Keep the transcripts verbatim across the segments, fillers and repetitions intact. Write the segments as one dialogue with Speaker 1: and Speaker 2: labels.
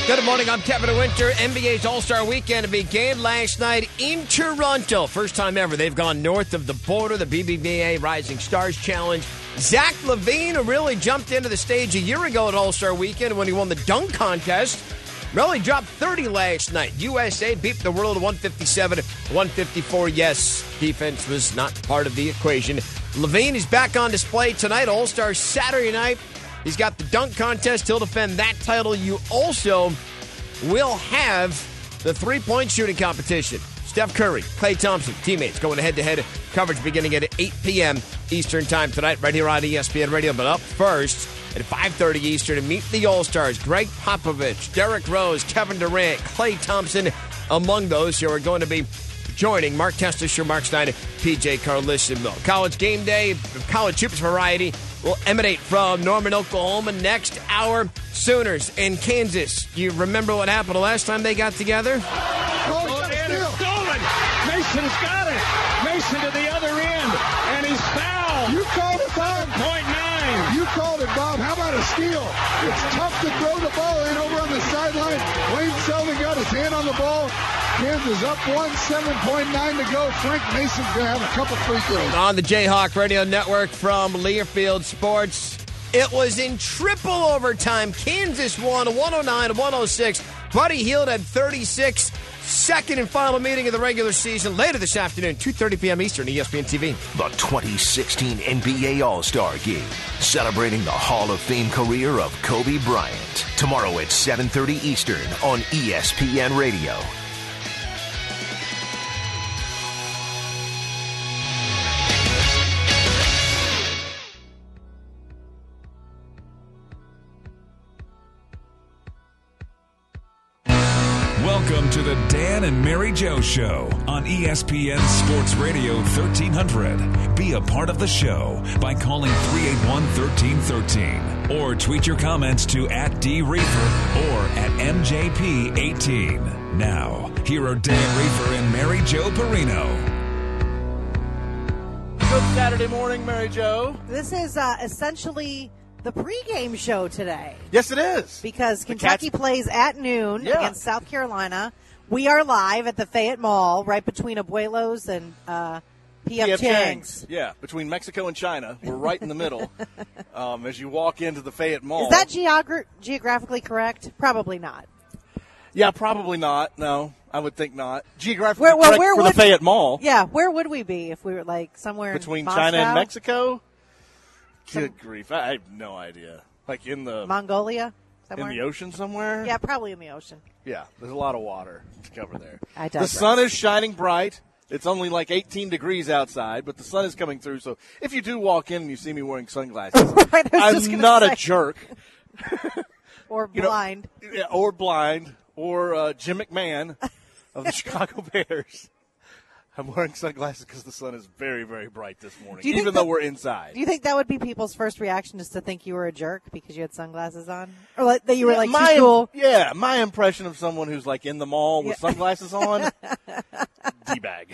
Speaker 1: Good morning, I'm Kevin Winter. N B A's All-Star Weekend began last night in Toronto. First time ever they've gone north of the border, the B B V A Rising Stars Challenge. Zach LaVine, who really jumped into the stage a year ago at All-Star Weekend when he won the dunk contest, really dropped thirty last night. U S A beat the world one fifty-seven one fifty-four. Yes, defense was not part of the equation. LaVine is back on display tonight, All-Star Saturday night. He's got the dunk contest. He'll defend that title. You also will have the three-point shooting competition. Steph Curry, Klay Thompson, teammates going head-to-head coverage beginning at eight p.m. Eastern time tonight right here on E S P N Radio. But up first at five thirty Eastern to meet the All-Stars. Greg Popovich, Derrick Rose, Kevin Durant, Klay Thompson among those who are going to be joining Mark Testisher, Mark Stein, P J Carlisle. College game day, college hoops variety will emanate from Norman, Oklahoma. Next hour, Sooners in Kansas. You remember what happened the last time they got together?
Speaker 2: Oh, and it's stolen. Mason's got it. Mason to the other end, and he's fouled.
Speaker 3: You called it, Bob.
Speaker 2: Point nine.
Speaker 3: You called it, Bob. How about a steal? It's tough to throw the ball in over on the sideline. Wayne Selden got his hand on the ball. Kansas up one, seven point nine to go. Frank Mason's going to have a couple free throws.
Speaker 1: On the Jayhawk Radio Network from Learfield Sports, it was in triple overtime. Kansas won one oh nine to one oh six. Buddy Hield had thirty-six. Second and final meeting of the regular season later this afternoon, two thirty p.m. Eastern, E S P N T V.
Speaker 4: The twenty sixteen N B A All-Star Game, celebrating the Hall of Fame career of Kobe Bryant. Tomorrow at seven thirty Eastern on E S P N Radio.
Speaker 5: Welcome to the Dan and Mary Jo Show on E S P N Sports Radio thirteen hundred. Be a part of the show by calling three eight one, one three one three or tweet your comments to at D Reefer or at M J P eighteen. Now, here are Dan Reefer and Mary Jo Perino.
Speaker 6: Good Saturday morning, Mary Jo.
Speaker 7: This is uh, essentially the pregame show today.
Speaker 6: Yes, it is.
Speaker 7: Because
Speaker 6: The
Speaker 7: Kentucky
Speaker 6: Cats-
Speaker 7: plays at noon
Speaker 6: Yeah.
Speaker 7: against South Carolina. We are live at the Fayette Mall, right between Abuelos and uh, P F.
Speaker 6: P F.
Speaker 7: Chang's.
Speaker 6: Chang's. Yeah, between Mexico and China. We're right in the middle um, as you walk into the Fayette Mall.
Speaker 7: Is that geogra- geographically correct? Probably not.
Speaker 6: Yeah, probably not. No, I would think not. Geographically
Speaker 7: Where- well,
Speaker 6: correct
Speaker 7: where
Speaker 6: for
Speaker 7: would-
Speaker 6: the Fayette Mall.
Speaker 7: Yeah, where would we be if we were like somewhere
Speaker 6: Between
Speaker 7: in Moscow?
Speaker 6: China and Mexico?
Speaker 7: Some-
Speaker 6: Good grief. I have no idea. Like in the
Speaker 7: Mongolia?
Speaker 6: in
Speaker 7: Somewhere?
Speaker 6: the ocean somewhere?
Speaker 7: Yeah, probably in the ocean.
Speaker 6: Yeah, there's a lot of water to cover there.
Speaker 7: I
Speaker 6: the
Speaker 7: digress.
Speaker 6: sun is shining bright. It's only like eighteen degrees outside, but the sun is coming through. So if you do walk in and you see me wearing sunglasses,
Speaker 7: Right, I was just
Speaker 6: I'm
Speaker 7: gonna
Speaker 6: not
Speaker 7: say.
Speaker 6: a jerk.
Speaker 7: Or
Speaker 6: You know,
Speaker 7: blind.
Speaker 6: yeah, or blind, or uh, Jim McMahon of the Chicago Bears. I'm wearing sunglasses because the sun is very, very bright this morning,
Speaker 7: Do you think
Speaker 6: even though
Speaker 7: that-
Speaker 6: we're inside.
Speaker 7: Do you think that would be people's first reaction, is to think you were a jerk because you had sunglasses on? Or like, that you were
Speaker 6: Yeah,
Speaker 7: like
Speaker 6: my,
Speaker 7: too cool?
Speaker 6: Yeah, my impression of someone who's like in the mall with
Speaker 7: Yeah.
Speaker 6: sunglasses on, D-bag.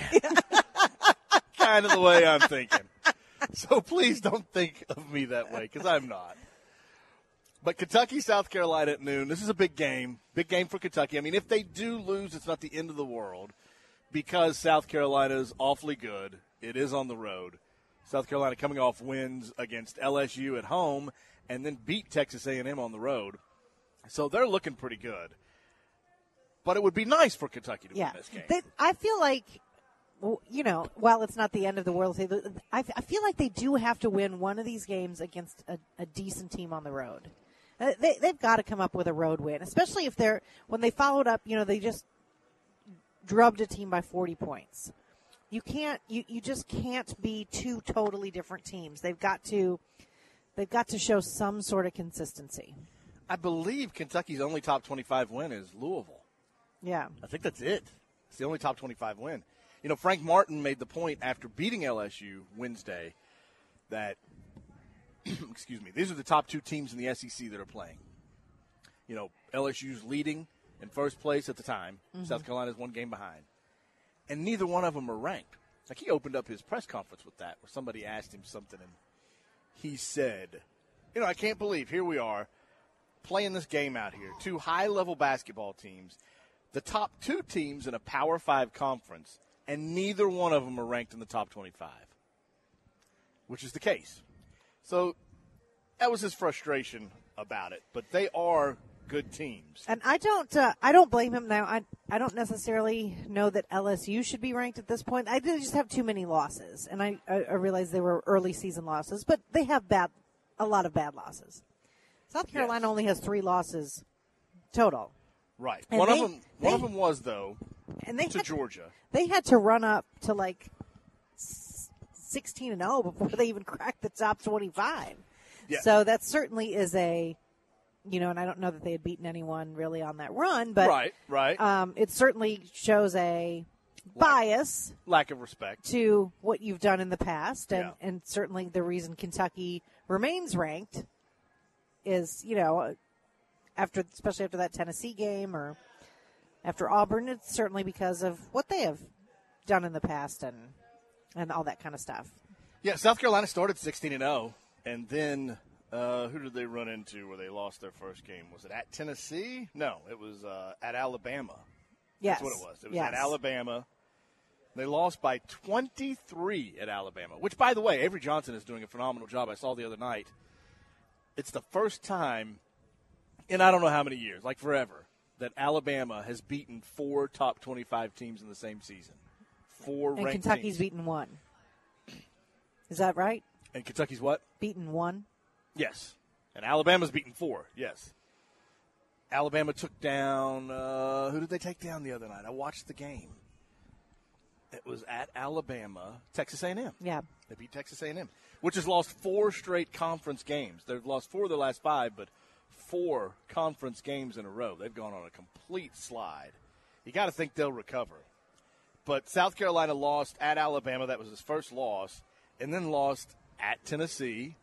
Speaker 6: Kind of the way I'm thinking. So please don't think of me that way, because I'm not. But Kentucky, South Carolina at noon. This is a big game. Big game for Kentucky. I mean, if they do lose, it's not the end of the world, because South Carolina is awfully good. It is on the road. South Carolina coming off wins against L S U at home and then beat Texas A and M on the road. So they're looking pretty good. But it would be nice for Kentucky to
Speaker 7: Yeah.
Speaker 6: win this game.
Speaker 7: They, I feel like, well, you know, while it's not the end of the world, I, I feel like they do have to win one of these games against a, a decent team on the road. Uh, They, they've got to come up with a road win, especially if they're, when they followed up, you know, they just drubbed a team by forty points. You can't, you, you just can't be two totally different teams. They've got to, they've got to show some sort of consistency.
Speaker 6: I believe Kentucky's only top twenty-five win is Louisville.
Speaker 7: Yeah.
Speaker 6: I think that's it. It's the only top twenty-five win. You know, Frank Martin made the point after beating L S U Wednesday that, excuse me, these are the top two teams in the S E C that are playing. You know, L S U's leading in first place at the time.
Speaker 7: Mm-hmm.
Speaker 6: South Carolina's one game behind. And neither one of them are ranked. Like, he opened up his press conference with that, where somebody asked him something, and he said, you know, I can't believe, here we are, playing this game out here. Two high-level basketball teams, the top two teams in a Power Five conference, and neither one of them are ranked in the top twenty-five, which is the case. So that was his frustration about it. But they are good teams.
Speaker 7: And I don't uh, I don't blame him now. I I don't necessarily know that L S U should be ranked at this point. I did just have too many losses, and I, I, I realize they were early season losses, but they have bad a lot of bad losses. South Carolina yes. only has three losses total.
Speaker 6: Right.
Speaker 7: And
Speaker 6: one
Speaker 7: they,
Speaker 6: of them one
Speaker 7: they,
Speaker 6: of them was though
Speaker 7: and they
Speaker 6: to
Speaker 7: had,
Speaker 6: Georgia.
Speaker 7: They had to run up to like sixteen and oh before they even cracked the top twenty-five. Yeah. So that certainly is a You know, and I don't know that they had beaten anyone really on that run, but
Speaker 6: right, right.
Speaker 7: Um, it certainly shows a bias,
Speaker 6: lack of respect
Speaker 7: to what you've done in the past, and,
Speaker 6: yeah.
Speaker 7: and certainly the reason Kentucky remains ranked is, you know, after especially after that Tennessee game or after Auburn, it's certainly because of what they have done in the past and and all that kind of stuff.
Speaker 6: Yeah, South Carolina started sixteen and oh, and then. Uh, who did they run into where they lost their first game? Was it at Tennessee? No, it was uh, at Alabama.
Speaker 7: Yes.
Speaker 6: That's what it was. It was
Speaker 7: yes.
Speaker 6: at Alabama. They lost by twenty-three at Alabama, which, by the way, Avery Johnson is doing a phenomenal job. I saw the other night. It's the first time in I don't know how many years, like forever, that Alabama has beaten four top twenty-five teams in the same season. Four
Speaker 7: and
Speaker 6: ranked
Speaker 7: Kentucky's
Speaker 6: teams.
Speaker 7: beaten one. Is that right?
Speaker 6: And Kentucky's what?
Speaker 7: Beaten one.
Speaker 6: Yes. And Alabama's beaten four, yes. Alabama took down, uh, who did they take down the other night? I watched the game. It was at Alabama, Texas A and M.
Speaker 7: Yeah.
Speaker 6: They beat Texas A and M, which has lost four straight conference games. They've lost four of their last five, but four conference games in a row. They've gone on a complete slide. You got to think they'll recover. But South Carolina lost at Alabama. That was his first loss. And then lost at Tennessee.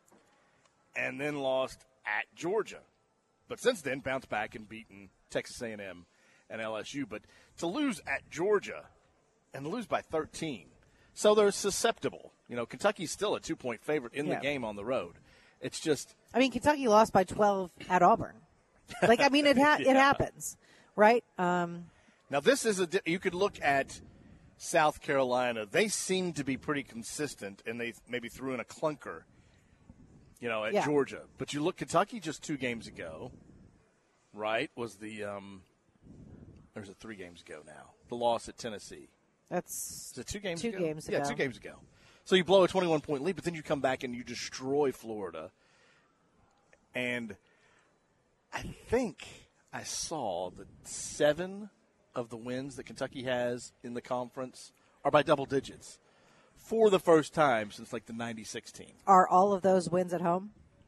Speaker 6: And then lost at Georgia. But since then, bounced back and beaten Texas A and M and L S U. But to lose at Georgia and lose by thirteen, so they're susceptible. You know, Kentucky's still a two-point favorite in
Speaker 7: yeah.
Speaker 6: the game on the road. It's just –
Speaker 7: I mean, Kentucky lost by twelve at Auburn. Like, I mean, it ha- yeah. it happens, right? Um,
Speaker 6: now, this is a – you could look at South Carolina. They seem to be pretty consistent, and they maybe threw in a clunker – you know, at
Speaker 7: yeah.
Speaker 6: Georgia. But you look, Kentucky just two games ago, right, was the um, – there's a three games ago now, the loss at Tennessee.
Speaker 7: That's
Speaker 6: is it two games
Speaker 7: two
Speaker 6: ago?
Speaker 7: games ago.
Speaker 6: Yeah, two games ago. So you blow a twenty-one point lead, but then you come back and you destroy Florida. And I think I saw that seven of the wins that Kentucky has in the conference are by double digits. For the first time since, like, the ninety-six team.
Speaker 7: Are all of those wins at home?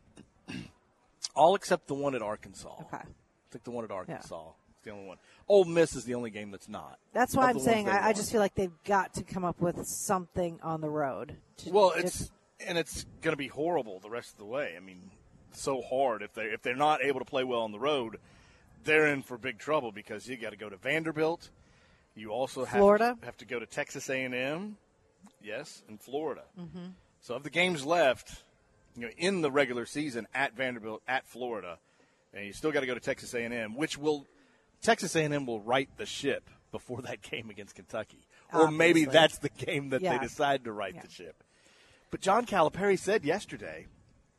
Speaker 6: All except the one at Arkansas.
Speaker 7: Okay.
Speaker 6: I think the one at Arkansas
Speaker 7: yeah.
Speaker 6: is the only one. Ole Miss is the only game that's not.
Speaker 7: That's why I'm saying I, I just feel like they've got to come up with something on the road. To,
Speaker 6: well,
Speaker 7: to,
Speaker 6: it's and it's going to be horrible the rest of the way. I mean, so hard. If, they, if they're not able to play well on the road, they're in for big trouble because you got to go to Vanderbilt. You also have
Speaker 7: Florida.
Speaker 6: To, have to go to Texas A and M. Yes, in Florida.
Speaker 7: Mm-hmm.
Speaker 6: So of the games left, you know, in the regular season at Vanderbilt, at Florida, and you still got to go to Texas A and M, which will Texas A and M will right the ship before that game against Kentucky, or
Speaker 7: Obviously.
Speaker 6: maybe that's the game that
Speaker 7: yeah.
Speaker 6: they decide to right
Speaker 7: yeah.
Speaker 6: the ship. But John Calipari said yesterday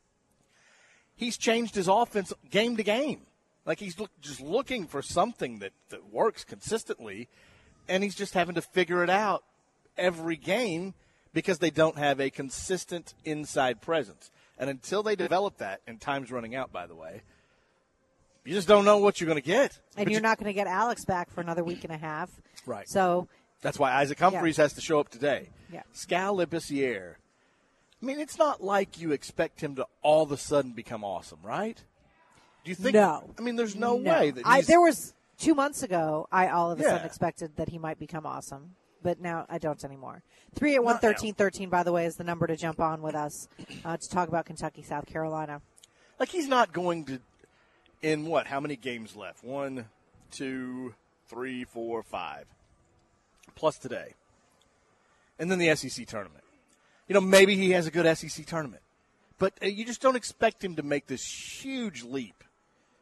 Speaker 6: he's changed his offense game to game, like he's look, just looking for something that, that works consistently, and he's just having to figure it out every game because they don't have a consistent inside presence. And until they develop that, and time's running out, by the way, you just don't know what you're going to get.
Speaker 7: And
Speaker 6: but
Speaker 7: you're
Speaker 6: you,
Speaker 7: not going to get Alex back for another week and a half.
Speaker 6: Right.
Speaker 7: So
Speaker 6: that's why Isaac Humphries
Speaker 7: yeah.
Speaker 6: has to show up today.
Speaker 7: Yeah.
Speaker 6: Skal Labissiere. I mean, it's not like you expect him to all of a sudden become awesome, right? Do you think?
Speaker 7: No.
Speaker 6: I mean, there's no,
Speaker 7: no.
Speaker 6: way that
Speaker 7: I,
Speaker 6: he's,
Speaker 7: there was two months ago, I all of a
Speaker 6: yeah.
Speaker 7: sudden expected that he might become awesome. But now I don't anymore. three eight one, one three one three, by the way, is the number to jump on with us uh, to talk about Kentucky, South Carolina.
Speaker 6: Like, he's not going to, in what, how many games left? One, two, three, four, five. Plus today. And then the S E C tournament. You know, maybe he has a good S E C tournament. But uh, you just don't expect him to make this huge leap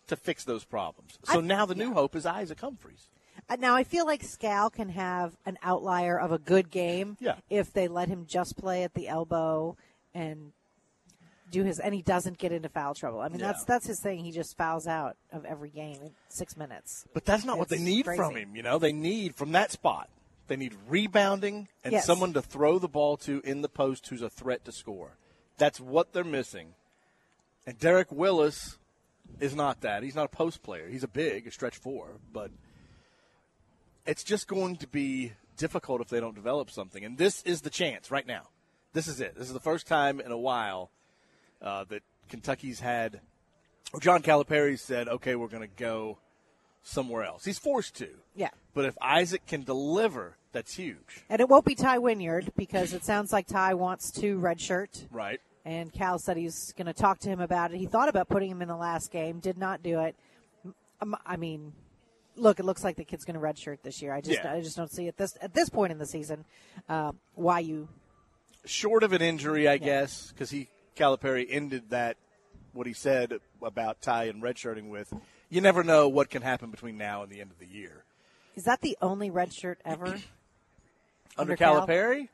Speaker 6: to fix those problems. So
Speaker 7: I,
Speaker 6: now the
Speaker 7: yeah.
Speaker 6: new hope is Isaac Humphries.
Speaker 7: Uh, Now, I feel like Scal can have an outlier of a good game
Speaker 6: Yeah.
Speaker 7: if they let him just play at the elbow and do his, and he doesn't get into foul trouble. I mean,
Speaker 6: Yeah.
Speaker 7: that's that's his thing. He just fouls out of every game in six minutes.
Speaker 6: But that's not what they
Speaker 7: It's
Speaker 6: need
Speaker 7: crazy.
Speaker 6: from him. You know, they need from that spot. They need rebounding and
Speaker 7: Yes.
Speaker 6: someone to throw the ball to in the post who's a threat to score. That's what they're missing. And Derek Willis is not that. He's not a post player. He's a big, a stretch four, but it's just going to be difficult if they don't develop something. And this is the chance right now. This is it. This is the first time in a while uh, that Kentucky's had, or John Calipari said, okay, we're going to go somewhere else. He's forced to.
Speaker 7: Yeah.
Speaker 6: But if Isaac can deliver, that's huge.
Speaker 7: And it won't be Ty Wynyard because it sounds like Ty wants to redshirt.
Speaker 6: Right.
Speaker 7: And Cal said he's going to talk to him about it. He thought about putting him in the last game, did not do it. Um, I mean, look, it looks like the kid's going to redshirt this year. I just,
Speaker 6: Yeah.
Speaker 7: I just don't see it this at this point in the season uh, why you.
Speaker 6: Short of an injury, I guess, because he Calipari ended that what he said about Ty and redshirting with. You never know what can happen between now and the end of the year.
Speaker 7: Is that the only red shirt ever?
Speaker 6: Under,
Speaker 7: Under Cal?
Speaker 6: Calipari?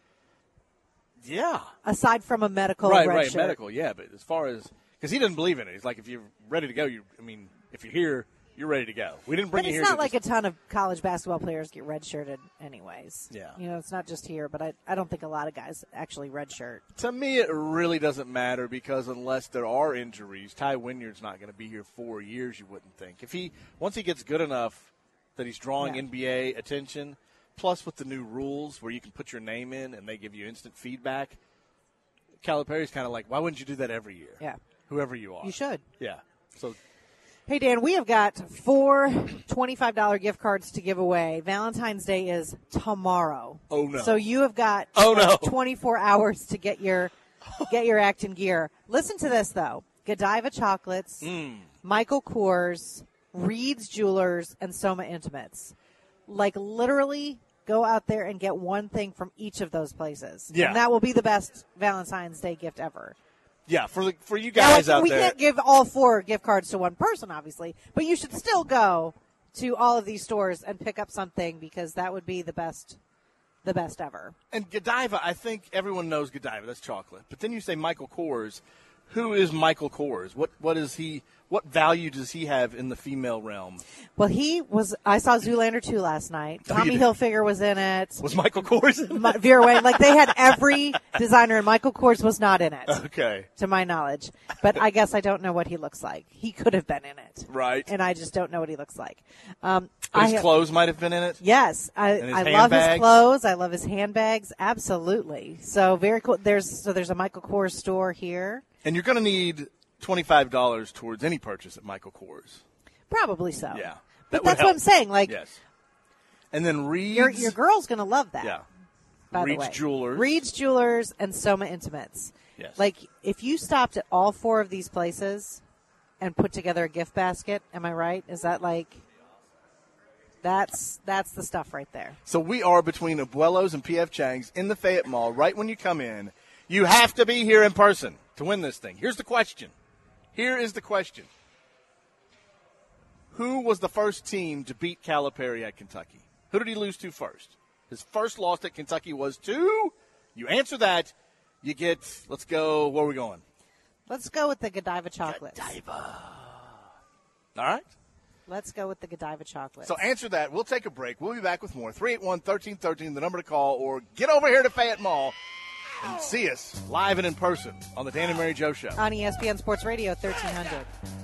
Speaker 6: Yeah.
Speaker 7: Aside from a medical
Speaker 6: right,
Speaker 7: red
Speaker 6: right,
Speaker 7: shirt.
Speaker 6: medical, yeah. But as far as – because he doesn't believe in it. He's like, if you're ready to go, you. I mean, if you're here, you're ready to go. We didn't bring
Speaker 7: But
Speaker 6: you
Speaker 7: it's
Speaker 6: here
Speaker 7: not
Speaker 6: to
Speaker 7: like
Speaker 6: just,
Speaker 7: a ton of college basketball players get redshirted anyways.
Speaker 6: Yeah.
Speaker 7: You know, it's not just here, but I, I don't think a lot of guys actually redshirt.
Speaker 6: To me, it really doesn't matter because unless there are injuries, Ty Wynyard's not going to be here four years, you wouldn't think. If he Once he gets good enough that he's drawing
Speaker 7: Yeah.
Speaker 6: N B A attention, plus with the new rules where you can put your name in and they give you instant feedback, Calipari's kind of like, why wouldn't you do that every year?
Speaker 7: Yeah.
Speaker 6: Whoever you are.
Speaker 7: You should.
Speaker 6: Yeah. So
Speaker 7: Hey, Dan, we have got four twenty-five dollars gift cards to give away. Valentine's Day is tomorrow.
Speaker 6: Oh, no.
Speaker 7: So you have got
Speaker 6: Oh, no.
Speaker 7: like twenty-four hours to get your get your act in gear. Listen to this, though. Godiva Chocolates,
Speaker 6: Mm.
Speaker 7: Michael Kors, Reed's Jewelers, and Soma Intimates. Like, literally go out there and get one thing from each of those places.
Speaker 6: Yeah.
Speaker 7: And that will be the best Valentine's Day gift ever.
Speaker 6: yeah, for the, for you
Speaker 7: Now,
Speaker 6: guys
Speaker 7: like,
Speaker 6: out
Speaker 7: we
Speaker 6: there.
Speaker 7: can't give all four gift cards to one person, obviously, but you should still go to all of these stores and pick up something because that would be the best, the best ever.
Speaker 6: And Godiva, I think everyone knows Godiva. That's chocolate. But then you say Michael Kors. Who is Michael Kors? What what is he? What value does he have in the female realm?
Speaker 7: Well, he was. I saw Zoolander two last night.
Speaker 6: Oh, you
Speaker 7: Tommy
Speaker 6: did?
Speaker 7: Hilfiger was in it.
Speaker 6: Was Michael Kors in
Speaker 7: Ma- Vera Wang, like they had every designer, and Michael Kors was not in it,
Speaker 6: Okay.
Speaker 7: to my knowledge. But I guess I don't know what he looks like. He could have been in it,
Speaker 6: Right.
Speaker 7: and I just don't know what he looks like. Um,
Speaker 6: But
Speaker 7: I
Speaker 6: his
Speaker 7: ha-
Speaker 6: clothes might have been in it.
Speaker 7: Yes, I,
Speaker 6: And his
Speaker 7: I love his
Speaker 6: handbags?
Speaker 7: clothes. I love his handbags. Absolutely. So very cool. There's so there's a Michael Kors store here.
Speaker 6: And you're going to need twenty-five dollars towards any purchase at Michael Kors.
Speaker 7: Probably so.
Speaker 6: Yeah.
Speaker 7: but
Speaker 6: That would
Speaker 7: that's what
Speaker 6: help.
Speaker 7: I'm saying. Like
Speaker 6: Yes. And then Reed's.
Speaker 7: your your girl's gonna love that.
Speaker 6: Yeah.
Speaker 7: By
Speaker 6: Reed's
Speaker 7: the way,
Speaker 6: Jewelers.
Speaker 7: Reed's Jewelers and Soma Intimates.
Speaker 6: Yes.
Speaker 7: Like if you stopped at all four of these places and put together a gift basket, am I right? Is that like? That's that's the stuff right there.
Speaker 6: So we are between Abuelos and P F Chang's in the Fayette Mall right when you come in. You have to be here in person to win this thing. Here's the question. Here is the question. Who was the first team to beat Calipari at Kentucky? Who did he lose to first? His first loss at Kentucky was to? You answer that, you get, let's go, where are we going?
Speaker 7: Let's go with the Godiva chocolates.
Speaker 6: Godiva. All right.
Speaker 7: Let's go with the Godiva chocolates.
Speaker 6: So answer that. We'll take a break. We'll be back with more. three eight one, one three one three, the number to call, or get over here to Fayette Mall and see us live and in person on the Dan and Mary Joe Show.
Speaker 7: On E S P N Sports Radio thirteen hundred.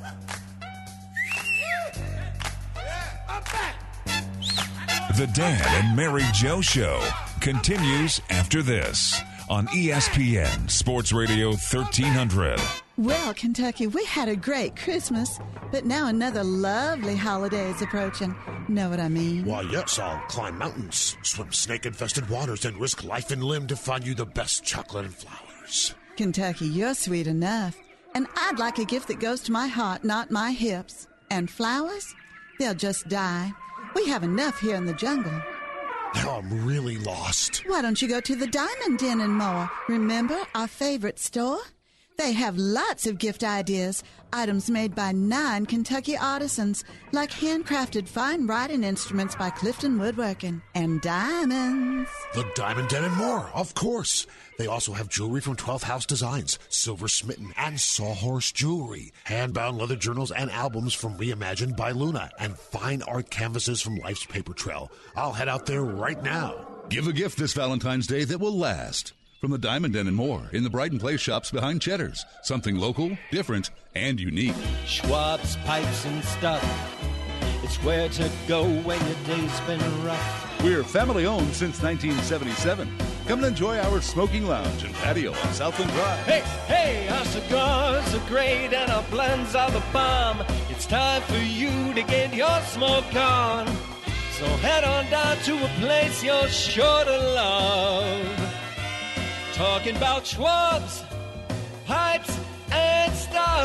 Speaker 5: The Dan and Mary Joe Show continues after this on E S P N Sports Radio thirteen hundred.
Speaker 8: Well, Kentucky, we had a great Christmas, but now another lovely holiday is approaching. Know what I mean?
Speaker 9: Why, yes, I'll climb mountains, swim snake-infested waters, and risk life and limb to find you the best chocolate and flowers.
Speaker 8: Kentucky, you're sweet enough. And I'd like a gift that goes to my heart, not my hips. And flowers? They'll just die. We have enough here in the jungle.
Speaker 9: Now I'm really lost.
Speaker 8: Why don't you go to the Diamond Den and more? Remember our favorite store? They have lots of gift ideas, items made by nine Kentucky artisans, like handcrafted fine writing instruments by Clifton Woodworking, and diamonds.
Speaker 9: The Diamond Den and more, of course. They also have jewelry from twelfth House Designs, Silver Smitten, and Sawhorse Jewelry, hand-bound leather journals and albums from Reimagined by Luna, and fine art canvases from Life's Paper Trail. I'll head out there right now.
Speaker 10: Give a gift this Valentine's Day that will last. From the Diamond Den and more in the Brighton Place shops behind Cheddar's. Something local, different, and unique.
Speaker 11: Schwab's Pipes and Stuff. It's where to go when your day's been rough.
Speaker 10: We're family owned since nineteen seventy-seven. Come and enjoy our smoking lounge and patio on Southland Drive.
Speaker 11: Hey, hey, our cigars are great and our blends are the bomb. It's time for you to get your smoke on. So head on down to a place you're sure to love. Talking about Schwab's Pipes and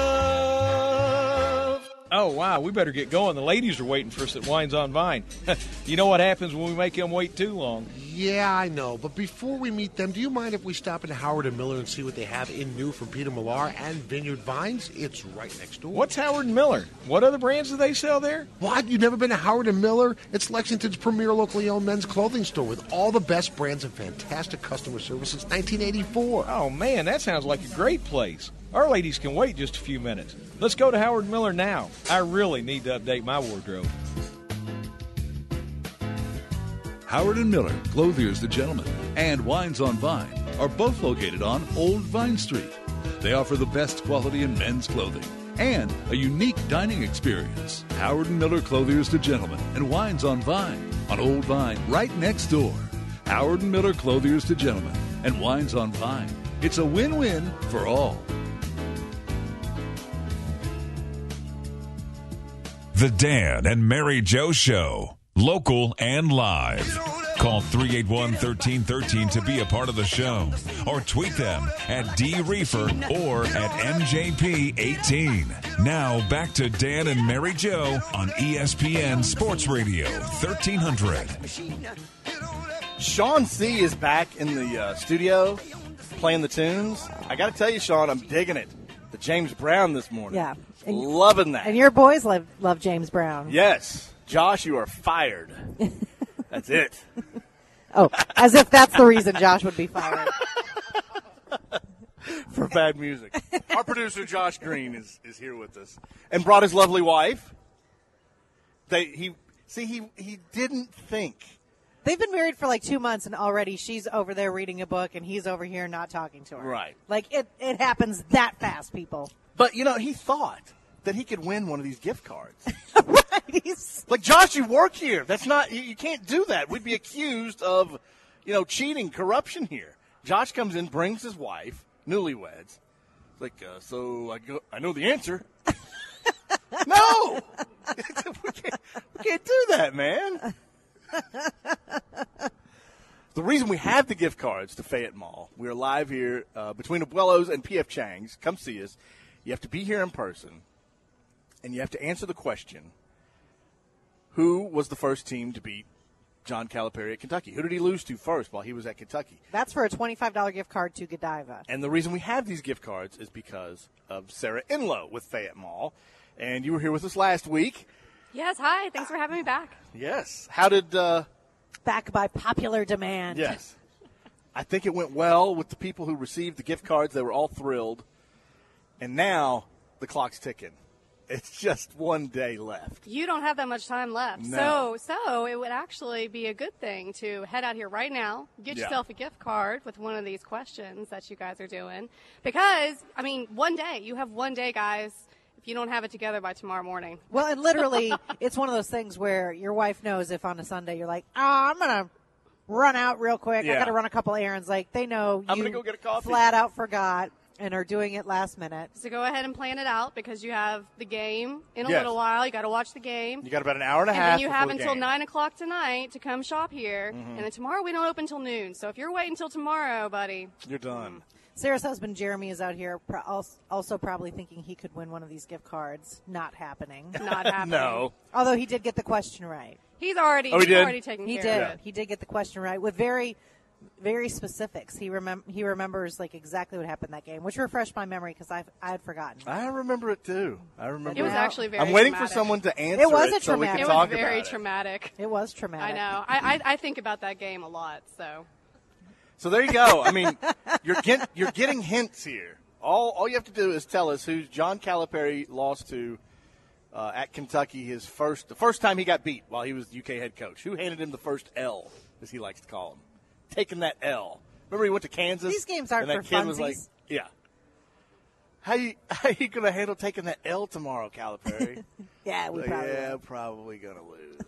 Speaker 11: Stuff.
Speaker 2: Oh, wow, we better get going. The ladies are waiting for us at Wines on Vine. You know what happens when we make them wait too long.
Speaker 9: Yeah, I know. But before we meet them, do you mind if we stop into Howard and Miller and see what they have in new from Peter Millar and Vineyard Vines? It's right next door.
Speaker 2: What's Howard and Miller? What other brands do they sell there?
Speaker 9: What? You've never been to Howard and Miller? It's Lexington's premier locally owned men's clothing store with all the best brands and fantastic customer service since nineteen eighty-four.
Speaker 2: Oh, man, that sounds like a great place. Our ladies can wait just a few minutes. Let's go to Howard and Miller now. I really need to update my wardrobe.
Speaker 10: Howard and Miller, Clothiers to Gentlemen, and Wines on Vine are both located on Old Vine Street. They offer the best quality in men's clothing and a unique dining experience. Howard and Miller, Clothiers to Gentlemen, and Wines on Vine on Old Vine right next door. Howard and Miller, Clothiers to Gentlemen, and Wines on Vine. It's a win-win for all.
Speaker 5: The Dan and Mary Jo Show. Local and live. Call three eight one, one three one three to be a part of the show. Or tweet them at D Reefer or at M J P eighteen. Now back to Dan and Mary Jo on E S P N Sports Radio thirteen hundred.
Speaker 6: Sean C. is back in the uh, studio playing the tunes. I got to tell you, Sean, I'm digging it. The James Brown this morning.
Speaker 7: Yeah. And,
Speaker 6: Loving that.
Speaker 7: And your boys love, love James Brown.
Speaker 6: Yes. Josh, you are fired. That's it.
Speaker 7: Oh, as if that's the reason Josh would be fired.
Speaker 6: For bad music. Our producer, Josh Green, is, is here with us and brought his lovely wife. They he See, he, he didn't think.
Speaker 7: They've been married for like two months, and already she's over there reading a book, and he's over here not talking to her.
Speaker 6: Right.
Speaker 7: Like, it, it happens that fast, people.
Speaker 6: But, you know, he thought that he could win one of these gift cards.
Speaker 7: Right. He's...
Speaker 6: Like, Josh, you work here. That's not, you, you can't do that. We'd be accused of, you know, cheating, corruption here. Josh comes in, brings his wife, newlyweds. Like, uh, so I, go, I know the answer. No! we, can't, we can't do that, man. The reason we have the gift cards to Fayette Mall, we are live here uh, between Abuelos and P F Chang's. Come see us. You have to be here in person, and you have to answer the question, who was the first team to beat John Calipari at Kentucky? Who did he lose to first while he was at Kentucky?
Speaker 7: That's for a twenty-five dollars gift card to Godiva.
Speaker 6: And the reason we have these gift cards is because of Sarah Enlow with Fayette Mall. And you were here with us last week.
Speaker 12: Yes, hi. Thanks for having me back.
Speaker 6: Yes. How did... Uh,
Speaker 7: Back by popular demand.
Speaker 6: Yes. I think it went well with the people who received the gift cards. They were all thrilled. And now the clock's ticking. It's just one day left.
Speaker 12: You don't have that much time left.
Speaker 6: No.
Speaker 12: So so it would actually be a good thing to head out here right now, get
Speaker 6: Yeah.
Speaker 12: yourself a gift card with one of these questions that you guys are doing. Because, I mean, one day. You have one day, guys, if you don't have it together by tomorrow morning.
Speaker 7: Well, and literally, it's one of those things where your wife knows if on a Sunday you're like, oh, I'm going to run out real quick.
Speaker 6: Yeah.
Speaker 7: I got to run a couple errands. Like, they know
Speaker 6: I'm
Speaker 7: you
Speaker 6: gonna go get a coffee.
Speaker 7: flat out forgot and are doing it last minute.
Speaker 12: So go ahead and plan it out because you have the game in a
Speaker 6: Yes.
Speaker 12: little while. You got to watch the game.
Speaker 6: You got about an hour and a
Speaker 12: And
Speaker 6: half
Speaker 12: then you have
Speaker 6: before the
Speaker 12: until
Speaker 6: game.
Speaker 12: nine o'clock tonight to come shop here.
Speaker 6: Mhm.
Speaker 12: And then tomorrow we don't open till noon. So if you're waiting till tomorrow, buddy.
Speaker 6: You're done.
Speaker 7: Sarah's husband, Jeremy, is out here pro- als- also probably thinking he could win one of these gift cards. Not happening.
Speaker 12: Not happening.
Speaker 6: No.
Speaker 7: Although he did get the question right.
Speaker 12: He's already,
Speaker 6: Oh, he
Speaker 12: he's
Speaker 6: did?
Speaker 12: already taken
Speaker 7: He
Speaker 12: care
Speaker 7: did.
Speaker 12: of it.
Speaker 7: He did get the question right with very very specifics. He remem- he remembers like exactly what happened that game, which refreshed my memory because I I had forgotten.
Speaker 6: I remember it too. I remember.
Speaker 12: It was
Speaker 6: it.
Speaker 12: actually very.
Speaker 6: I'm waiting
Speaker 12: traumatic.
Speaker 6: for someone to answer
Speaker 7: It was a
Speaker 6: it so we
Speaker 7: traumatic.
Speaker 6: can
Speaker 12: It
Speaker 6: talk
Speaker 12: was very
Speaker 6: about
Speaker 12: traumatic.
Speaker 7: It was traumatic.
Speaker 12: I know. I, I I think about that game a lot. So.
Speaker 6: it. So there you go. I mean, you're get, you're getting hints here. All all you have to do is tell us who John Calipari lost to uh, at Kentucky. His first the first time he got beat while he was U K head coach. Who handed him the first L, as he likes to call him, taking that L. Remember he went to Kansas?
Speaker 7: These games aren't
Speaker 6: and that
Speaker 7: for
Speaker 6: kid was like,
Speaker 7: funsies.
Speaker 6: yeah. How you how you gonna handle taking that L tomorrow, Calipari?
Speaker 7: Yeah, we
Speaker 6: Like,
Speaker 7: probably
Speaker 6: yeah,
Speaker 7: will.
Speaker 6: probably gonna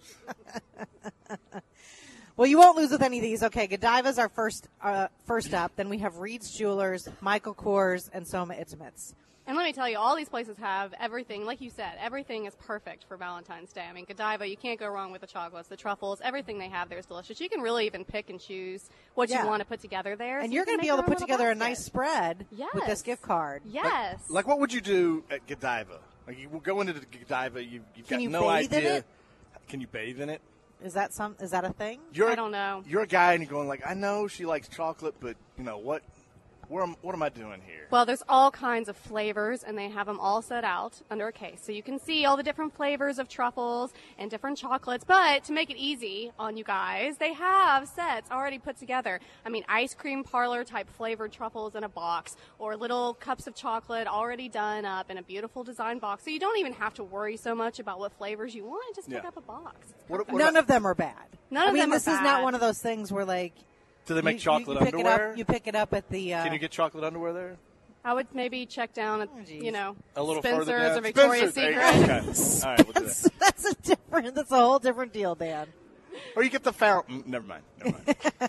Speaker 6: lose.
Speaker 7: Well, you won't lose with any of these. Okay, Godiva's our first uh, first up. Then we have Reed's Jewelers, Michael Kors, and Soma Intimates.
Speaker 12: And let me tell you, all these places have everything. Like you said, everything is perfect for Valentine's Day. I mean, Godiva, you can't go wrong with the chocolates, the truffles. Everything they have there is delicious. You can really even pick and choose what
Speaker 7: Yeah.
Speaker 12: you want to put together there.
Speaker 7: And
Speaker 12: so
Speaker 7: you're
Speaker 12: you can
Speaker 7: going to be
Speaker 12: make
Speaker 7: able to
Speaker 12: your
Speaker 7: put
Speaker 12: own
Speaker 7: together a
Speaker 12: little
Speaker 7: nice
Speaker 12: basket.
Speaker 7: spread
Speaker 12: Yes.
Speaker 7: with this gift card.
Speaker 12: Yes.
Speaker 6: Like, what would you do at Godiva? Like, you will go into the Godiva, you, you've
Speaker 7: Can
Speaker 6: got
Speaker 7: you
Speaker 6: no
Speaker 7: bathe in
Speaker 6: idea.
Speaker 7: it?
Speaker 6: Can you bathe in it?
Speaker 7: Is that some? Is that a thing?
Speaker 6: You're,
Speaker 12: I don't know.
Speaker 6: You're a guy, and you're going like, I know she likes chocolate, but you know what? Where am, what am I doing here?
Speaker 12: Well, there's all kinds of flavors, and they have them all set out under a case. So you can see all the different flavors of truffles and different chocolates. But to make it easy on you guys, they have sets already put together. I mean, ice cream parlor type flavored truffles in a box, or little cups of chocolate already done up in a beautiful design box. So you don't even have to worry so much about what flavors you want. Just pick
Speaker 6: Yeah.
Speaker 12: up a box. It's
Speaker 6: What,
Speaker 12: perfect.
Speaker 6: what
Speaker 7: None
Speaker 6: about-
Speaker 7: of them are bad.
Speaker 12: None
Speaker 7: I
Speaker 12: of
Speaker 7: mean,
Speaker 12: them are
Speaker 7: this is not
Speaker 12: bad.
Speaker 7: one of those things where like.
Speaker 6: do they make
Speaker 7: you,
Speaker 6: chocolate
Speaker 7: you pick
Speaker 6: underwear?
Speaker 7: It up, you pick it up at the. Uh,
Speaker 6: Can you get chocolate underwear there?
Speaker 12: I would maybe check down at,
Speaker 7: geez.
Speaker 12: you know,
Speaker 6: A little
Speaker 12: Spencer's
Speaker 6: further down.
Speaker 12: or Victoria's
Speaker 6: Spencer's, there
Speaker 12: Secret.
Speaker 6: you go. Okay. All right, we'll do
Speaker 7: that's,
Speaker 6: that.
Speaker 7: that's a different. That's a whole different deal, Dan.
Speaker 6: Or you get the fountain. Never mind. Never mind.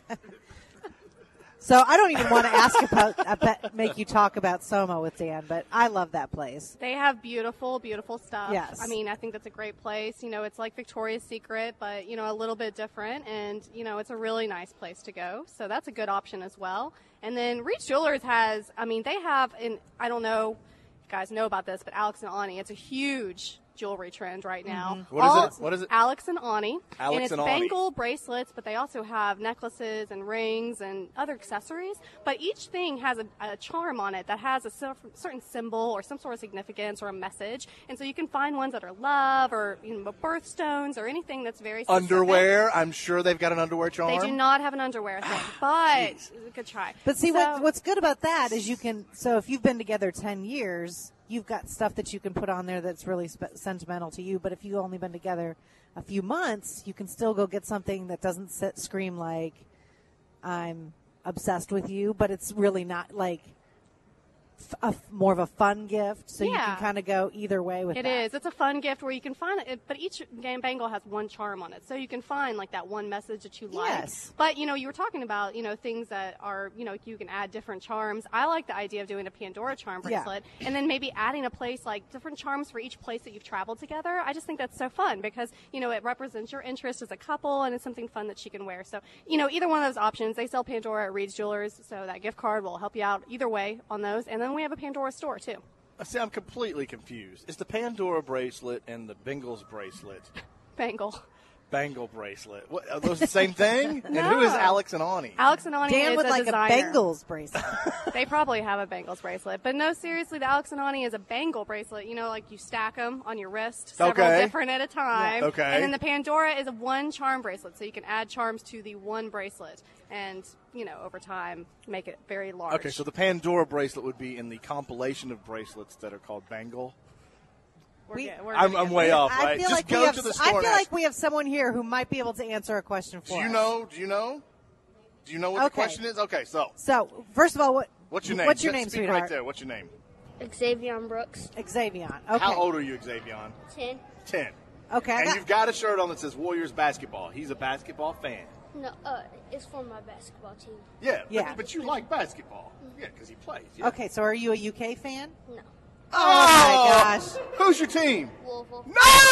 Speaker 7: So I don't even want to ask about, about make you talk about Soma with Dan, but I love that place.
Speaker 12: They have beautiful, beautiful stuff.
Speaker 7: Yes.
Speaker 12: I mean, I think that's a great place. You know, it's like Victoria's Secret, but, you know, a little bit different. And, you know, it's a really nice place to go. So that's a good option as well. And then Reach Jewelers has, I mean, they have, in, I don't know if you guys know about this, but Alex and Ani, it's a huge jewelry trend right now.
Speaker 6: Mm-hmm. What is
Speaker 12: All-
Speaker 6: it? What is it?
Speaker 12: Alex and Ani.
Speaker 6: Alex
Speaker 12: and it's
Speaker 6: and Ani.
Speaker 12: bangle bracelets, but they also have necklaces and rings and other accessories. But each thing has a, a charm on it that has a cer- certain symbol or some sort of significance or a message. And so you can find ones that are love or, you know, birthstones or anything that's very specific.
Speaker 6: Underwear. I'm sure they've got an underwear charm.
Speaker 12: They do not have an underwear thing, but good try.
Speaker 7: But see,
Speaker 12: So-
Speaker 7: what, what's good about that is you can. So if you've been together ten years, you've got stuff that you can put on there that's really spe- sentimental to you. But if you've only been together a few months, you can still go get something that doesn't sit, scream like I'm obsessed with you, but it's really not like f- a f- more of a fun gift. So you
Speaker 12: Yeah.
Speaker 7: can kind of go either way with
Speaker 12: It
Speaker 7: that.
Speaker 12: is. It's a fun gift where you can find it, but each game bangle has one charm on it, so you can find like that one message that you like.
Speaker 7: Yes.
Speaker 12: But you know, you were talking about you know things that are you know you can add different charms. I like the idea of doing a Pandora charm
Speaker 7: Yeah.
Speaker 12: bracelet, and then maybe adding a place like different charms for each place that you've traveled together. I just think that's so fun because you know it represents your interest as a couple, and it's something fun that she can wear. So you know, either one of those options. They sell Pandora at Reed's Jewelers, so that gift card will help you out either way on those. And then we have a Pandora store too.
Speaker 6: I see. I'm completely confused. Is the Pandora bracelet and the Bengals bracelet,
Speaker 12: Bangle.
Speaker 6: bangle bracelet, what, are those the same thing? And who is
Speaker 12: No.
Speaker 6: Alex and Ani?
Speaker 12: Alex and Ani
Speaker 7: Dan
Speaker 12: is
Speaker 7: would
Speaker 12: a
Speaker 7: like
Speaker 12: designer.
Speaker 7: a Bengals bracelet.
Speaker 12: They probably have a Bengals bracelet. But no, seriously, the Alex and Ani is a bangle bracelet. You know, like you stack them on your wrist, several
Speaker 6: Okay.
Speaker 12: different at a time.
Speaker 6: Yeah. Okay.
Speaker 12: And then the Pandora is a one charm bracelet. So you can add charms to the one bracelet. And, you know, over time, make it very large.
Speaker 6: Okay, so the Pandora bracelet would be in the compilation of bracelets that are called Bangle.
Speaker 12: We're
Speaker 7: we-
Speaker 12: get- we're
Speaker 6: I'm,
Speaker 12: gonna
Speaker 6: I'm
Speaker 12: get
Speaker 6: way
Speaker 12: there.
Speaker 6: off,
Speaker 7: I
Speaker 6: right?
Speaker 7: feel
Speaker 6: Just
Speaker 7: like we
Speaker 6: go
Speaker 7: have,
Speaker 6: to the
Speaker 7: I
Speaker 6: store
Speaker 7: feel
Speaker 6: and ask.
Speaker 7: like we have someone here who might be able to answer a question for
Speaker 6: Do you
Speaker 7: us.
Speaker 6: know? Do you know? Do you know what the
Speaker 7: Okay.
Speaker 6: question is? Okay, so
Speaker 7: So, first of all, what
Speaker 6: what's your name?
Speaker 7: What's your
Speaker 6: Just
Speaker 7: name,
Speaker 6: speak
Speaker 7: sweetheart?
Speaker 6: right there. What's your name?
Speaker 13: Xavier Brooks.
Speaker 7: Xavier. Okay.
Speaker 6: How old are you, Xavier?
Speaker 13: Ten.
Speaker 6: Ten.
Speaker 7: Okay. I
Speaker 6: And
Speaker 7: got-
Speaker 6: you've got a shirt on that says Warriors basketball. He's a basketball fan.
Speaker 13: No, uh, it's for my basketball team.
Speaker 6: Yeah,
Speaker 7: Yeah.
Speaker 6: But, but you like basketball. Yeah, because he plays. Yeah.
Speaker 7: Okay, so are you a U K fan?
Speaker 13: No.
Speaker 7: Oh, my gosh.
Speaker 6: Who's your team?
Speaker 13: Louisville.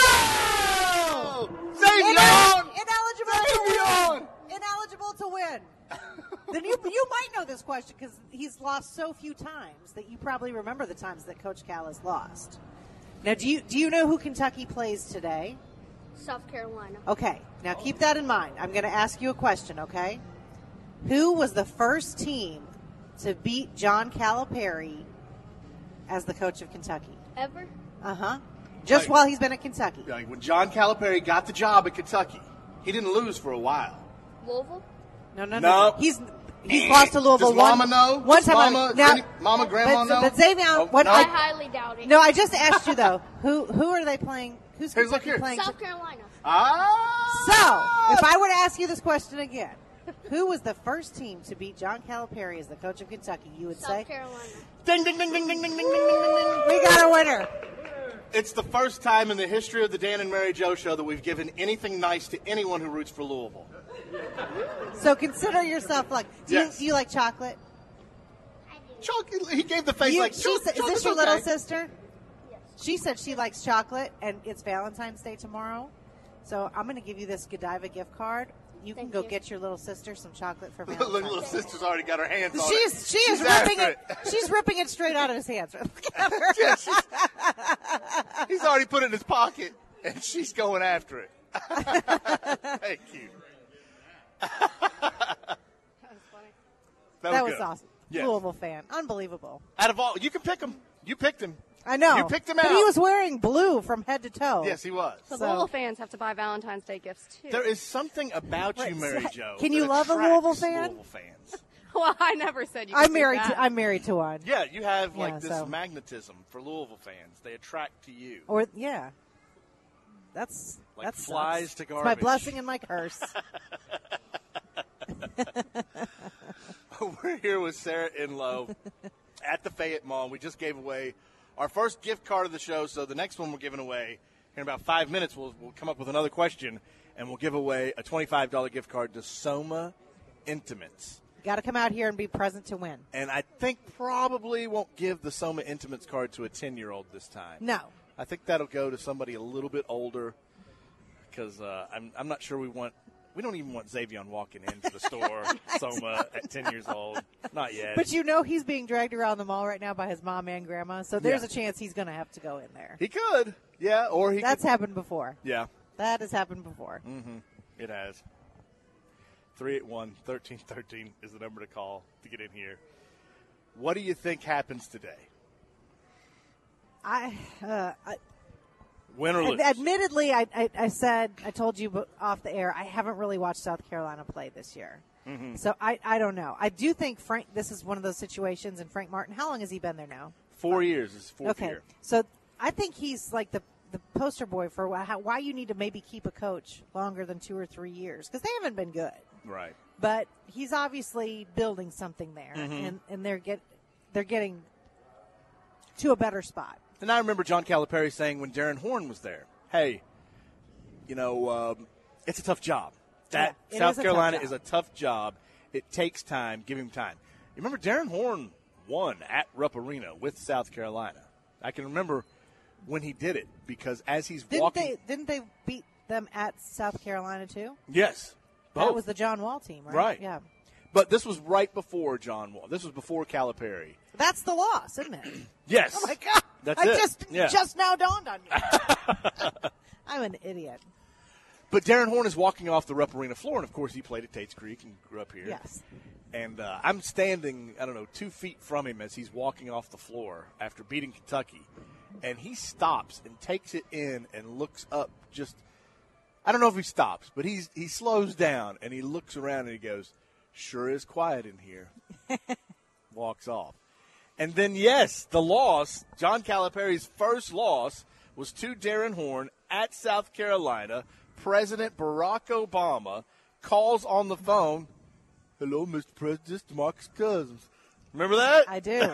Speaker 6: No! Xavier!
Speaker 7: Ineligible to
Speaker 6: Xavier!
Speaker 7: win. Ineligible to win. Then you you might know this question because he's lost so few times that you probably remember the times that Coach Cal has lost. Now, do you do you know who Kentucky plays today?
Speaker 13: South Carolina.
Speaker 7: Okay, now keep that in mind. I'm going to ask you a question. Okay, Who was the first team to beat John Calipari as the coach of Kentucky?
Speaker 13: Ever?
Speaker 7: Uh-huh. Just
Speaker 6: Like-
Speaker 7: while he's been at Kentucky.
Speaker 6: Like when John Calipari got the job at Kentucky, he didn't lose for a while.
Speaker 13: Louisville?
Speaker 7: No, no, no.
Speaker 6: No.
Speaker 7: He's he's lost to Louisville
Speaker 6: Does
Speaker 7: one,
Speaker 6: Mama know?
Speaker 7: one
Speaker 6: Does
Speaker 7: time.
Speaker 6: Mama,
Speaker 7: now,
Speaker 6: any- Mama, Grandma
Speaker 7: but,
Speaker 6: know?
Speaker 7: But Xavier,
Speaker 6: Oh,
Speaker 7: what
Speaker 6: no?
Speaker 13: I
Speaker 7: I,
Speaker 13: highly doubt it.
Speaker 7: no, I just asked you though. Who who are they playing? Who's
Speaker 6: Here's- look
Speaker 7: Kentucky
Speaker 6: here.
Speaker 7: playing?
Speaker 13: South Carolina.
Speaker 6: Ah!
Speaker 7: So, if I were to ask you this question again, who was the first team to beat John Calipari as the coach of Kentucky? You would
Speaker 13: South
Speaker 7: say
Speaker 13: Carolina.
Speaker 6: Ding, ding, ding, ding, ding, ding, ding, ding, ding, ding.
Speaker 7: we got a winner.
Speaker 6: It's the first time in the history of the Dan and Mary Jo show that we've given anything nice to anyone who roots for Louisville.
Speaker 7: So consider yourself like. Do,
Speaker 6: Yes.
Speaker 7: you, do you like chocolate?
Speaker 6: Chocolate. He gave the face
Speaker 7: You-
Speaker 6: like.
Speaker 7: she
Speaker 6: "Cho-
Speaker 7: said, is this
Speaker 6: chocolate's
Speaker 7: your little
Speaker 6: okay."
Speaker 7: sister? She said she likes chocolate, and it's Valentine's Day tomorrow. So I'm going to give you this Godiva gift card. You can
Speaker 13: Thank
Speaker 7: go
Speaker 13: you.
Speaker 7: get your little sister some chocolate for
Speaker 6: Look,
Speaker 7: Valentine's
Speaker 6: little
Speaker 7: Day.
Speaker 6: sister's already got her hands on
Speaker 7: She's
Speaker 6: it.
Speaker 7: she is
Speaker 6: She's
Speaker 7: ripping
Speaker 6: after
Speaker 7: it. She's ripping it straight out of his hands. Look at her.
Speaker 6: Yeah, she's- he's already put it in his pocket, and she's going after it. Thank you.
Speaker 7: That was
Speaker 6: good.
Speaker 7: awesome.
Speaker 6: Yes.
Speaker 7: Louisville fan, unbelievable.
Speaker 6: Out of all, you can pick him. You picked him.
Speaker 7: I know.
Speaker 6: You picked him
Speaker 7: but
Speaker 6: out.
Speaker 7: he was wearing blue from head to toe.
Speaker 6: Yes, he was.
Speaker 12: So,
Speaker 7: So-
Speaker 12: Louisville fans have to buy Valentine's Day gifts too.
Speaker 6: There is something about you,
Speaker 7: Right,
Speaker 6: Mary
Speaker 7: so-
Speaker 6: Jo.
Speaker 7: can you
Speaker 6: that
Speaker 7: love a
Speaker 6: attracts
Speaker 7: Louisville fan?
Speaker 6: Louisville fans.
Speaker 12: Well, I never said you. Could
Speaker 7: I'm
Speaker 12: do
Speaker 7: married.
Speaker 12: that.
Speaker 7: To, I'm married to one.
Speaker 6: Yeah, you have like
Speaker 7: Yeah,
Speaker 6: this
Speaker 7: so-
Speaker 6: magnetism for Louisville fans. They attract to you.
Speaker 7: Or yeah, that's
Speaker 6: Like
Speaker 7: that's
Speaker 6: flies to
Speaker 7: It's my
Speaker 6: garbage.
Speaker 7: blessing and my curse.
Speaker 6: We're here with Sarah Inlow at the Fayette Mall. We just gave away our first gift card of the show, so the next one we're giving away in about five minutes. We'll, we'll come up with another question, and we'll give away a twenty-five dollars gift card to Soma Intimates.
Speaker 7: Got to come out here and be present to win.
Speaker 6: And I think probably won't give the Soma Intimates card to a ten-year-old this time.
Speaker 7: No.
Speaker 6: I think that'll go to somebody a little bit older because uh, I'm, I'm not sure we want – we don't even want Xavier walking into the store, Soma, at ten years old. Not yet.
Speaker 7: But you know he's being dragged around the mall right now by his mom and grandma, so there's
Speaker 6: Yeah.
Speaker 7: a chance he's going to have to go in there.
Speaker 6: He could. Yeah, or he
Speaker 7: That's
Speaker 6: could.
Speaker 7: happened before.
Speaker 6: Yeah.
Speaker 7: That has happened before.
Speaker 6: Mm-hmm. It has. three eight one, one three one three is the number to call to get in here. What do you think happens today?
Speaker 7: I, uh, I
Speaker 6: Win or lose?
Speaker 7: ad- admittedly, I, I, I said, I told you bu- off the air, I haven't really watched South Carolina play this year.
Speaker 6: Mhm.
Speaker 7: So I, I don't know. I do think Frank, this is one of those situations, and Frank Martin, how long has he been there now?
Speaker 6: Four years is fourth
Speaker 7: okay.
Speaker 6: year.
Speaker 7: So I think he's like the, the poster boy for why, how, why you need to maybe keep a coach longer than two or three years, because they haven't been good.
Speaker 6: Right.
Speaker 7: But he's obviously building something there,
Speaker 6: Mhm.
Speaker 7: and, and they're get they're getting to a better spot.
Speaker 6: And I remember John Calipari saying when Darren Horn was there, hey, you know, um, it's a tough job. That
Speaker 7: Yeah, it
Speaker 6: South
Speaker 7: is a tough
Speaker 6: Carolina
Speaker 7: job.
Speaker 6: is a tough job. It takes time. Give him time. You remember Darren Horn won at Rupp Arena with South Carolina. I can remember when he did it because as he's
Speaker 7: Didn't
Speaker 6: walking.
Speaker 7: they didn't they beat them at South Carolina too?
Speaker 6: Yes.
Speaker 7: That
Speaker 6: both.
Speaker 7: was the John Wall team, right?
Speaker 6: Right.
Speaker 7: Yeah.
Speaker 6: But this was right before John Wall. This was before Calipari.
Speaker 7: That's the loss, isn't it?
Speaker 6: Yes.
Speaker 7: Oh my God!
Speaker 6: That's
Speaker 7: I
Speaker 6: it.
Speaker 7: just
Speaker 6: Yeah.
Speaker 7: just now dawned on me. I'm an idiot.
Speaker 6: But Darren Horn is walking off the Rupp Arena floor, and of course he played at Tate's Creek and grew up here.
Speaker 7: Yes.
Speaker 6: And uh, I'm standing, I don't know, two feet from him as he's walking off the floor after beating Kentucky. And he stops and takes it in and looks up just – I don't know if he stops, but he's he slows down and he looks around and he goes, sure is quiet in here. Walks off. And then, yes, the loss, John Calipari's first loss was to Darren Horn at South Carolina. President Barack Obama calls on the phone, hello, Mister President, this is DeMarcus Cousins. Remember that?
Speaker 7: I do.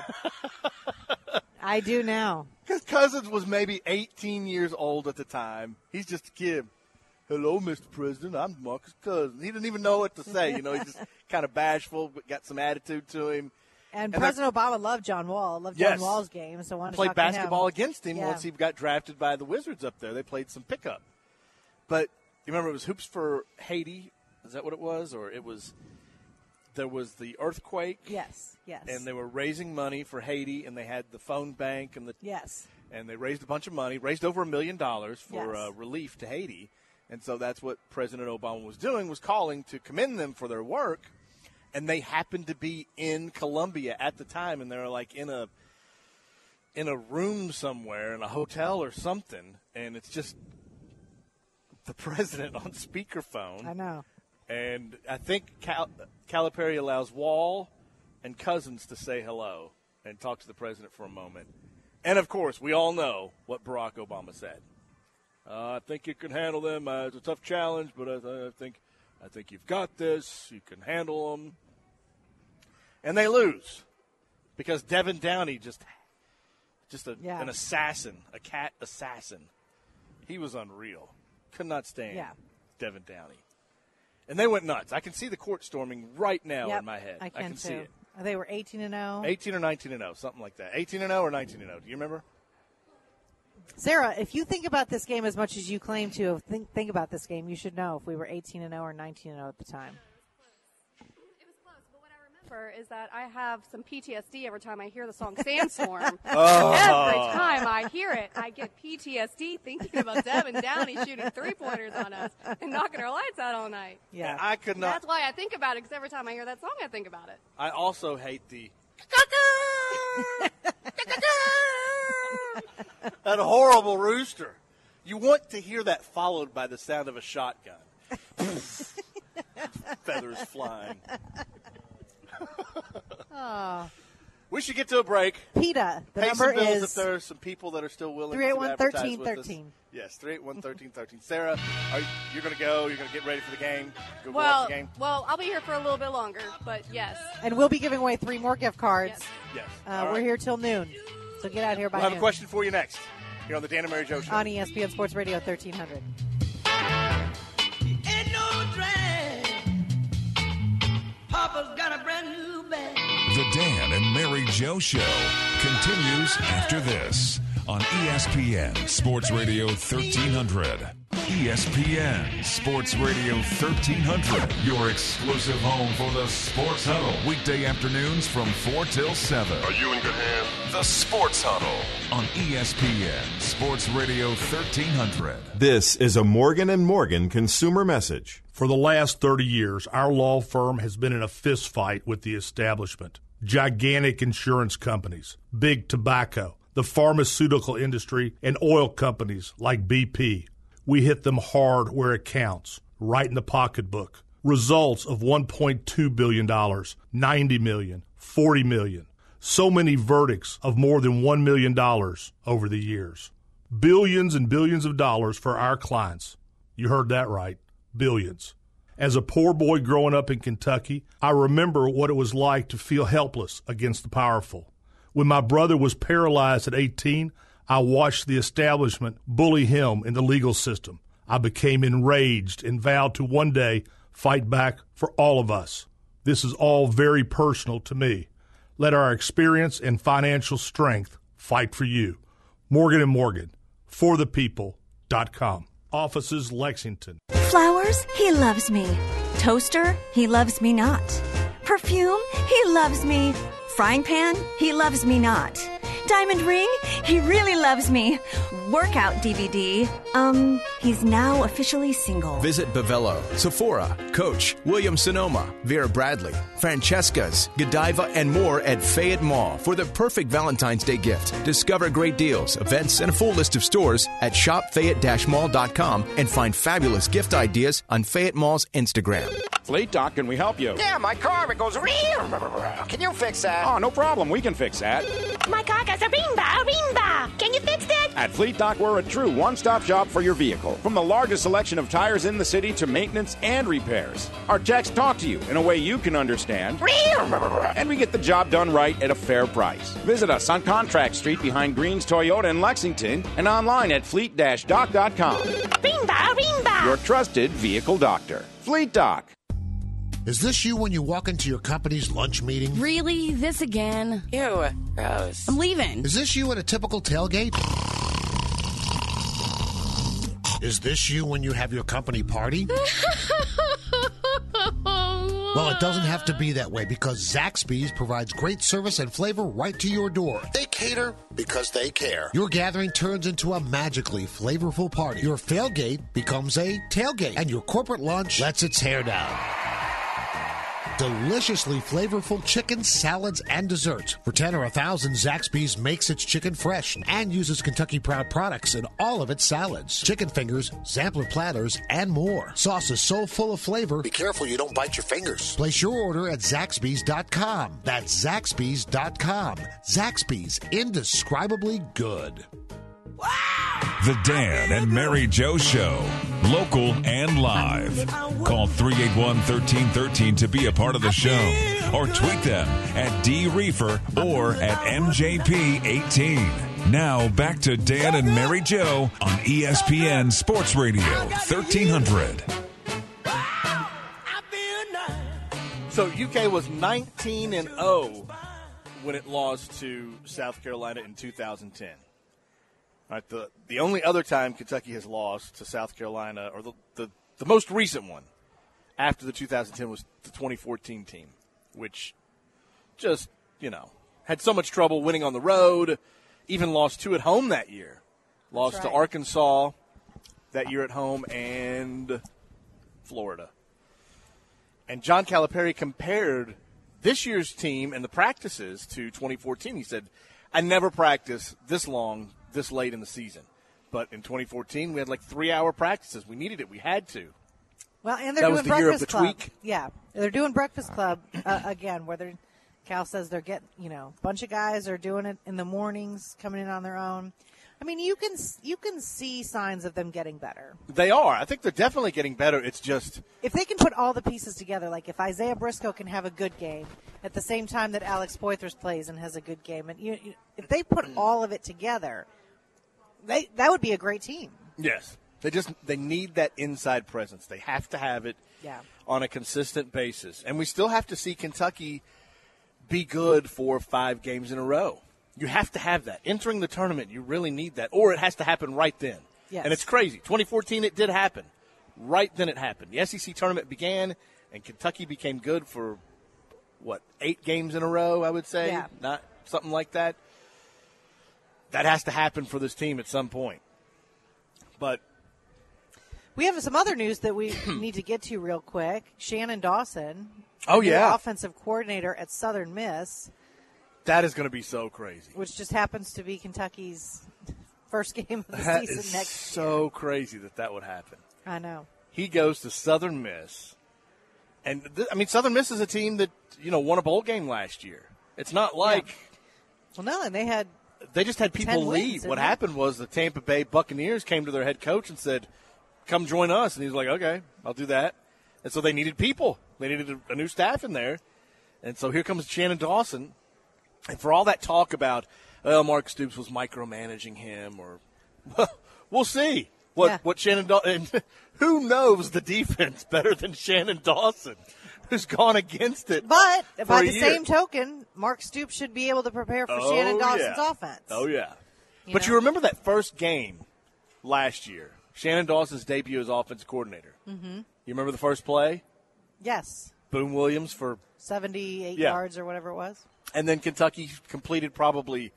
Speaker 7: I do now.
Speaker 6: Because Cousins was maybe eighteen years old at the time. He's just a kid. Hello, Mister President, I'm DeMarcus Cousins. He didn't even know what to say. You know, he's just kind of bashful, but got some attitude to him.
Speaker 7: And,
Speaker 6: And
Speaker 7: President Obama loved John Wall. Loved John
Speaker 6: Yes.
Speaker 7: Wall's game, so wanted to
Speaker 6: Played
Speaker 7: talk to him.
Speaker 6: basketball against him
Speaker 7: Yeah.
Speaker 6: once he got drafted by the Wizards up there. They played some pickup. But you remember it was Hoops for Haiti? Is that what it was? Or it was there was the earthquake?
Speaker 7: Yes, yes.
Speaker 6: And they were raising money for Haiti, and they had the phone bank and the
Speaker 7: Yes.
Speaker 6: and they raised a bunch of money, raised over a million dollars for
Speaker 7: Yes.
Speaker 6: uh, relief to Haiti. And so that's what President Obama was doing, was calling to commend them for their work. and they happened to be in Columbia at the time, and they were like in a in a room somewhere in a hotel or something, and it's just the president on speakerphone.
Speaker 7: I know.
Speaker 6: And I think Cal- Calipari allows Wall and Cousins to say hello and talk to the president for a moment. And, of course, we all know what Barack Obama said. Uh, I think you can handle them. Uh, it's a tough challenge, but I, I think I think you've got this. You can handle them. And they lose because Devin Downey just just a,
Speaker 7: yeah.
Speaker 6: an assassin, a cat assassin. He was unreal. Could not stand
Speaker 7: yeah.
Speaker 6: Devin Downey. And they went nuts. I can see the court storming right now
Speaker 7: yep,
Speaker 6: in my head.
Speaker 7: I can,
Speaker 6: I can
Speaker 7: too.
Speaker 6: see it.
Speaker 7: They were eighteen and oh.
Speaker 6: eighteen or nineteen and oh, something like that. eighteen and oh or nineteen and oh. Do you remember?
Speaker 7: Sarah, if you think about this game as much as you claim to think, think about this game, you should know if we were eighteen and oh or nineteen and oh at the time.
Speaker 12: It was close, but what I remember is that I have some P T S D every time I hear the song Sandstorm.
Speaker 6: oh.
Speaker 12: Every time I hear it, I get P T S D thinking about Devin Downey shooting three-pointers on us and knocking our lights out all night.
Speaker 7: Yeah,
Speaker 6: and I could not.
Speaker 12: That's why I think about it, because every time I hear that song, I think about it.
Speaker 6: I also hate the that horrible rooster. You want to hear that followed by the sound of a shotgun. Feathers flying.
Speaker 7: Oh.
Speaker 6: We should get to a break.
Speaker 7: PETA, the
Speaker 6: Pay
Speaker 7: number
Speaker 6: some bills
Speaker 7: is
Speaker 6: if there are some people that are still willing
Speaker 7: three eight one,
Speaker 6: to advertise
Speaker 7: one three
Speaker 6: with
Speaker 7: one
Speaker 6: us.
Speaker 7: three.
Speaker 6: Yes, three eight one, one three one three. Sarah, are you, you're going to go? You're going to get ready for the game? Go
Speaker 12: Well,
Speaker 6: watch the game?
Speaker 12: well, I'll be here for a little bit longer, but yes.
Speaker 7: And we'll be giving away three more gift cards.
Speaker 12: Yes.
Speaker 6: Yes.
Speaker 7: Uh,
Speaker 6: All
Speaker 7: we're
Speaker 6: right.
Speaker 7: here till noon, so get out here by
Speaker 6: We'll have
Speaker 7: noon.
Speaker 6: a question for you next here on the Dan and Mary Jo Show.
Speaker 7: On E S P N Sports Radio thirteen hundred.
Speaker 14: Ain't no drag. Papa's got a brand new bag.
Speaker 5: The Dan and Mary Jo Show continues after this on E S P N Sports Radio thirteen hundred. E S P N Sports Radio thirteen hundred, your exclusive home for the Sports Huddle. Weekday afternoons from four till seven.
Speaker 15: Are you in good hands?
Speaker 5: The Sports Huddle on E S P N Sports Radio thirteen hundred.
Speaker 16: This is a Morgan and Morgan consumer message.
Speaker 17: For the last thirty years, our law firm has been in a fist fight with the establishment. Gigantic insurance companies, big tobacco, the pharmaceutical industry, and oil companies like B P. We hit them hard where it counts, right in the pocketbook. Results of one point two billion dollars, ninety million dollars, forty million dollars. So many verdicts of more than one million dollars over the years. Billions and billions of dollars for our clients. You heard that right, billions. As a poor boy growing up in Kentucky, I remember what it was like to feel helpless against the powerful. When my brother was paralyzed at eighteen, I watched the establishment bully him in the legal system. I became enraged and vowed to one day fight back for all of us. This is all very personal to me. Let our experience and financial strength fight for you. Morgan and Morgan, for the people dot com. Offices, Lexington.
Speaker 18: Flowers, he loves me. Toaster, he loves me not. Perfume, he loves me. Frying pan, he loves me not. Diamond ring, he really loves me. Workout D V D, um, he's now officially single.
Speaker 19: Visit Bavello, Sephora, Coach, Williams-Sonoma, Vera Bradley, Francesca's, Godiva, and more at Fayette Mall for the perfect Valentine's Day gift. Discover great deals, events, and a full list of stores at shop fayette dash mall dot com and find fabulous gift ideas on Fayette Mall's Instagram.
Speaker 20: Fleet Doc, can we help you?
Speaker 21: Yeah, my car, it goes... Can you fix that?
Speaker 20: Oh, no problem. We can fix that.
Speaker 22: My car goes a bimba, a bimba. Can you fix that?
Speaker 20: At Fleet Doc, we're a true one-stop shop for your vehicle. From the largest selection of tires in the city to maintenance and repairs. Our techs talk to you in a way you can understand. And we get the job done right at a fair price. Visit us on Contract Street behind Green's Toyota in Lexington and online at fleet dash doc dot com.
Speaker 22: Bimba, bimba.
Speaker 20: Your trusted vehicle doctor. Fleet Doc.
Speaker 9: Is this you when you walk into your company's lunch meeting?
Speaker 23: Really? This again?
Speaker 21: Ew, gross.
Speaker 23: I'm leaving.
Speaker 9: Is this you at a typical tailgate? Is this you when you have your company party? Well, it doesn't have to be that way because Zaxby's provides great service and flavor right to your door. They cater because they care. Your gathering turns into a magically flavorful party. Your failgate becomes a tailgate, and your corporate lunch lets its hair down. deliciously flavorful chicken salads and desserts. For ten or a thousand, Zaxby's makes its chicken fresh and uses Kentucky Proud products in all of its salads, chicken fingers, sampler platters, and more. Sauce is so full of flavor. Be careful you don't bite your fingers. Place your order at Zaxby's dot com. That's Zaxby's dot com. Zaxby's, indescribably good.
Speaker 5: The Dan and Mary Jo Show, local and live. Call three eight one, one three one three to be a part of the show, or tweet them at D Reefer or at M J P eighteen. Now back to Dan and Mary Jo on E S P N Sports Radio thirteen hundred.
Speaker 6: So U K was nineteen and oh when it lost to South Carolina in two thousand ten. All right, the the only other time Kentucky has lost to South Carolina, or the, the, the most recent one after the two thousand ten, was the twenty fourteen team, which just, you know, had so much trouble winning on the road, even lost two at home that year. Lost
Speaker 7: right.
Speaker 6: to Arkansas that year at home and Florida. And John Calipari compared this year's team and the practices to twenty fourteen. He said, I never practiced this long, this late in the season. But in twenty fourteen, we had like three-hour practices. We needed it. We had to.
Speaker 7: Well, and they're
Speaker 6: that
Speaker 7: doing
Speaker 6: was the
Speaker 7: Breakfast
Speaker 6: year of the
Speaker 7: Club.
Speaker 6: tweak.
Speaker 7: Yeah, they're doing Breakfast Club uh, again, where they're, Cal says they're getting, you know, a bunch of guys are doing it in the mornings, coming in on their own. I mean, you can you can see signs of them getting better.
Speaker 6: They are. I think they're definitely getting better. It's just
Speaker 7: if they can put all the pieces together, like if Isaiah Briscoe can have a good game at the same time that Alex Poythress plays and has a good game, and you, you, if they put all of it together, they that would be a great team.
Speaker 6: Yes. They just they need that inside presence. They have to have it
Speaker 7: yeah.
Speaker 6: on a consistent basis. And we still have to see Kentucky be good for five games in a row. You have to have that. Entering the tournament, you really need that. Or it has to happen right then.
Speaker 7: Yes.
Speaker 6: And it's crazy. twenty fourteen, it did happen. Right then it happened. The S E C tournament began, and Kentucky became good for, what, eight games in a row, I would say?
Speaker 7: Yeah.
Speaker 6: Not something like that. That has to happen for this team at some point. But
Speaker 7: we have some other news that we need to get to real quick. Shannon Dawson,
Speaker 6: oh
Speaker 7: the
Speaker 6: yeah,
Speaker 7: offensive coordinator at Southern Miss.
Speaker 6: That is going to be so crazy.
Speaker 7: Which just happens to be Kentucky's first game of the
Speaker 6: that
Speaker 7: season
Speaker 6: is
Speaker 7: next
Speaker 6: so
Speaker 7: year.
Speaker 6: crazy that that would happen.
Speaker 7: I know.
Speaker 6: He goes to Southern Miss. And, th- I mean, Southern Miss is a team that, you know, won a bowl game last year. It's not like
Speaker 7: yeah. – Well, no, and they had –
Speaker 6: They just had people leave.
Speaker 7: Wins,
Speaker 6: what
Speaker 7: it?
Speaker 6: happened was the Tampa Bay Buccaneers came to their head coach and said, come join us. And he was like, okay, I'll do that. And so they needed people. They needed a, a new staff in there. And so here comes Shannon Dawson. And for all that talk about, well, Mark Stoops was micromanaging him, or well, we'll see what
Speaker 7: yeah.
Speaker 6: what Shannon Dawson. Who knows the defense better than Shannon Dawson, who's gone against it?
Speaker 7: But by the
Speaker 6: year.
Speaker 7: same token, Mark Stoops should be able to prepare for
Speaker 6: oh,
Speaker 7: Shannon Dawson's
Speaker 6: yeah.
Speaker 7: offense.
Speaker 6: Oh yeah,
Speaker 7: you
Speaker 6: but
Speaker 7: know?
Speaker 6: you remember that first game last year, Shannon Dawson's debut as offensive coordinator.
Speaker 7: Mm-hmm.
Speaker 6: You remember the first play?
Speaker 7: Yes.
Speaker 6: Boone Williams for
Speaker 7: seventy-eight
Speaker 6: yeah.
Speaker 7: yards or whatever it was.
Speaker 6: And then Kentucky completed probably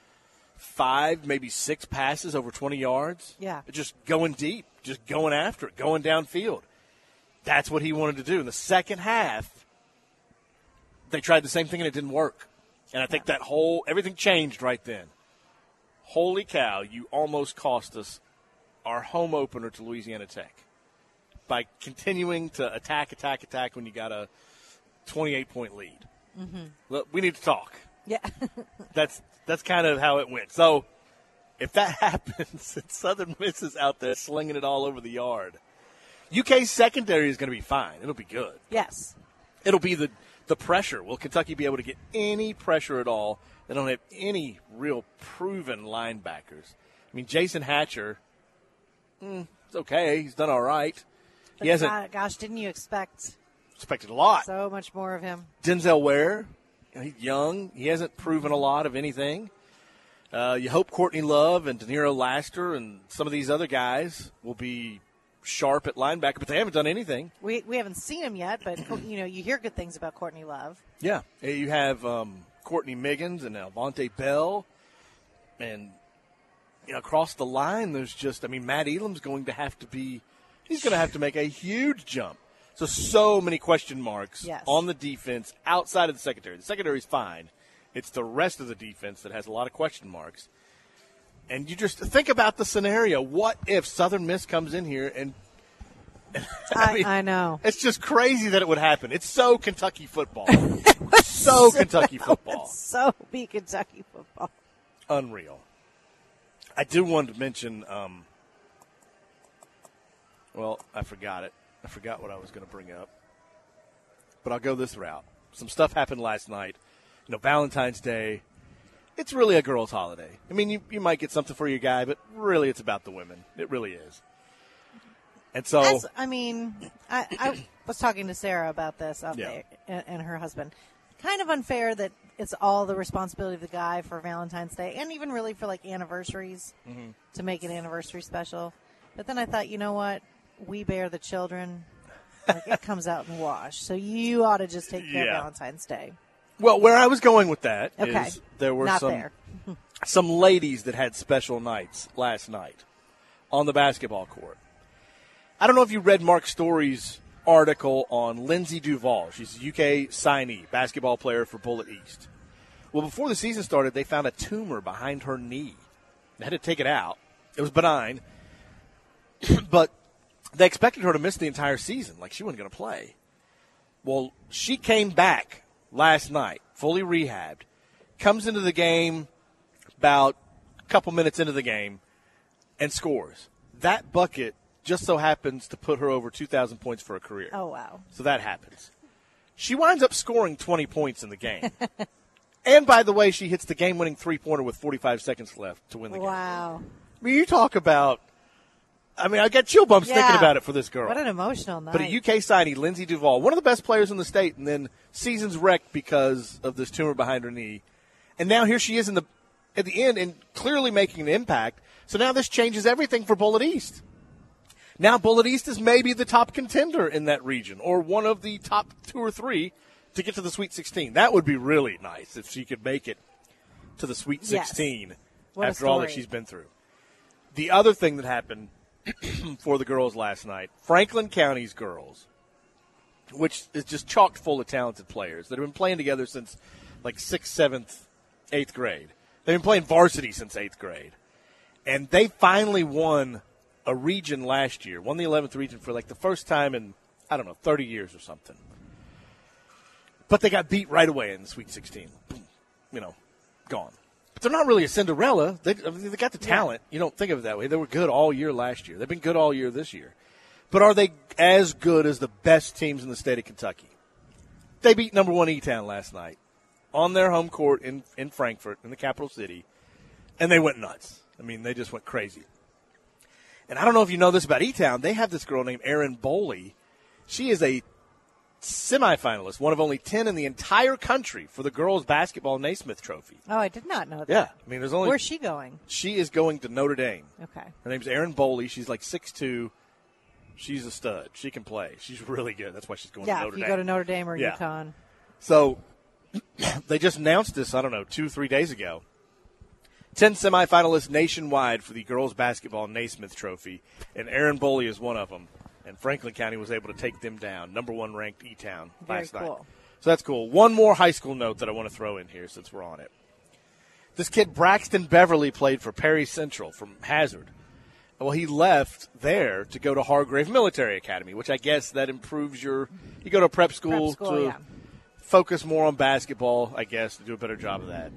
Speaker 6: five, maybe six passes over twenty yards.
Speaker 7: Yeah.
Speaker 6: Just going deep, just going after it, going downfield. That's what he wanted to do. In the second half, they tried the same thing and it didn't work. And I think that whole, everything changed right then. Holy cow, you almost cost us our home opener to Louisiana Tech by continuing to attack, attack, attack when you got a twenty-eight point lead.
Speaker 7: Mm-hmm.
Speaker 6: Look, we need to talk.
Speaker 7: Yeah.
Speaker 6: that's that's kind of how it went. So if that happens and Southern Miss is out there slinging it all over the yard, U K's secondary is going to be fine. It'll be good.
Speaker 7: Yes.
Speaker 6: It'll be the, the pressure. Will Kentucky be able to get any pressure at all? They don't have any real proven linebackers. I mean, Jason Hatcher, mm, it's okay. He's done all right.
Speaker 7: But
Speaker 6: he hasn't
Speaker 7: God, gosh, didn't you expect
Speaker 6: expected a lot.
Speaker 7: So much more of him.
Speaker 6: Denzel Ware, you know, he's young. He hasn't proven a lot of anything. Uh, you hope Courtney Love and Deniro Laster and some of these other guys will be sharp at linebacker, but they haven't done anything.
Speaker 7: We we haven't seen him yet, but you know you hear good things about Courtney Love.
Speaker 6: Yeah, you have um, Courtney Miggins and Alvonte Bell, and you know across the line, there's just I mean Matt Elam's going to have to be he's going to have to make a huge jump. So, so many question marks
Speaker 7: Yes.
Speaker 6: on the defense outside of the secondary. The secondary's fine. It's the rest of the defense that has a lot of question marks. And you just think about the scenario. What if Southern Miss comes in here and
Speaker 7: I,
Speaker 6: I, mean,
Speaker 7: I know.
Speaker 6: it's just crazy that it would happen. It's so Kentucky football. so Kentucky football.
Speaker 7: So be Kentucky football.
Speaker 6: Unreal. I do want to mention, um, well, I forgot it. I forgot what I was going to bring up. But I'll go this route. Some stuff happened last night. You know, Valentine's Day. It's really a girls' holiday. I mean, you, you might get something for your guy, but really it's about the women. It really is. And so,
Speaker 7: As, I mean, I, I was talking to Sarah about this out
Speaker 6: Yeah.
Speaker 7: there and, and her husband. Kind of unfair that it's all the responsibility of the guy for Valentine's Day and even really for like anniversaries
Speaker 6: Mhm.
Speaker 7: to make an anniversary special. But then I thought, you know what? We bear the children. Like, it comes out in the wash. So you ought to just take care
Speaker 6: Yeah.
Speaker 7: of Valentine's Day.
Speaker 6: well, where I was going with that is
Speaker 7: Okay.
Speaker 6: there were
Speaker 7: Not
Speaker 6: some
Speaker 7: there.
Speaker 6: some ladies that had special nights last night on the basketball court. I don't know if you read Mark Story's article on Lindsay Duval. She's a U K signee, basketball player for Bullitt East. Well, before the season started, they found a tumor behind her knee. They had to take it out. It was benign. But they expected her to miss the entire season, like she wasn't going to play. Well, she came back last night, fully rehabbed, comes into the game about a couple minutes into the game, and scores. That bucket just so happens to put her over two thousand points for a career.
Speaker 7: Oh, wow.
Speaker 6: So that happens. She winds up scoring twenty points in the game. And, by the way, she hits the game-winning three-pointer with forty-five seconds left to win the game.
Speaker 7: Wow.
Speaker 6: I mean, you talk about – I mean, I got chill bumps thinking
Speaker 7: Yeah.
Speaker 6: about it for this girl.
Speaker 7: What an emotional night.
Speaker 6: But a U K signee, Lindsay Duval, one of the best players in the state, and then season's wrecked because of this tumor behind her knee. And now here she is in the at the end and clearly making an impact. So now this changes everything for Bullitt East. Now Bullitt East is maybe the top contender in that region or one of the top two or three to get to the Sweet sixteen. That would be really nice if she could make it to the Sweet
Speaker 7: Yes.
Speaker 6: sixteen
Speaker 7: What a
Speaker 6: after all that
Speaker 7: story.
Speaker 6: she's been through. The other thing that happened for the girls last night, Franklin County's girls, which is just chock full of talented players that have been playing together since like sixth, seventh, eighth grade. They've been playing varsity since eighth grade. And they finally won a region last year, won the eleventh region for like the first time in, I don't know, thirty years or something. But they got beat right away in the Sweet sixteen. Boom, you know, gone. But they're not really a Cinderella. They, I mean, they got the talent. You don't think of it that way. They were good all year last year. They've been good all year this year. But are they as good as the best teams in the state of Kentucky? They beat number one E-Town last night on their home court in, in Frankfort, in the capital city, and they went nuts. I mean, they just went crazy. And I don't know if you know this about E-Town. They have this girl named Erin Boley. She is a semifinalist, one of only ten in the entire country for the girls' basketball Naismith Trophy.
Speaker 7: Oh, I did not know that.
Speaker 6: Yeah, I mean, there's only.
Speaker 7: Where's she going?
Speaker 6: She is going to Notre Dame.
Speaker 7: Okay.
Speaker 6: Her name's Erin Boley. She's like six two. She's a stud. She can play. She's really good. That's why she's going
Speaker 7: Yeah,
Speaker 6: to Notre
Speaker 7: if you
Speaker 6: Dame.
Speaker 7: go to Notre Dame or
Speaker 6: Yeah.
Speaker 7: UConn.
Speaker 6: So they just announced this, I don't know, two, three days ago. Ten semifinalists nationwide for the girls' basketball Naismith Trophy, and Erin Boley is one of them. And Franklin County was able to take them down, number one ranked E-Town
Speaker 7: Very
Speaker 6: last night.
Speaker 7: cool.
Speaker 6: So that's cool. One more high school note that I want to throw in here since we're on it. This kid, Braxton Beverly, played for Perry Central from Hazard. Well, he left there to go to Hargrave Military Academy, which I guess that improves your – you go to a prep school,
Speaker 7: Prep school,
Speaker 6: to
Speaker 7: yeah.
Speaker 6: focus more on basketball, I guess, to do a better job of that.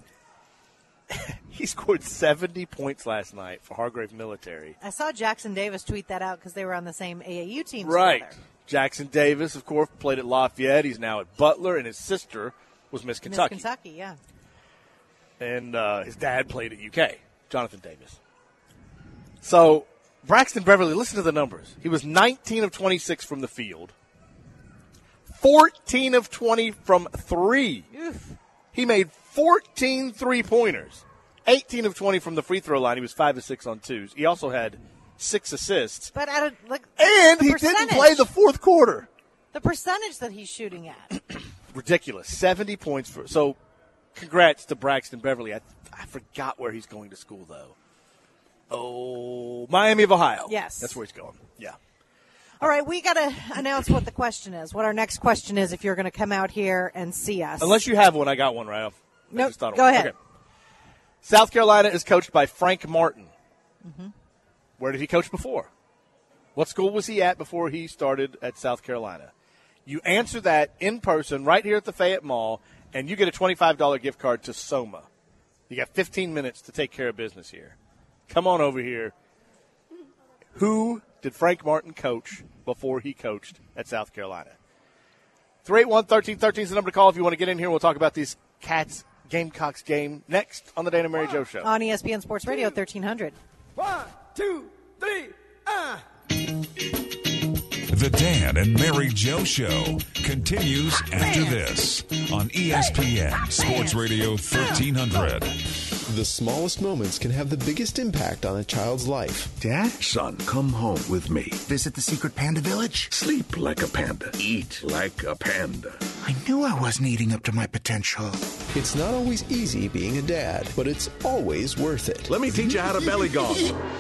Speaker 6: He scored seventy points last night for Hargrave Military.
Speaker 7: I saw Jackson Davis tweet that out because they were on the same A A U team
Speaker 6: Right.
Speaker 7: together.
Speaker 6: Jackson Davis, of course, played at Lafayette. He's now at Butler, and his sister was Miss Kentucky.
Speaker 7: Miss Kentucky, yeah.
Speaker 6: And uh, his dad played at U K, Jonathan Davis. So Braxton Beverly, listen to the numbers. He was nineteen of twenty-six from the field, fourteen of twenty from three.
Speaker 7: Oof.
Speaker 6: He made fourteen three-pointers, eighteen of twenty from the free throw line. He was five of six on twos. He also had six assists.
Speaker 7: But at a, like,
Speaker 6: And
Speaker 7: the
Speaker 6: he didn't
Speaker 7: percentage-
Speaker 6: play the fourth quarter.
Speaker 7: The percentage that he's shooting at.
Speaker 6: Ridiculous. seventy points for. So, congrats to Braxton Beverly. I, I forgot where he's going to school, though. Oh, Miami of Ohio.
Speaker 7: Yes.
Speaker 6: That's where he's going. Yeah.
Speaker 7: All right, we got to announce what the question is, what our next question is if you're going to come out here and see us.
Speaker 6: Unless you have one, I got one right off.
Speaker 7: No,
Speaker 6: nope,
Speaker 7: go ahead.
Speaker 6: Okay. South Carolina is coached by Frank Martin.
Speaker 7: Mm-hmm.
Speaker 6: Where did he coach before? What school was he at before he started at South Carolina? You answer that in person right here at the Fayette Mall, and you get a twenty-five dollars gift card to Soma. You got fifteen minutes to take care of business here. Come on over here. Who did Frank Martin coach before he coached at South Carolina? three eight one, one three one three is the number to call if you want to get in here. We'll talk about these Cats Gamecocks game next on the Dan and Mary Jo Show.
Speaker 7: On E S P N Sports Radio thirteen hundred.
Speaker 14: One, two, three, ah.
Speaker 5: The Dan and Mary Jo Show continues after this on E S P N Sports Radio thirteen hundred.
Speaker 3: The smallest moments can have the biggest impact on a child's life.
Speaker 15: Dad? Son, come home with me. Visit the secret panda village? Sleep like a panda. Eat like a panda. I knew I wasn't eating up to my potential.
Speaker 3: It's not always easy being a dad, but it's always worth it.
Speaker 15: Let me teach you how to belly golf.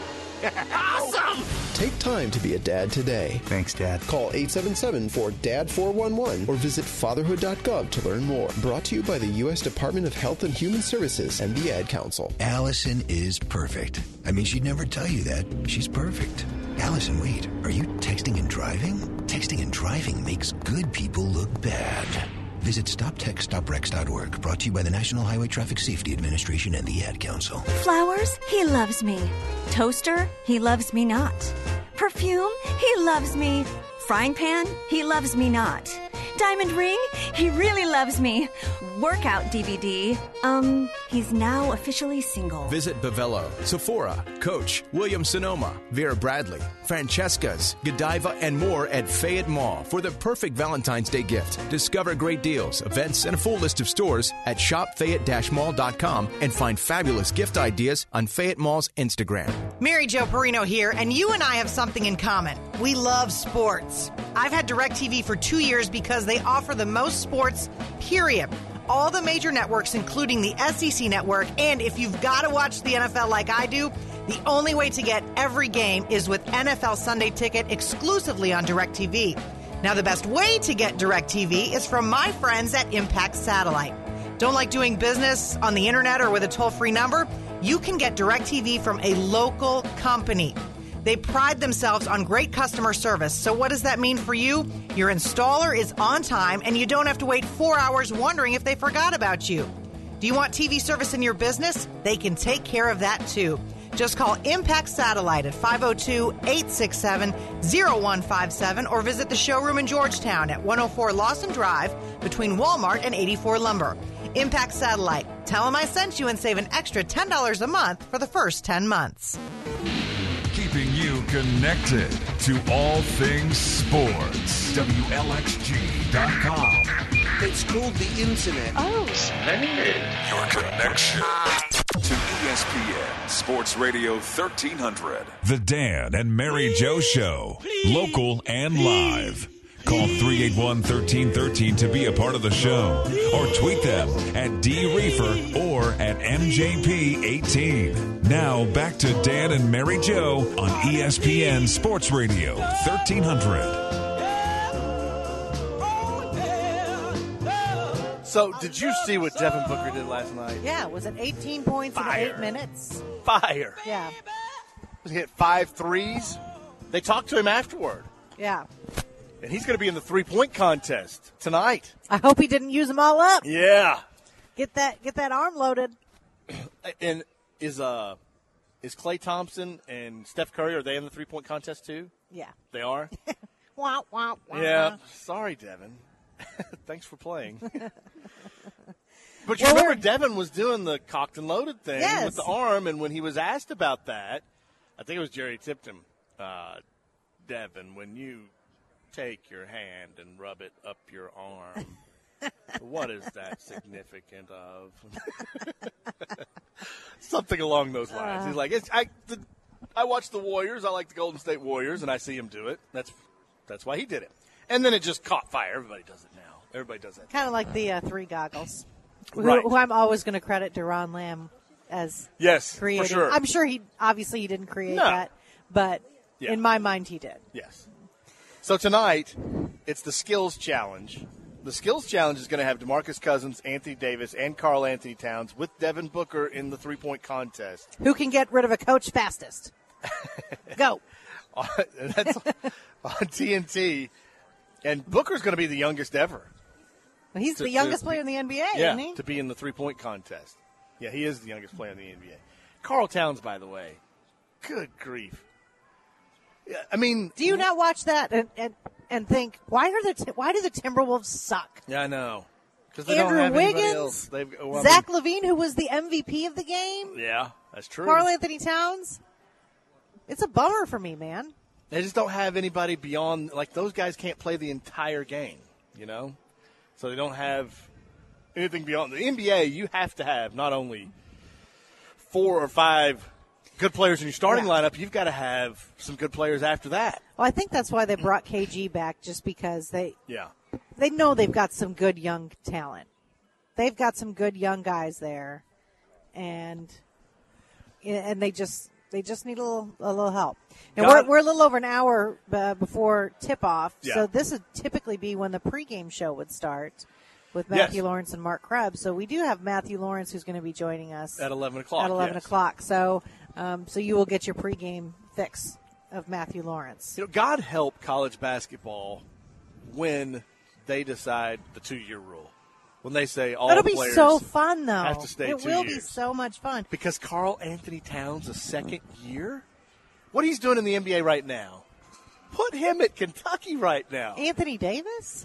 Speaker 3: Awesome! Take time to be a dad today.
Speaker 15: Thanks, Dad.
Speaker 3: Call eight seven seven, four D A D, four one one or visit fatherhood dot gov to learn more. Brought to you by the U S Department of Health and Human Services and the Ad Council.
Speaker 15: Allison is perfect. I mean, she'd never tell you that. She's perfect. Allison, wait. Are you texting and driving? Texting and driving makes good people look bad. Visit stop text stop wrecks dot org. Brought to you by the National Highway Traffic Safety Administration and the Ad Council.
Speaker 18: Flowers, he loves me. Toaster, he loves me not. Perfume, he loves me. Frying pan, he loves me not. Diamond ring, he really loves me. Workout D V D, um, he's now officially single.
Speaker 19: Visit Bevello, Sephora, Coach, Williams-Sonoma, Vera Bradley, Francesca's, Godiva, and more at Fayette Mall for the perfect Valentine's Day gift. Discover great deals, events, and a full list of stores at shop fayette dash mall dot com and find fabulous gift ideas on Fayette Mall's Instagram.
Speaker 23: Mary Jo Perino here, and you and I have something in common. We love sports. I've had DirecTV for two years because they offer the most sports, period. All the major networks, including the S E C network, and if you've got to watch the N F L like I do, the only way to get every game is with N F L Sunday Ticket exclusively on DirecTV. Now, the best way to get DirecTV is from my friends at Impact Satellite. Don't like doing business on the internet or with a toll-free number? You can get DirecTV from a local company. They pride themselves on great customer service. So what does that mean for you? Your installer is on time, and you don't have to wait four hours wondering if they forgot about you. Do you want T V service in your business? They can take care of that, too. Just call Impact Satellite at five oh two, eight six seven, oh one five seven or visit the showroom in Georgetown at one oh four Lawson Drive between Walmart and eighty-four Lumber. Impact Satellite. Tell them I sent you and save an extra ten dollars a month for the first ten months.
Speaker 5: Keeping you connected to all things sports. W L X G dot com.
Speaker 24: It's called the internet.
Speaker 5: Oh, splendid. Your connection to E S P N Sports Radio thirteen hundred. The Dan and Mary Jo Show. Local and live. Call three eight one, one three one three to be a part of the show. Or tweet them at D Reefer or at M J P eighteen. Now back to Dan and Mary Jo on E S P N Sports Radio thirteen hundred.
Speaker 6: So, did you see what Devin Booker did last night?
Speaker 7: Yeah, was it eighteen points
Speaker 6: Fire.
Speaker 7: in eight minutes?
Speaker 6: Fire.
Speaker 7: Yeah.
Speaker 6: He hit five threes. They talked to him afterward.
Speaker 7: Yeah.
Speaker 6: And he's going to be in the three-point contest tonight.
Speaker 7: I hope he didn't use them all up.
Speaker 6: Yeah.
Speaker 7: Get that get that arm loaded.
Speaker 6: And is uh is Klay Thompson and Steph Curry, are they in the three-point contest too?
Speaker 7: Yeah.
Speaker 6: They are?
Speaker 7: Wah, wah, wah.
Speaker 6: Yeah. Sorry, Devin. Thanks for playing. But you
Speaker 7: Well,
Speaker 6: remember
Speaker 7: we're-
Speaker 6: Devin was doing the cocked and loaded thing
Speaker 7: Yes.
Speaker 6: with the arm, and when he was asked about that, I think it was Jerry tipped him, uh, Devin, when you take your hand and rub it up your arm, what is that significant of? Something along those lines.
Speaker 7: Uh.
Speaker 6: He's like, it's, I, the, I watch the Warriors. I like the Golden State Warriors, and I see him do it. That's that's why he did it. And then it just caught fire. Everybody does it now. Everybody does that.
Speaker 7: Kind of like the uh, three goggles, who,
Speaker 6: Right.
Speaker 7: who I'm always going to credit Deron Lamb as
Speaker 6: Yes, for
Speaker 7: creating.
Speaker 6: sure.
Speaker 7: I'm sure he obviously he didn't create
Speaker 6: No.
Speaker 7: that, but
Speaker 6: Yeah.
Speaker 7: in my mind he did.
Speaker 6: Yes. So tonight, it's the skills challenge. The skills challenge is going to have DeMarcus Cousins, Anthony Davis, and Karl Anthony Towns with Devin Booker in the three-point contest.
Speaker 7: Who can get rid of a coach fastest? Go.
Speaker 6: That's on T N T. And Booker's going to be the youngest ever.
Speaker 7: Well, he's
Speaker 6: to,
Speaker 7: the youngest
Speaker 6: to,
Speaker 7: player in the N B A,
Speaker 6: yeah,
Speaker 7: isn't he?
Speaker 6: to be in the three-point contest. Yeah, he is the youngest player in the N B A. Karl Towns, by the way. Good grief. Yeah, I mean,
Speaker 7: do you not watch that and and, and think why are the why do the Timberwolves suck?
Speaker 6: Yeah, I know. Because
Speaker 7: Andrew
Speaker 6: don't have
Speaker 7: Wiggins,
Speaker 6: else. Well,
Speaker 7: Zach
Speaker 6: I mean,
Speaker 7: LaVine, who was the M V P of the game.
Speaker 6: Yeah, that's true.
Speaker 7: Karl Anthony Towns. It's a bummer for me, man.
Speaker 6: They just don't have anybody beyond, like, those guys can't play the entire game, you know? So they don't have anything beyond. The N B A, you have to have not only four or five good players in your starting yeah. lineup, you've got to have some good players after that.
Speaker 7: Well, I think that's why they brought K G back, just because they
Speaker 6: yeah.
Speaker 7: they know they've got some good young talent. They've got some good young guys there, and and they just they just need a little a little help. Now we're we're a little over an hour uh, before tip off,
Speaker 6: yeah.
Speaker 7: so this would typically be when the pregame show would start with Matthew
Speaker 6: yes.
Speaker 7: Lawrence and Mark Krebs. So we do have Matthew Lawrence who's going to be joining us
Speaker 6: at eleven o'clock.
Speaker 7: At eleven
Speaker 6: yes.
Speaker 7: o'clock. So um, so you will get your pregame fix of Matthew Lawrence.
Speaker 6: You know, God help college basketball when they decide the two-year rule. When they say all
Speaker 7: It'll
Speaker 6: players
Speaker 7: be so fun, though.
Speaker 6: have to stay
Speaker 7: it
Speaker 6: two
Speaker 7: will
Speaker 6: years.
Speaker 7: be so much fun.
Speaker 6: Because Karl Anthony Towns, a second year? What he's doing in the N B A right now, put him at Kentucky right now.
Speaker 7: Anthony Davis?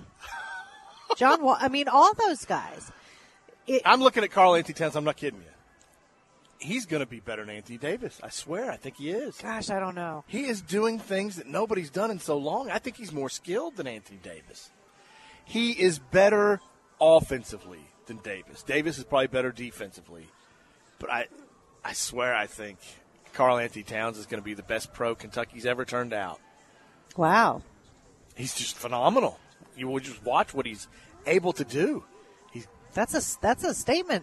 Speaker 7: John Wall. I mean, all those guys. It,
Speaker 6: I'm looking at Karl Anthony Towns. I'm not kidding you. He's going to be better than Anthony Davis. I swear. I think he is.
Speaker 7: Gosh, I don't know.
Speaker 6: He is doing things that nobody's done in so long. I think he's more skilled than Anthony Davis. He is better offensively than Davis. Davis is probably better defensively. But I I swear I think Karl Anthony Towns is going to be the best pro Kentucky's ever turned out.
Speaker 7: Wow.
Speaker 6: He's just phenomenal. You will just watch what he's able to do. He's
Speaker 7: That's a, that's a statement.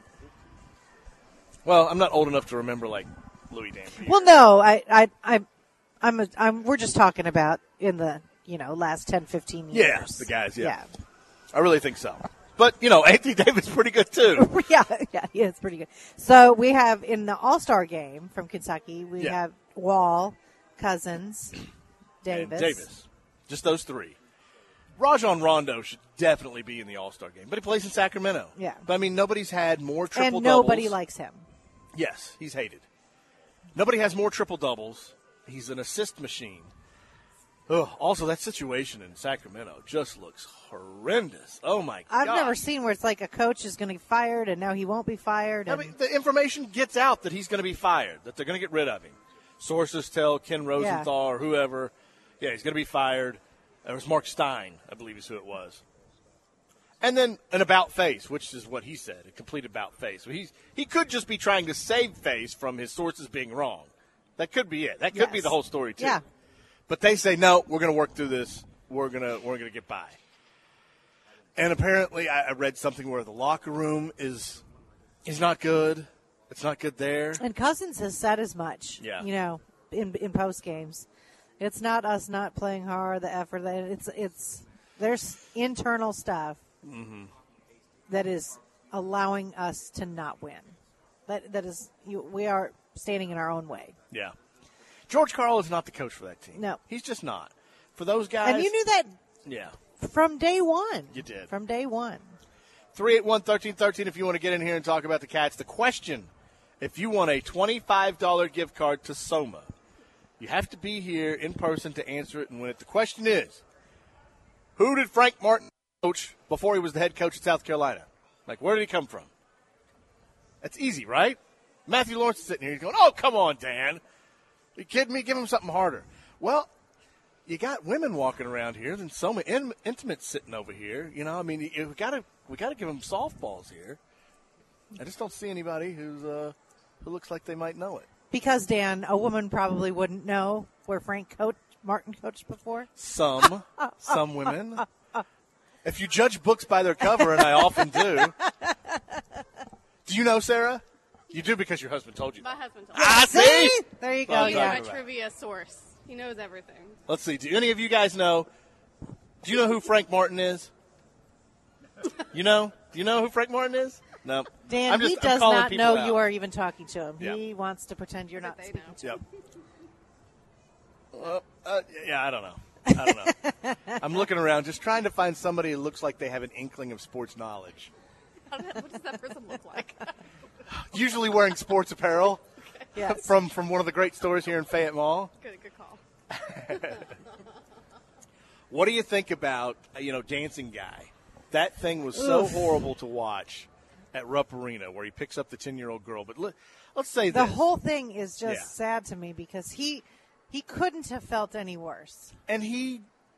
Speaker 6: Well, I'm not old enough to remember, like, Louis Dampier.
Speaker 7: Well, no, I, I, I, I'm, a, I'm, we're just talking about in the, you know, last ten, fifteen years.
Speaker 6: Yeah, the guys, yeah.
Speaker 7: yeah.
Speaker 6: I really think so. But, you know, Anthony Davis is pretty good, too.
Speaker 7: yeah, yeah, he is pretty good. So we have, in the All-Star game from Kentucky, we
Speaker 6: Yeah.
Speaker 7: have Wall, Cousins, Davis.
Speaker 6: And Davis. Just those three. Rajon Rondo should definitely be in the All-Star game, but he plays in Sacramento.
Speaker 7: Yeah.
Speaker 6: But, I mean, nobody's had more triple-doubles.
Speaker 7: And nobody likes him.
Speaker 6: Yes, he's hated. Nobody has more triple-doubles. He's an assist machine. Ugh, also, that situation in Sacramento just looks horrendous. Oh, my God.
Speaker 7: I've never seen where it's like a coach is going to be fired and now he won't be fired.
Speaker 6: I
Speaker 7: And
Speaker 6: mean, the information gets out that he's going to be fired, that they're going to get rid of him. Sources tell Ken Rosenthal
Speaker 7: Yeah.
Speaker 6: or whoever, yeah, he's going to be fired. It was Mark Stein, I believe is who it was. And then an about face, which is what he said, a complete about face. So he's he could just be trying to save face from his sources being wrong. That could be it. That could
Speaker 7: Yes.
Speaker 6: be the whole story too.
Speaker 7: Yeah.
Speaker 6: But they say no, we're going to work through this. We're gonna we're gonna get by. And apparently, I, I read something where the locker room is is not good. It's not good there.
Speaker 7: And Cousins has said as much.
Speaker 6: Yeah.
Speaker 7: You know, in in post games, it's not us not playing hard, the effort. It's it's there's internal stuff
Speaker 6: Mm-hmm.
Speaker 7: that is allowing us to not win. That that is you, we are standing in our own way.
Speaker 6: Yeah. George Karl is not the coach for that team.
Speaker 7: No.
Speaker 6: He's just not. For those guys.
Speaker 7: And you knew that
Speaker 6: Yeah.
Speaker 7: from day one.
Speaker 6: You did.
Speaker 7: From day one.
Speaker 6: three eight one, one three one three if you want to get in here and talk about the Cats. The question, if you want a twenty-five dollars gift card to Soma, you have to be here in person to answer it and win it. The question is, who did Frank Martin coach before he was the head coach at South Carolina? Like, where did he come from? That's easy, right? Matthew Lawrence is sitting here. He's going, oh, come on, Dan. Are you kidding me? Give him something harder. Well, you got women walking around here, then Soma in, Intimate's sitting over here. You know, I mean, we got to we got to give them softballs here. I just don't see anybody who's uh, who looks like they might know it.
Speaker 7: Because, Dan, a woman probably wouldn't know where Frank coach, Martin coached before.
Speaker 6: Some, some women. If you judge books by their cover, and I often do. Do you know, Sarah? You do because your husband told you.
Speaker 12: My husband told me.
Speaker 6: Ah, see?
Speaker 7: There you
Speaker 6: Well,
Speaker 7: go,
Speaker 12: He's
Speaker 7: yeah.
Speaker 12: my
Speaker 6: talking about.
Speaker 12: trivia source. He knows everything.
Speaker 6: Let's see. Do any of you guys know Do you know who Frank Martin is? You know? Do you know who Frank Martin is? No.
Speaker 7: Dan,
Speaker 6: I'm just,
Speaker 7: he does
Speaker 6: I'm calling
Speaker 7: not
Speaker 6: people
Speaker 7: know
Speaker 6: out.
Speaker 7: you are even talking to him.
Speaker 6: Yeah.
Speaker 7: He wants to pretend you're not speaking to
Speaker 6: Yep.
Speaker 7: him.
Speaker 6: Uh, uh, yeah, I don't know. I don't know. I'm looking around just trying to find somebody who looks like they have an inkling of sports knowledge.
Speaker 12: What does that person look like?
Speaker 6: Usually wearing sports apparel
Speaker 7: Yes.
Speaker 6: from, from one of the great stores here in Fayette Mall.
Speaker 12: Good, good call.
Speaker 6: What do you think about, you know, Dancing Guy? That thing was so
Speaker 7: Oof.
Speaker 6: horrible to watch at Rupp Arena where he picks up the ten-year-old girl. But let, let's say
Speaker 7: The
Speaker 6: this.
Speaker 7: whole thing is just
Speaker 6: Yeah.
Speaker 7: sad to me because he he couldn't have felt any worse.
Speaker 6: And he,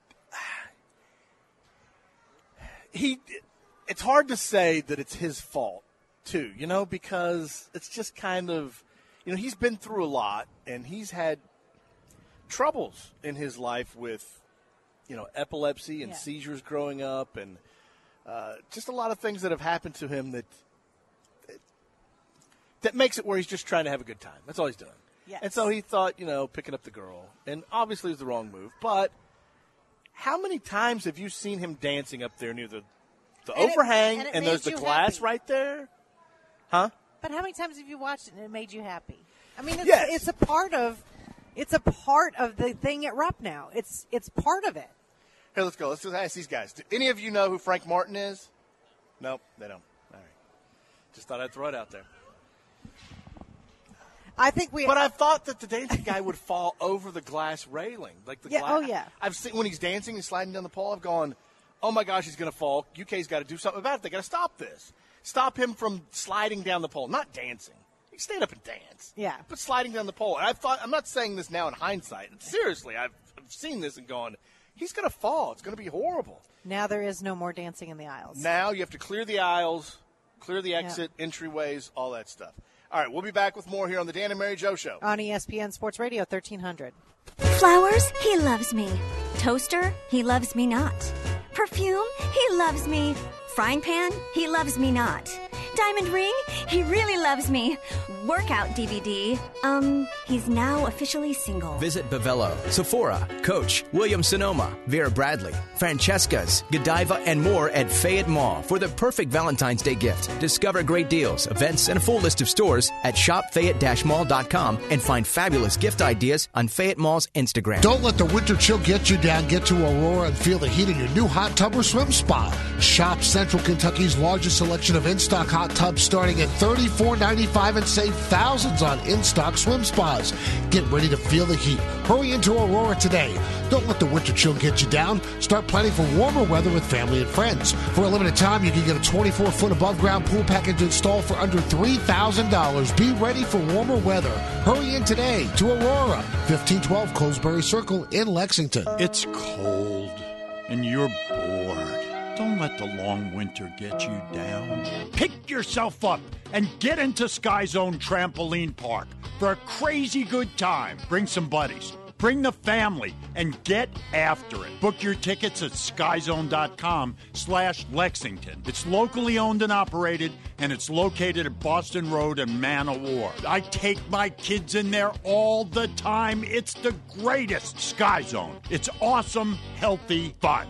Speaker 6: he, it's hard to say that it's his fault, too, you know, because it's just kind of, you know, he's been through a lot and he's had troubles in his life with, you know, epilepsy and
Speaker 7: Yeah.
Speaker 6: seizures growing up and uh, just a lot of things that have happened to him that, that makes it where he's just trying to have a good time. That's all he's doing.
Speaker 7: Yes.
Speaker 6: And so he thought, you know, picking up the girl. And obviously it was the wrong move. But how many times have you seen him dancing up there near the, the
Speaker 7: And it-
Speaker 6: overhang
Speaker 7: and
Speaker 6: and,
Speaker 7: it
Speaker 6: there's the
Speaker 7: made you
Speaker 6: glass
Speaker 7: happy.
Speaker 6: right there? Huh?
Speaker 7: But how many times have you watched it and it made you happy? I mean, it's,
Speaker 6: Yes.
Speaker 7: it's a part of it's a part of the thing at Rupp now. It's it's part of it.
Speaker 6: Here, let's go. Let's just ask these guys. Do any of you know who Frank Martin is? Nope, they don't. All right. Just thought I'd throw it out there.
Speaker 7: I think we.
Speaker 6: But I thought that the dancing guy would fall over the glass railing, like the
Speaker 7: Yeah,
Speaker 6: glass.
Speaker 7: oh, yeah.
Speaker 6: I've seen when he's dancing and sliding down the pole. I've gone, oh my gosh, he's going to fall. U K's got to do something about it. They got to stop this. Stop him from sliding down the pole, not dancing. He can stand up and dance.
Speaker 7: Yeah.
Speaker 6: But sliding down the pole. And I thought, I'm not saying this now in hindsight. Seriously, I've, I've seen this and gone, he's going to fall. It's going to be horrible.
Speaker 7: Now there is no more dancing in the aisles.
Speaker 6: Now you have to clear the aisles, clear the exit, entryways, all that stuff. All right, we'll be back with more here on the Dan and Mary Jo Show.
Speaker 7: On E S P N Sports Radio thirteen hundred.
Speaker 18: Flowers, he loves me. Toaster, he loves me not. Perfume, he loves me. Frying pan, he loves me not. Diamond ring, he really loves me. Workout D V D, um, he's now officially single.
Speaker 19: Visit Bavello, Sephora, Coach, Williams-Sonoma, Vera Bradley, Francesca's, Godiva, and more at Fayette Mall for the perfect Valentine's Day gift. Discover great deals, events, and a full list of stores at shop fayette dash mall dot com and find fabulous gift ideas on Fayette Mall's Instagram.
Speaker 9: Don't let the winter chill get you down. Get to Aurora and feel the heat in your new hot tub or swim spa. Shop Central Kentucky's largest selection of in-stock hot tubs starting at thirty-four ninety-five and save thousands on in-stock swim spas. Get ready to feel the heat. Hurry into Aurora today. Don't let the winter chill get you down. Start planning for warmer weather with family and friends. For a limited time, you can get a twenty-four foot above-ground pool package installed for under three thousand dollars. Be ready for warmer weather. Hurry in today to Aurora, fifteen twelve Colesbury Circle in Lexington.
Speaker 1: It's cold and you're bored. Don't let the long winter get you down. Pick yourself up and get into Sky Zone Trampoline Park for a crazy good time. Bring some buddies. Bring the family and get after it. Book your tickets at skyzone.com slash Lexington. It's locally owned and operated, and it's located at Boston Road and Man o' War. I take my kids in there all the time. It's the greatest. Sky Zone. It's awesome, healthy fun.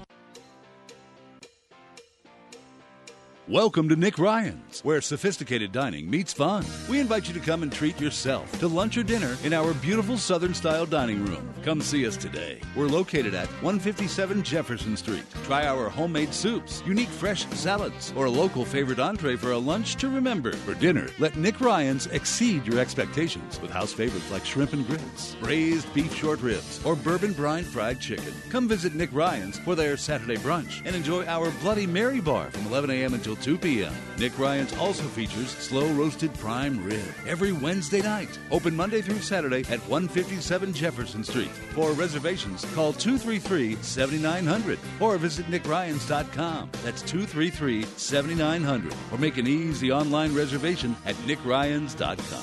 Speaker 10: Welcome to Nick Ryan's, where sophisticated dining meets fun. We invite you to come and treat yourself to lunch or dinner in our beautiful Southern-style dining room. Come see us today. We're located at one fifty-seven Jefferson Street. Try our homemade soups, unique fresh salads, or a local favorite entree for a lunch to remember. For dinner, let Nick Ryan's exceed your expectations with house favorites like shrimp and grits, braised beef short ribs, or bourbon brine fried chicken. Come visit Nick Ryan's for their Saturday brunch and enjoy our Bloody Mary bar from eleven a.m. until two p.m. Nick Ryan's also features slow roasted prime rib every Wednesday night. Open Monday through Saturday at one fifty-seven Jefferson Street. For reservations, call two three three, seven nine zero zero or visit nick ryans dot com. That's two three three, seven nine zero zero or make an easy online reservation at nick ryans dot com.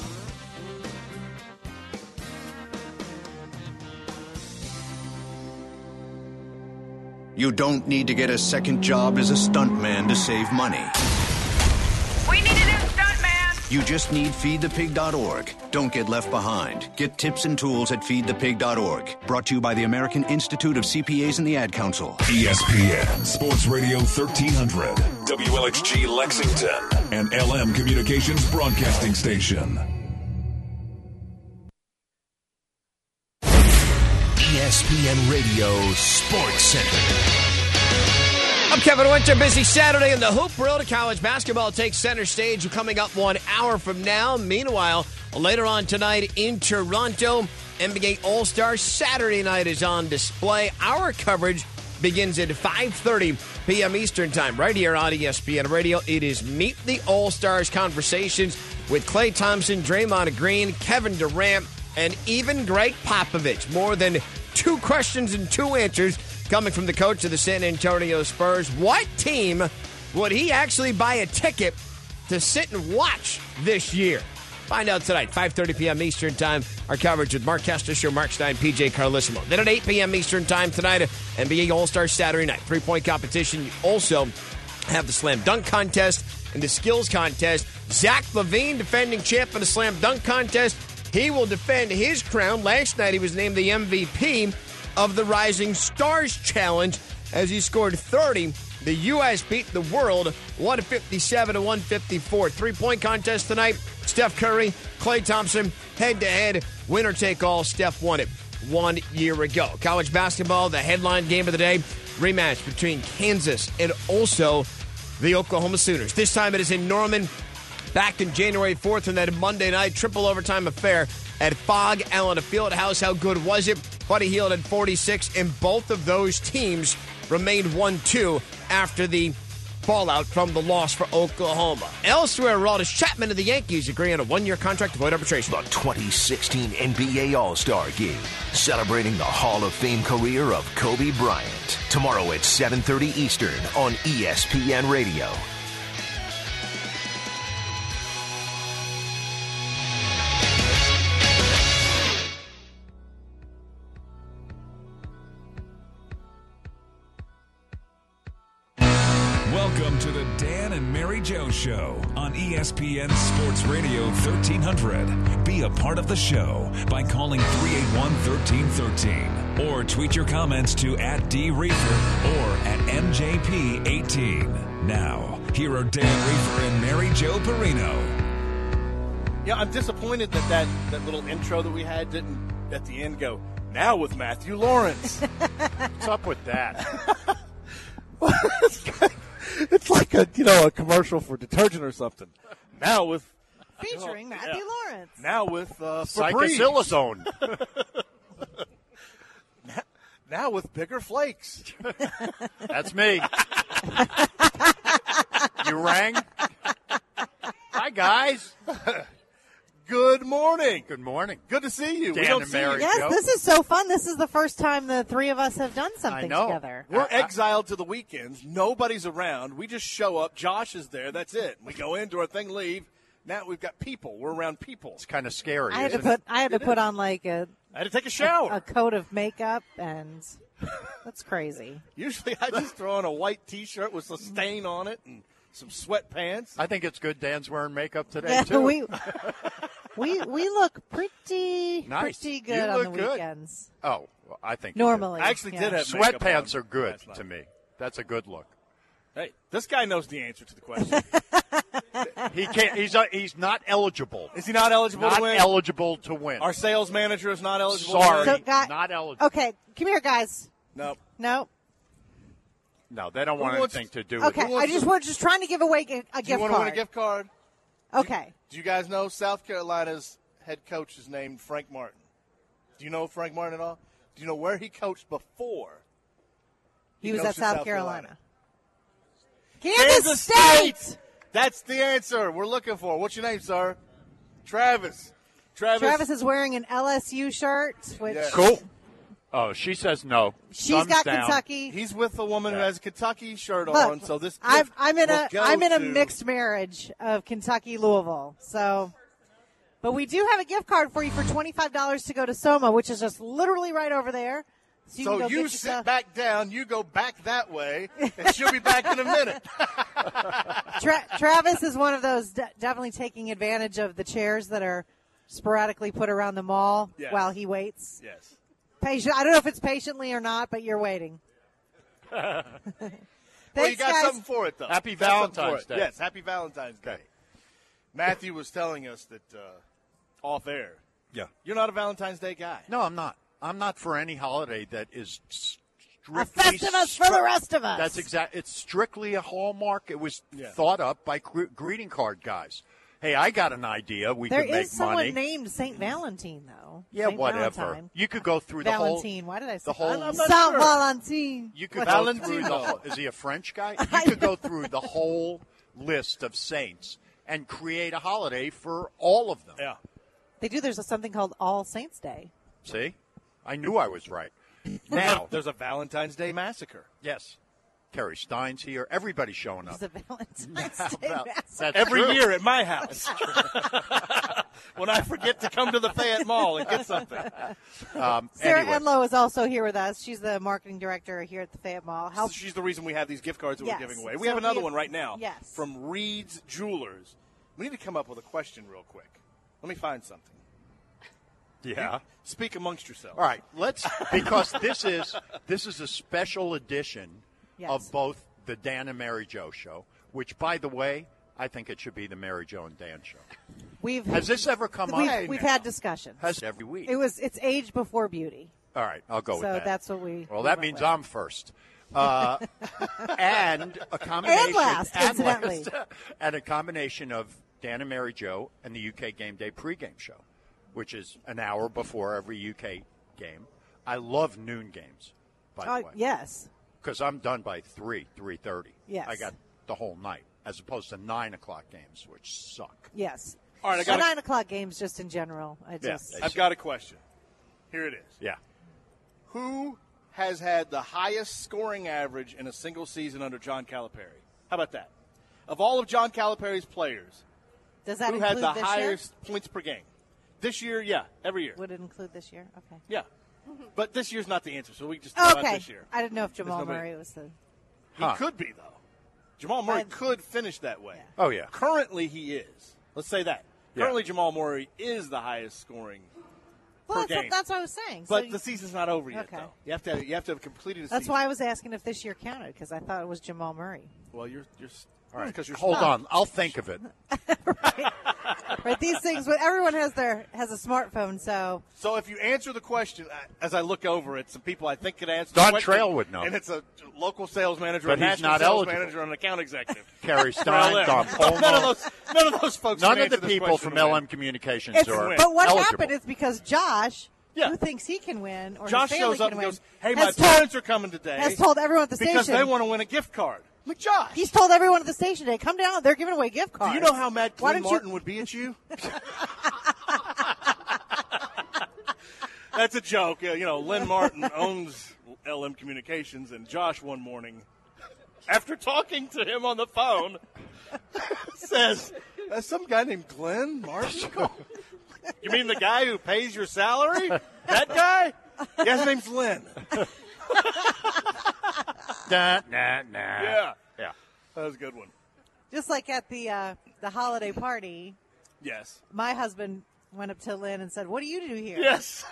Speaker 4: You don't need to get a second job as a stuntman to save money.
Speaker 22: We need a new stuntman!
Speaker 4: You just need feed the pig dot org. Don't get left behind. Get tips and tools at feed the pig dot org. Brought to you by the American Institute of C P As and the Ad Council.
Speaker 5: E S P N Sports Radio thirteen hundred, W L X G Lexington, and L M Communications Broadcasting Station.
Speaker 2: E S P N Radio Sports Center.
Speaker 8: I'm Kevin Winter. Busy Saturday in the hoop world. College basketball takes center stage coming up one hour from now. Meanwhile, later on tonight in Toronto, N B A All-Star Saturday night is on display. Our coverage begins at five thirty p.m. Eastern Time right here on E S P N Radio. It is Meet the All-Stars conversations with Klay Thompson, Draymond Green, Kevin Durant, and even Greg Popovich. More than two questions and two answers coming from the coach of the San Antonio Spurs. What team would he actually buy a ticket to sit and watch this year? Find out tonight, five thirty p.m. Eastern Time. Our coverage with Mark Kestisher, Mark Stein, P J Carlissimo. Then at eight p.m. Eastern Time tonight, N B A All-Star Saturday night. Three-point competition. You also have the Slam Dunk Contest and the Skills Contest. Zach LaVine, defending champ in the Slam Dunk Contest. He will defend his crown. Last night he was named the M V P of the Rising Stars Challenge as he scored thirty. The U S beat the world one fifty-seven to one fifty-four. Three-point contest tonight. Steph Curry, Klay Thompson, head-to-head, winner-take-all. Steph won it one year ago. College basketball, the headline game of the day, rematch between Kansas and also the Oklahoma Sooners. This time it is in Norman. Back in January fourth in that Monday night triple overtime affair at Fog Allen Fieldhouse. How good was it? Buddy Hield had forty-six, and both of those teams remained one two after the fallout from the loss for Oklahoma. Elsewhere, Aroldis Chapman of the Yankees agree on a one-year contract to avoid arbitration.
Speaker 2: The twenty sixteen N B A All-Star Game, celebrating the Hall of Fame career of Kobe Bryant. Tomorrow at seven thirty Eastern on E S P N Radio.
Speaker 5: Welcome to the Dan and Mary Jo Show on E S P N Sports Radio thirteen hundred. Be a part of the show by calling three eight one, one three one three or tweet your comments to at D Reefer or at M J P eighteen. Now, here are Dan Reefer and Mary Jo Perino.
Speaker 6: Yeah, I'm disappointed that, that that little intro that we had didn't, at the end, go, now with Matthew Lawrence. What's up with that? It's like a, you know, a commercial for detergent or something. Now with
Speaker 7: featuring
Speaker 6: you know,
Speaker 7: Matthew
Speaker 6: yeah.
Speaker 7: Lawrence.
Speaker 6: Now with uh,
Speaker 1: Cyclosilazone.
Speaker 6: now, now with bigger flakes.
Speaker 1: That's me. You rang? Hi, guys.
Speaker 6: Good morning.
Speaker 1: Good morning.
Speaker 6: Good to see you.
Speaker 1: Dan
Speaker 6: we don't
Speaker 1: and
Speaker 6: see
Speaker 1: Mary
Speaker 6: you.
Speaker 7: Yes,
Speaker 1: Jo.
Speaker 7: this is so fun. This is the first time the three of us have done something
Speaker 1: know.
Speaker 7: together.
Speaker 6: We're exiled to the weekends. Nobody's around. We just show up. Josh is there. That's it. We go in, do our thing, leave. Now we've got people. We're around people.
Speaker 1: It's kind of scary.
Speaker 7: I had to
Speaker 1: isn't
Speaker 7: put
Speaker 1: it?
Speaker 7: I had to
Speaker 6: It
Speaker 7: put
Speaker 6: is.
Speaker 7: on like a
Speaker 6: I had to take a shower.
Speaker 7: a, a coat of makeup, and that's crazy.
Speaker 6: Usually I just throw on a white T-shirt with a stain on it and some sweatpants.
Speaker 1: I think it's good Dan's wearing makeup today,
Speaker 7: Yeah,
Speaker 1: too.
Speaker 7: we we we look pretty
Speaker 1: Nice.
Speaker 7: pretty
Speaker 1: You
Speaker 7: good on
Speaker 1: look
Speaker 7: the
Speaker 1: good.
Speaker 7: weekends.
Speaker 1: Oh, well, I think you do.
Speaker 7: Normally,
Speaker 6: I actually
Speaker 7: yeah.
Speaker 6: did have makeup
Speaker 1: Sweatpants
Speaker 6: on
Speaker 1: are good
Speaker 6: last night.
Speaker 1: to me. That's a good look.
Speaker 6: Hey, this guy knows the answer to the question.
Speaker 1: He can't. He's uh, he's not eligible.
Speaker 6: Is he not eligible
Speaker 1: Not
Speaker 6: to win?
Speaker 1: eligible to win.
Speaker 6: Our sales manager is not eligible
Speaker 1: Sorry,
Speaker 6: to win?
Speaker 7: So, guy-
Speaker 1: not eligible.
Speaker 7: Okay, come here, guys.
Speaker 6: No.
Speaker 7: No.
Speaker 1: No, they don't want
Speaker 6: Who wants-
Speaker 1: anything to do with
Speaker 7: Okay,
Speaker 1: it.
Speaker 7: I just we're just trying to give away a, a
Speaker 6: Do you
Speaker 7: gift
Speaker 6: want to
Speaker 7: card.
Speaker 6: win a gift card?
Speaker 7: Okay.
Speaker 6: Do you guys know South Carolina's head coach is named Frank Martin? Do you know Frank Martin at all? Do you know where he coached before?
Speaker 7: He, was
Speaker 6: coached
Speaker 7: at South, Carolina.
Speaker 6: Kansas,
Speaker 7: Kansas State!
Speaker 6: That's the answer we're looking for. What's your name, sir? Travis. Travis.
Speaker 7: Travis is wearing an L S U shirt, which
Speaker 6: Yes.
Speaker 1: Cool. Oh, she says no.
Speaker 7: she's
Speaker 1: Thumbs
Speaker 7: got
Speaker 1: down.
Speaker 7: Kentucky.
Speaker 6: He's with a woman who
Speaker 1: Yeah.
Speaker 6: has a Kentucky shirt
Speaker 7: Look,
Speaker 6: on, so this
Speaker 7: I'm,
Speaker 6: gift
Speaker 7: I'm in
Speaker 6: will
Speaker 7: a
Speaker 6: go
Speaker 7: I'm in a
Speaker 6: to-
Speaker 7: mixed marriage of Kentucky Louisville. So, but we do have a gift card for you for twenty-five dollars to go to Soma, which is just literally right over there. So you,
Speaker 6: So
Speaker 7: can go
Speaker 6: you
Speaker 7: get
Speaker 6: sit
Speaker 7: yourself-
Speaker 6: back down, you go back that way, and she'll be back in a minute.
Speaker 7: Tra- Travis is one of those de- definitely taking advantage of the chairs that are sporadically put around the mall
Speaker 6: Yes.
Speaker 7: while he waits.
Speaker 6: Yes.
Speaker 7: Patient. I don't know if it's patiently or not, but you're waiting.
Speaker 6: Well, you
Speaker 7: Thanks,
Speaker 6: got
Speaker 7: guys.
Speaker 6: something for it, though.
Speaker 1: Happy
Speaker 6: Got something for
Speaker 1: Valentine's
Speaker 6: it.
Speaker 1: Day.
Speaker 6: Yes, happy Valentine's Day. Matthew was telling us that uh, off air,
Speaker 1: Yeah.
Speaker 6: you're not a Valentine's Day guy.
Speaker 1: No, I'm not. I'm not for any holiday that is strictly
Speaker 7: A Festivus for the rest of us.
Speaker 1: That's exact. It's strictly a hallmark. It was
Speaker 6: Yeah.
Speaker 1: thought up by gr- greeting card guys. Hey, I got an idea. We
Speaker 7: There
Speaker 1: could make
Speaker 7: is someone
Speaker 1: money.
Speaker 7: named Saint Valentine, though.
Speaker 1: Yeah,
Speaker 7: Saint
Speaker 1: whatever.
Speaker 7: Valentine.
Speaker 1: You could go through the
Speaker 7: Valentine.
Speaker 1: whole.
Speaker 7: Why did I say
Speaker 1: the whole?
Speaker 7: I'm not Saint sure. Valentine.
Speaker 1: You could
Speaker 7: What?
Speaker 1: go through the.
Speaker 6: Valentino.
Speaker 1: whole- Is he a French guy? You could go through the whole list of saints and create a holiday for all of them.
Speaker 6: Yeah.
Speaker 7: They do. There's a, something called All Saints Day.
Speaker 1: See, I knew I was right. Now
Speaker 6: There's a Valentine's Day massacre.
Speaker 1: Yes. Kerry Stein's here. Everybody's showing up.
Speaker 7: It's a Valentine's Day
Speaker 1: Well,
Speaker 7: massacre.
Speaker 1: that's
Speaker 6: Every
Speaker 1: true.
Speaker 6: year at my house. When I forget to come to the Fayette Mall and get something.
Speaker 1: Um,
Speaker 7: Sarah
Speaker 1: anyway.
Speaker 7: Enlow is also here with us. She's the marketing director here at the Fayette Mall. Help.
Speaker 6: She's the reason we have these gift cards that
Speaker 7: Yes.
Speaker 6: we're giving away. We
Speaker 7: So
Speaker 6: have another
Speaker 7: we-
Speaker 6: one right now
Speaker 7: yes.
Speaker 6: from Reed's Jewelers. We need to come up with a question real quick. Let me find something.
Speaker 1: Yeah.
Speaker 6: You speak amongst yourselves.
Speaker 1: All right, let's because this is this is a special edition
Speaker 7: Yes.
Speaker 1: of both the Dan and Mary Jo show, which, by the way, I think it should be the Mary Jo and Dan show.
Speaker 7: We've
Speaker 1: Has this ever come
Speaker 7: we've,
Speaker 1: up?
Speaker 7: We've had discussions.
Speaker 1: Has every week.
Speaker 7: It was it's age before beauty.
Speaker 1: All right, I'll go
Speaker 7: So
Speaker 1: with that.
Speaker 7: that's what we-
Speaker 1: Well,
Speaker 7: we
Speaker 1: that
Speaker 7: went
Speaker 1: means
Speaker 7: with.
Speaker 1: I'm first. Uh, and a combination.
Speaker 7: And last, incidentally.
Speaker 1: last, and a combination of Dan and Mary Jo and the U K Game Day pregame show, which is an hour before every U K game. I love noon games, by
Speaker 7: Uh,
Speaker 1: the way.
Speaker 7: yes.
Speaker 1: Because I'm done by three, three thirty.
Speaker 7: Yes.
Speaker 1: I got the whole night, as opposed to nine o'clock games, which suck.
Speaker 7: Yes.
Speaker 6: All right, I
Speaker 7: So
Speaker 6: got a-
Speaker 7: nine o'clock games just in general. I
Speaker 1: Yeah.
Speaker 7: just
Speaker 6: I've got a question. Here it is.
Speaker 1: Yeah.
Speaker 6: Who has had the highest scoring average in a single season under John Calipari? How about that? Of all of John Calipari's players,
Speaker 7: Does that
Speaker 6: who had
Speaker 7: include
Speaker 6: the
Speaker 7: this
Speaker 6: highest points per game? This year, yeah, every year.
Speaker 7: year? Would it include this year? Okay.
Speaker 6: Yeah. But this year's not the answer, so we just talk about
Speaker 7: Okay.
Speaker 6: this year.
Speaker 7: I didn't know if Jamal
Speaker 6: nobody-
Speaker 7: Murray was the.
Speaker 6: He
Speaker 1: Huh.
Speaker 6: could be, though. Jamal Murray
Speaker 7: I-
Speaker 6: could finish that way.
Speaker 1: Oh, yeah.
Speaker 6: Currently, he is. Let's say that.
Speaker 1: Yeah.
Speaker 6: Currently, Jamal Murray is the highest scoring
Speaker 7: Well,
Speaker 6: per
Speaker 7: that's,
Speaker 6: game.
Speaker 7: that's what I was saying.
Speaker 6: But
Speaker 7: so
Speaker 6: the season's not over yet,
Speaker 7: Okay.
Speaker 6: though. You have to have, you have to have completed a
Speaker 7: that's
Speaker 6: season.
Speaker 7: why I was asking if this year counted because I thought it was Jamal Murray.
Speaker 6: Well, you're you're s- all right because you're
Speaker 1: Hold
Speaker 6: smart.
Speaker 1: on. I'll think of it.
Speaker 7: Right? These things. When everyone has their has a smartphone, so
Speaker 6: So if you answer the question, uh, as I look over it, some people I think could answer.
Speaker 1: Don
Speaker 6: the question,
Speaker 1: Trail would know.
Speaker 6: and it's a local sales manager,
Speaker 1: But
Speaker 6: a
Speaker 1: he's
Speaker 6: national
Speaker 1: not
Speaker 6: sales
Speaker 1: eligible.
Speaker 6: manager, and an account executive.
Speaker 1: Carrie
Speaker 6: They're
Speaker 1: Stein,
Speaker 6: all there.
Speaker 1: Don Polmo.
Speaker 6: None of those, none of those folks.
Speaker 1: None
Speaker 6: can
Speaker 1: of the
Speaker 6: answer this
Speaker 1: people
Speaker 6: question
Speaker 1: from
Speaker 6: to win.
Speaker 1: L M Communications
Speaker 7: it's,
Speaker 1: are
Speaker 7: but what
Speaker 1: eligible.
Speaker 7: happened is because Josh,
Speaker 6: Yeah.
Speaker 7: who thinks he can win, or
Speaker 6: Josh
Speaker 7: his family
Speaker 6: shows up
Speaker 7: can
Speaker 6: and
Speaker 7: win,
Speaker 6: goes, "Hey, my
Speaker 7: has told-
Speaker 6: parents are coming today."
Speaker 7: has told everyone at the
Speaker 6: because
Speaker 7: station
Speaker 6: they want to win a gift card. Look, Josh.
Speaker 7: He's told everyone at the station today, come down. They're giving away gift
Speaker 6: Do
Speaker 7: cards.
Speaker 6: you know how mad
Speaker 7: Why
Speaker 6: Clint
Speaker 7: don't you-
Speaker 6: Martin would be at you? That's a joke. Uh, you know, Lynn Martin owns L M Communications, and Josh one morning, after talking to him on the phone, says, "There's some guy named Glenn Martin." You mean the guy who pays your salary? That guy? Yeah, his name's Lynn.
Speaker 1: Nah, nah, nah.
Speaker 6: Yeah.
Speaker 1: Yeah.
Speaker 6: That was a good one.
Speaker 7: Just like at the uh, the holiday party,
Speaker 6: Yes.
Speaker 7: my husband went up to Lynn and said, "What do you do here?"
Speaker 6: Yes.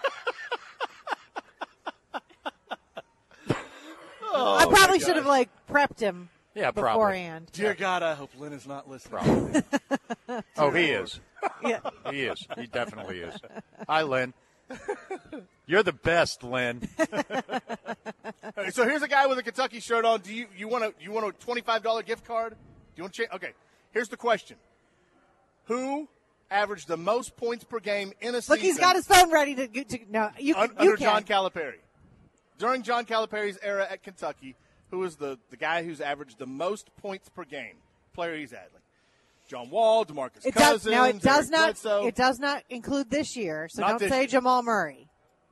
Speaker 6: Oh,
Speaker 7: I
Speaker 6: my
Speaker 7: probably
Speaker 6: gosh.
Speaker 7: should have like prepped him
Speaker 1: Yeah, probably.
Speaker 7: beforehand.
Speaker 6: Dear God, I hope Lynn is not listening.
Speaker 1: Oh, he is.
Speaker 7: Yeah.
Speaker 1: He is. He definitely is. Hi, Lynn. You're the best, Lynn.
Speaker 6: All right, so here's a guy with a Kentucky shirt on. Do you you want a you want a twenty-five dollars gift card? Do you want to change? Okay. Here's the question: Who averaged the most points per game in a season?
Speaker 7: Look, he's got his phone ready to, to no. You,
Speaker 6: un-
Speaker 7: you
Speaker 6: under
Speaker 7: can.
Speaker 6: John Calipari. During John Calipari's era at Kentucky, who is the, the guy who's averaged the most points per game? Player he's had. Like John Wall, DeMarcus
Speaker 7: It
Speaker 6: Cousins.
Speaker 7: does now. It does
Speaker 6: Eric
Speaker 7: not.
Speaker 6: Bledsoe.
Speaker 7: It does not include this year. So
Speaker 6: Not
Speaker 7: don't
Speaker 6: this
Speaker 7: say
Speaker 6: year.
Speaker 7: Jamal Murray.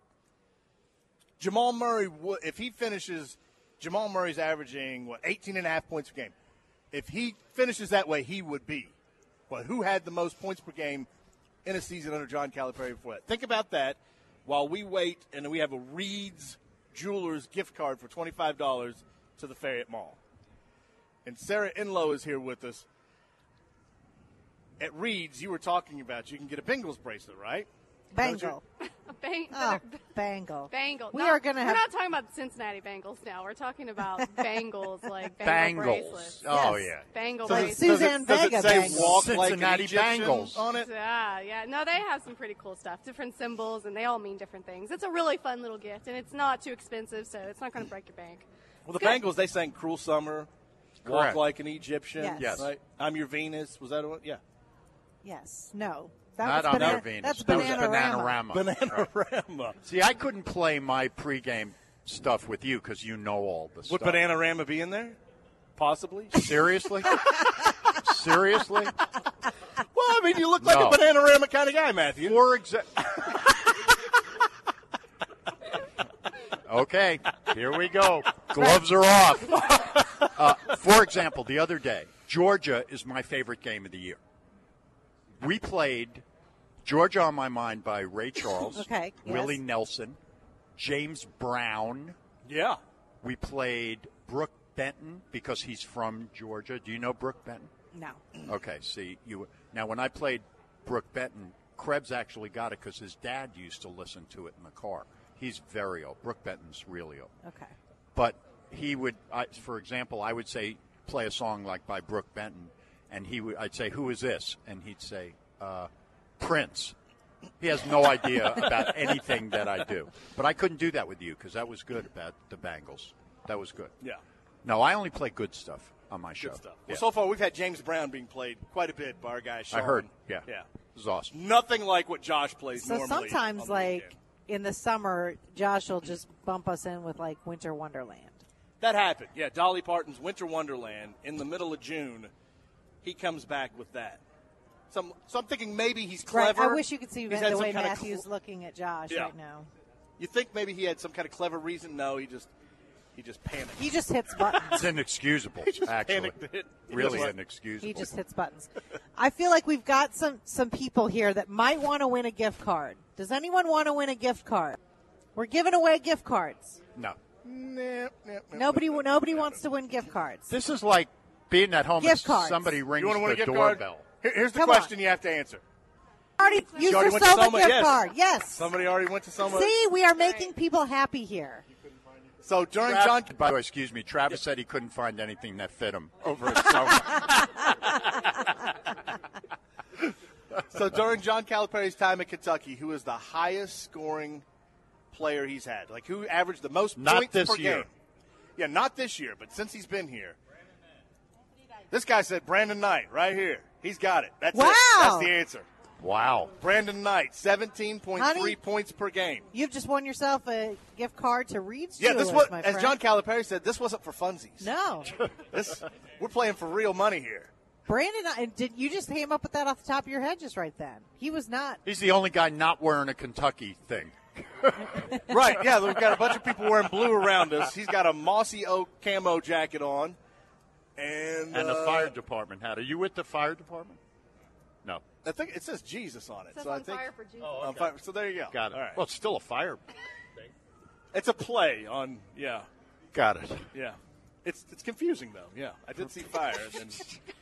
Speaker 6: Jamal Murray, would- if he finishes, Jamal Murray's averaging, what, eighteen and a half points per game. If he finishes that way, he would be. But who had the most points per game in a season under John Calipari before that? Think about that while we wait, and we have a Reed's Jewelers gift card for twenty-five dollars to the Fayette Mall. And Sarah Enlow is here with us. At Reed's, you were talking about you can get a Bengals bracelet, right?
Speaker 7: Bangle.
Speaker 12: Bang-
Speaker 7: Oh, Bangle.
Speaker 12: Bangle.
Speaker 7: We
Speaker 12: Not-
Speaker 7: are going to
Speaker 12: We're
Speaker 7: have.
Speaker 12: not talking about the Cincinnati Bengals now. We're talking about Bengals, like Bengal
Speaker 1: Bangles.
Speaker 12: bracelets.
Speaker 1: Oh,
Speaker 12: Yes.
Speaker 1: yeah.
Speaker 12: Bangle
Speaker 6: Does it-
Speaker 12: bracelets.
Speaker 6: does it-
Speaker 7: Suzanne
Speaker 6: does it
Speaker 7: Vega
Speaker 6: say
Speaker 7: Bengals.
Speaker 6: walk like an
Speaker 1: Cincinnati
Speaker 6: Egyptian
Speaker 1: Bengals.
Speaker 6: on it?
Speaker 12: Yeah, yeah. No, they have some pretty cool stuff. Different symbols, and they all mean different things. It's a really fun little gift, and it's not too expensive, so it's not going to break your bank.
Speaker 6: Well, the
Speaker 12: Good.
Speaker 6: Bengals, they sang Cruel Summer, Walk
Speaker 1: Correct.
Speaker 6: Like an Egyptian.
Speaker 7: Yes.
Speaker 1: Yes.
Speaker 6: Right? I'm Your Venus. Was that one? Yeah.
Speaker 7: Yes. No. That
Speaker 1: Not
Speaker 7: was
Speaker 1: on
Speaker 7: banana,
Speaker 1: our Venus.
Speaker 7: That's
Speaker 1: That was
Speaker 7: Bananarama.
Speaker 1: Bananarama.
Speaker 6: Bananarama.
Speaker 1: See, I couldn't play my pregame stuff with you because you know all the
Speaker 6: Would
Speaker 1: stuff.
Speaker 6: Bananarama be in there? Possibly.
Speaker 1: Seriously? Seriously?
Speaker 6: Well, I mean, you look like
Speaker 1: No.
Speaker 6: a Bananarama kind of guy, Matthew.
Speaker 1: For example. Okay, here we go. Gloves are off. Uh, for example, the other day, Georgia is my favorite game of the year. We played Georgia on My Mind by Ray Charles,
Speaker 7: Okay, yes.
Speaker 1: Willie Nelson, James Brown.
Speaker 6: Yeah.
Speaker 1: We played Brooke Benton because he's from Georgia. Do you know Brooke Benton?
Speaker 7: No.
Speaker 1: Okay, see, you now when I played Brooke Benton, Krebs actually got it because his dad used to listen to it in the car. He's very old. Brooke Benton's really old.
Speaker 7: Okay.
Speaker 1: But he would, I, for example, I would say, play a song like by Brooke Benton, and he would, I'd say, who is this? And he'd say, uh, Prince. He has no idea about anything that I do. But I couldn't do that with you because that was good about the Bengals. That was good.
Speaker 6: Yeah.
Speaker 1: No, I only play good stuff on my show.
Speaker 6: Good stuff.
Speaker 1: Yeah.
Speaker 6: Well, so far we've had James Brown being played quit a bit by our guy Sean.
Speaker 1: I heard. Yeah.
Speaker 6: Yeah.
Speaker 1: It was awesome.
Speaker 6: Nothing like what Josh plays
Speaker 7: So
Speaker 6: normally. on
Speaker 7: sometimes,
Speaker 6: the
Speaker 7: like
Speaker 6: weekend.
Speaker 7: in the summer, Josh will just bump us in with like Winter Wonderland.
Speaker 6: That happened. Yeah, Dolly Parton's Winter Wonderland in the middle of June. He comes back with that. So I'm, so I'm thinking maybe he's
Speaker 7: Right.
Speaker 6: clever.
Speaker 7: I wish you could see
Speaker 6: He's
Speaker 7: the
Speaker 6: had some
Speaker 7: way
Speaker 6: kind of
Speaker 7: Matthew's
Speaker 6: cl-
Speaker 7: looking at Josh
Speaker 6: Yeah.
Speaker 7: right now.
Speaker 6: You think maybe he had some kind of clever reason? No, he just he just panicked.
Speaker 7: He just hits buttons.
Speaker 1: It's inexcusable,
Speaker 6: He just
Speaker 1: actually.
Speaker 6: panicked it. He
Speaker 1: Really
Speaker 6: just-
Speaker 1: inexcusable.
Speaker 7: He just hits buttons. I feel like we've got some some people here that might want to win a gift card. Does anyone want to win a gift card? We're giving away gift cards.
Speaker 1: No.
Speaker 6: Nah, nah, nah,
Speaker 7: Nobody
Speaker 6: nah,
Speaker 7: nobody
Speaker 6: nah,
Speaker 7: wants to win gift cards.
Speaker 1: This is like being at home
Speaker 7: Gift
Speaker 1: and
Speaker 7: cards.
Speaker 1: somebody rings
Speaker 6: You want to win
Speaker 1: the
Speaker 6: a gift card?
Speaker 1: doorbell.
Speaker 6: Here- Here's the
Speaker 7: Come
Speaker 6: question
Speaker 7: on.
Speaker 6: you have to answer.
Speaker 7: Already use
Speaker 6: already
Speaker 7: the
Speaker 6: went to
Speaker 7: Soma
Speaker 6: Soma?
Speaker 7: gift
Speaker 6: Yes.
Speaker 7: card. Yes.
Speaker 6: Somebody already went to Soma.
Speaker 7: See, we are making people happy here.
Speaker 6: So during
Speaker 1: Trav-
Speaker 6: John,
Speaker 1: by the way, excuse me, Travis said he couldn't find anything that fit him over at Soma.
Speaker 6: so during John Calipari's time at Kentucky, who is the highest scoring player he's had? Like who averaged the most
Speaker 1: Not
Speaker 6: points
Speaker 1: this
Speaker 6: per
Speaker 1: year.
Speaker 6: game? Yeah, not this year, but since he's been here. This guy said Brandon Knight right here. He's got it. That's
Speaker 7: Wow.
Speaker 6: it. That's the answer.
Speaker 1: Wow.
Speaker 6: Brandon Knight, seventeen point three
Speaker 7: Honey,
Speaker 6: points per game.
Speaker 7: You've just won yourself a gift card to Reed's
Speaker 6: Yeah,
Speaker 7: Jewelers,
Speaker 6: this was
Speaker 7: my
Speaker 6: as
Speaker 7: friend.
Speaker 6: John Calipari said. This wasn't for funsies.
Speaker 7: No.
Speaker 6: This we're playing for real money here.
Speaker 7: Brandon, and did you just came up with that off the top of your head just right then? He was not.
Speaker 1: He's the only guy not wearing a Kentucky thing.
Speaker 6: Right, yeah, we've got a bunch of people wearing blue around us. He's got a mossy oak camo jacket on. And,
Speaker 1: And the
Speaker 6: uh,
Speaker 1: fire department had. Are you with the fire department? No.
Speaker 6: I think it says Jesus on it.
Speaker 12: It says
Speaker 6: so I
Speaker 12: on
Speaker 6: think,
Speaker 12: fire for Jesus.
Speaker 6: On fire- so there you go.
Speaker 1: Got it.
Speaker 6: All right.
Speaker 1: Well, it's still a fire.
Speaker 6: It's a play on, yeah,
Speaker 1: Got it.
Speaker 6: yeah. It's it's confusing, though. Yeah, I did see fire. And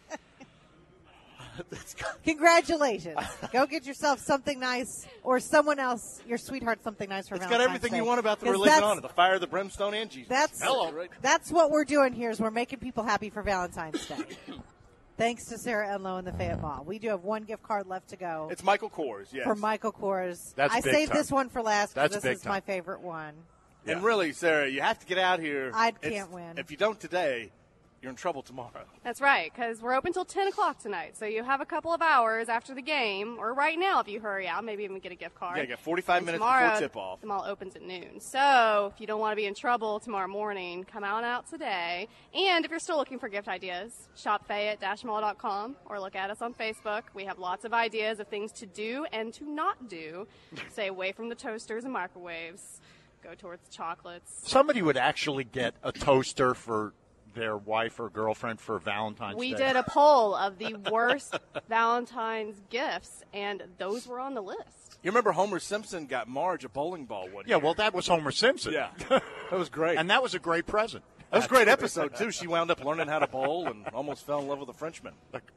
Speaker 6: it's
Speaker 7: Congratulations. Go get yourself something nice or someone else, your sweetheart, something nice for
Speaker 6: it's got
Speaker 7: Valentine's
Speaker 6: everything
Speaker 7: Day.
Speaker 6: you want about the
Speaker 7: 'Cause
Speaker 6: religion
Speaker 7: that's-
Speaker 6: on it. The fire, the brimstone, and Jesus.
Speaker 7: That's
Speaker 6: Hello. Right?
Speaker 7: That's what we're doing here is we're making people happy for Valentine's Day. Thanks to Sarah Enlow and the Fayette Mall. We do have one gift card left to go
Speaker 6: It's Michael Kors, yes.
Speaker 7: for Michael Kors.
Speaker 1: That's
Speaker 7: I
Speaker 1: big
Speaker 7: saved
Speaker 1: time.
Speaker 7: this one for last because
Speaker 1: That's
Speaker 7: this
Speaker 1: big
Speaker 7: is my
Speaker 1: time.
Speaker 7: favorite one.
Speaker 6: And really, Sarah, you have to get out here.
Speaker 7: I
Speaker 6: It's-
Speaker 7: can't win.
Speaker 6: If you don't today, you're in trouble tomorrow.
Speaker 12: That's right, because we're open till ten o'clock tonight. So you have a couple of hours after the game, or right now if you hurry out, maybe even get a gift card.
Speaker 6: Yeah, you got forty-five
Speaker 12: And
Speaker 6: minutes
Speaker 12: tomorrow,
Speaker 6: before tip-off.
Speaker 12: The mall opens at noon. So if you don't want to be in trouble tomorrow morning, come on out today. And if you're still looking for gift ideas, shop fayette dash mall dot com or look at us on Facebook. We have lots of ideas of things to do and to not do. Stay away from the toasters and microwaves. Go towards chocolates.
Speaker 1: Somebody would actually get a toaster for their wife or girlfriend for Valentine's
Speaker 12: We
Speaker 1: Day.
Speaker 12: did a poll of the worst Valentine's gifts, and those were on the list.
Speaker 6: You remember Homer Simpson got Marge a bowling ball one
Speaker 1: Yeah,
Speaker 6: year?
Speaker 1: well, that was Homer Simpson.
Speaker 6: Yeah, that was great.
Speaker 1: And that was a great present.
Speaker 6: That was a great episode, too. She wound up learning how to bowl and almost fell in love with a Frenchman.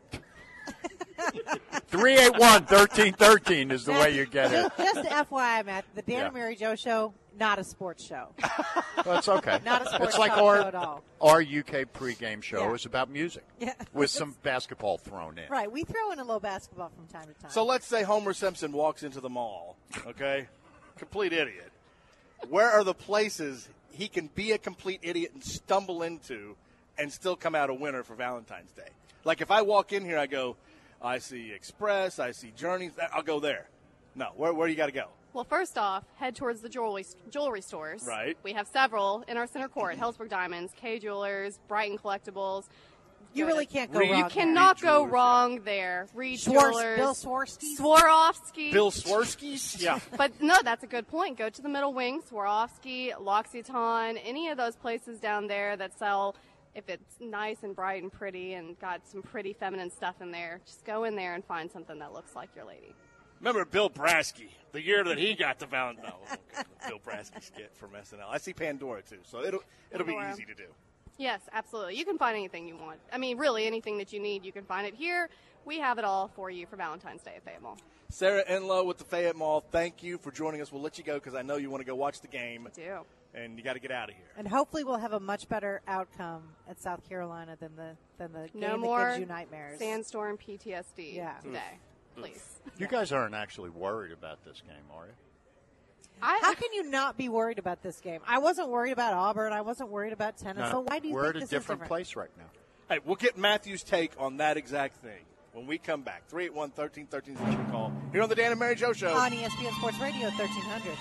Speaker 1: three eight one, one three one three is the way you get it.
Speaker 7: Just, just F Y I, Matt, the Dan
Speaker 1: Yeah.
Speaker 7: and Mary Jo show, not a sports show.
Speaker 1: That's okay.
Speaker 7: Not a sports
Speaker 1: It's like
Speaker 7: talk
Speaker 1: our,
Speaker 7: show at all.
Speaker 1: our U K pregame show
Speaker 7: Yeah.
Speaker 1: is about music
Speaker 7: Yeah.
Speaker 1: with some basketball thrown in.
Speaker 7: Right, we throw in a little basketball from time to time.
Speaker 6: So let's say Homer Simpson walks into the mall, okay? Complete idiot. Where are the places he can be a complete idiot and stumble into and still come out a winner for Valentine's Day? Like if I walk in here, I go, I see Express, I see Journeys, I'll go there. No, where where do you got to go?
Speaker 12: Well, first off, head towards the jewelry jewelry stores.
Speaker 6: Right.
Speaker 12: We have several in our center court: Hellsberg Diamonds, K Jewelers, Brighton Collectibles.
Speaker 7: You
Speaker 12: Go
Speaker 7: really
Speaker 12: to-
Speaker 7: can't go
Speaker 12: You
Speaker 7: wrong
Speaker 12: cannot
Speaker 7: there.
Speaker 12: go wrong there. Reed
Speaker 7: Swars-
Speaker 12: Jewelers,
Speaker 7: Bill Swarovski.
Speaker 12: Swarovski.
Speaker 6: Bill Swarovski's? Yeah.
Speaker 12: But no, that's a good point. Go to the middle wing, Swarovski, L'Occitane, any of those places down there that sell. If it's nice and bright and pretty and got some pretty feminine stuff in there, just go in there and find something that looks like your lady.
Speaker 6: Remember Bill Brasky, the year that he got the Valentine. No, okay, the Bill Brasky skit from S N L. I see Pandora, too, so it'll it'll be
Speaker 12: Pandora.
Speaker 6: easy to do.
Speaker 12: Yes, absolutely. You can find anything you want. I mean, really, anything that you need, you can find it here. We have it all for you for Valentine's Day at Fayette Mall.
Speaker 6: Sarah Enlow with the Fayette Mall, thank you for joining us. We'll let you go because I know you want to go watch the game.
Speaker 12: I do.
Speaker 6: And you got to get out of here.
Speaker 7: And hopefully we'll have a much better outcome at South Carolina than the than the
Speaker 12: No
Speaker 7: game
Speaker 12: more
Speaker 7: that gives you nightmares.
Speaker 12: sandstorm P T S D
Speaker 7: Yeah.
Speaker 12: today, please.
Speaker 1: You guys aren't actually worried about this game, are you?
Speaker 7: How can you not be worried about this game? I wasn't worried about Auburn. I wasn't worried about tennis.
Speaker 1: No,
Speaker 7: so why do you
Speaker 1: we're
Speaker 7: think
Speaker 1: at a
Speaker 7: this
Speaker 1: different
Speaker 7: is different
Speaker 1: place right now.
Speaker 6: Hey, we'll get Matthew's take on that exact thing when we come back. three eight one, one three one three is what you call here on the Dan and Mary Jo Show.
Speaker 7: On E S P N Sports Radio thirteen hundred.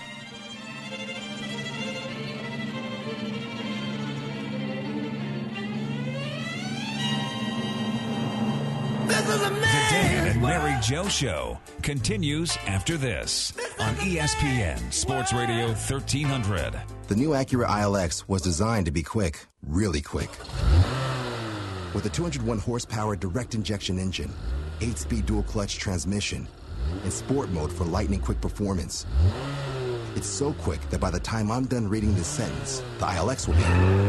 Speaker 5: The Dan and Mary Jo Show continues after this on E S P N Sports Radio thirteen hundred.
Speaker 11: The new Acura I L X was designed to be quick, really quick. With a two hundred one horsepower direct injection engine, eight speed dual clutch transmission, and sport mode for lightning quick performance. It's so quick that by the time I'm done reading this sentence, the I L X will be,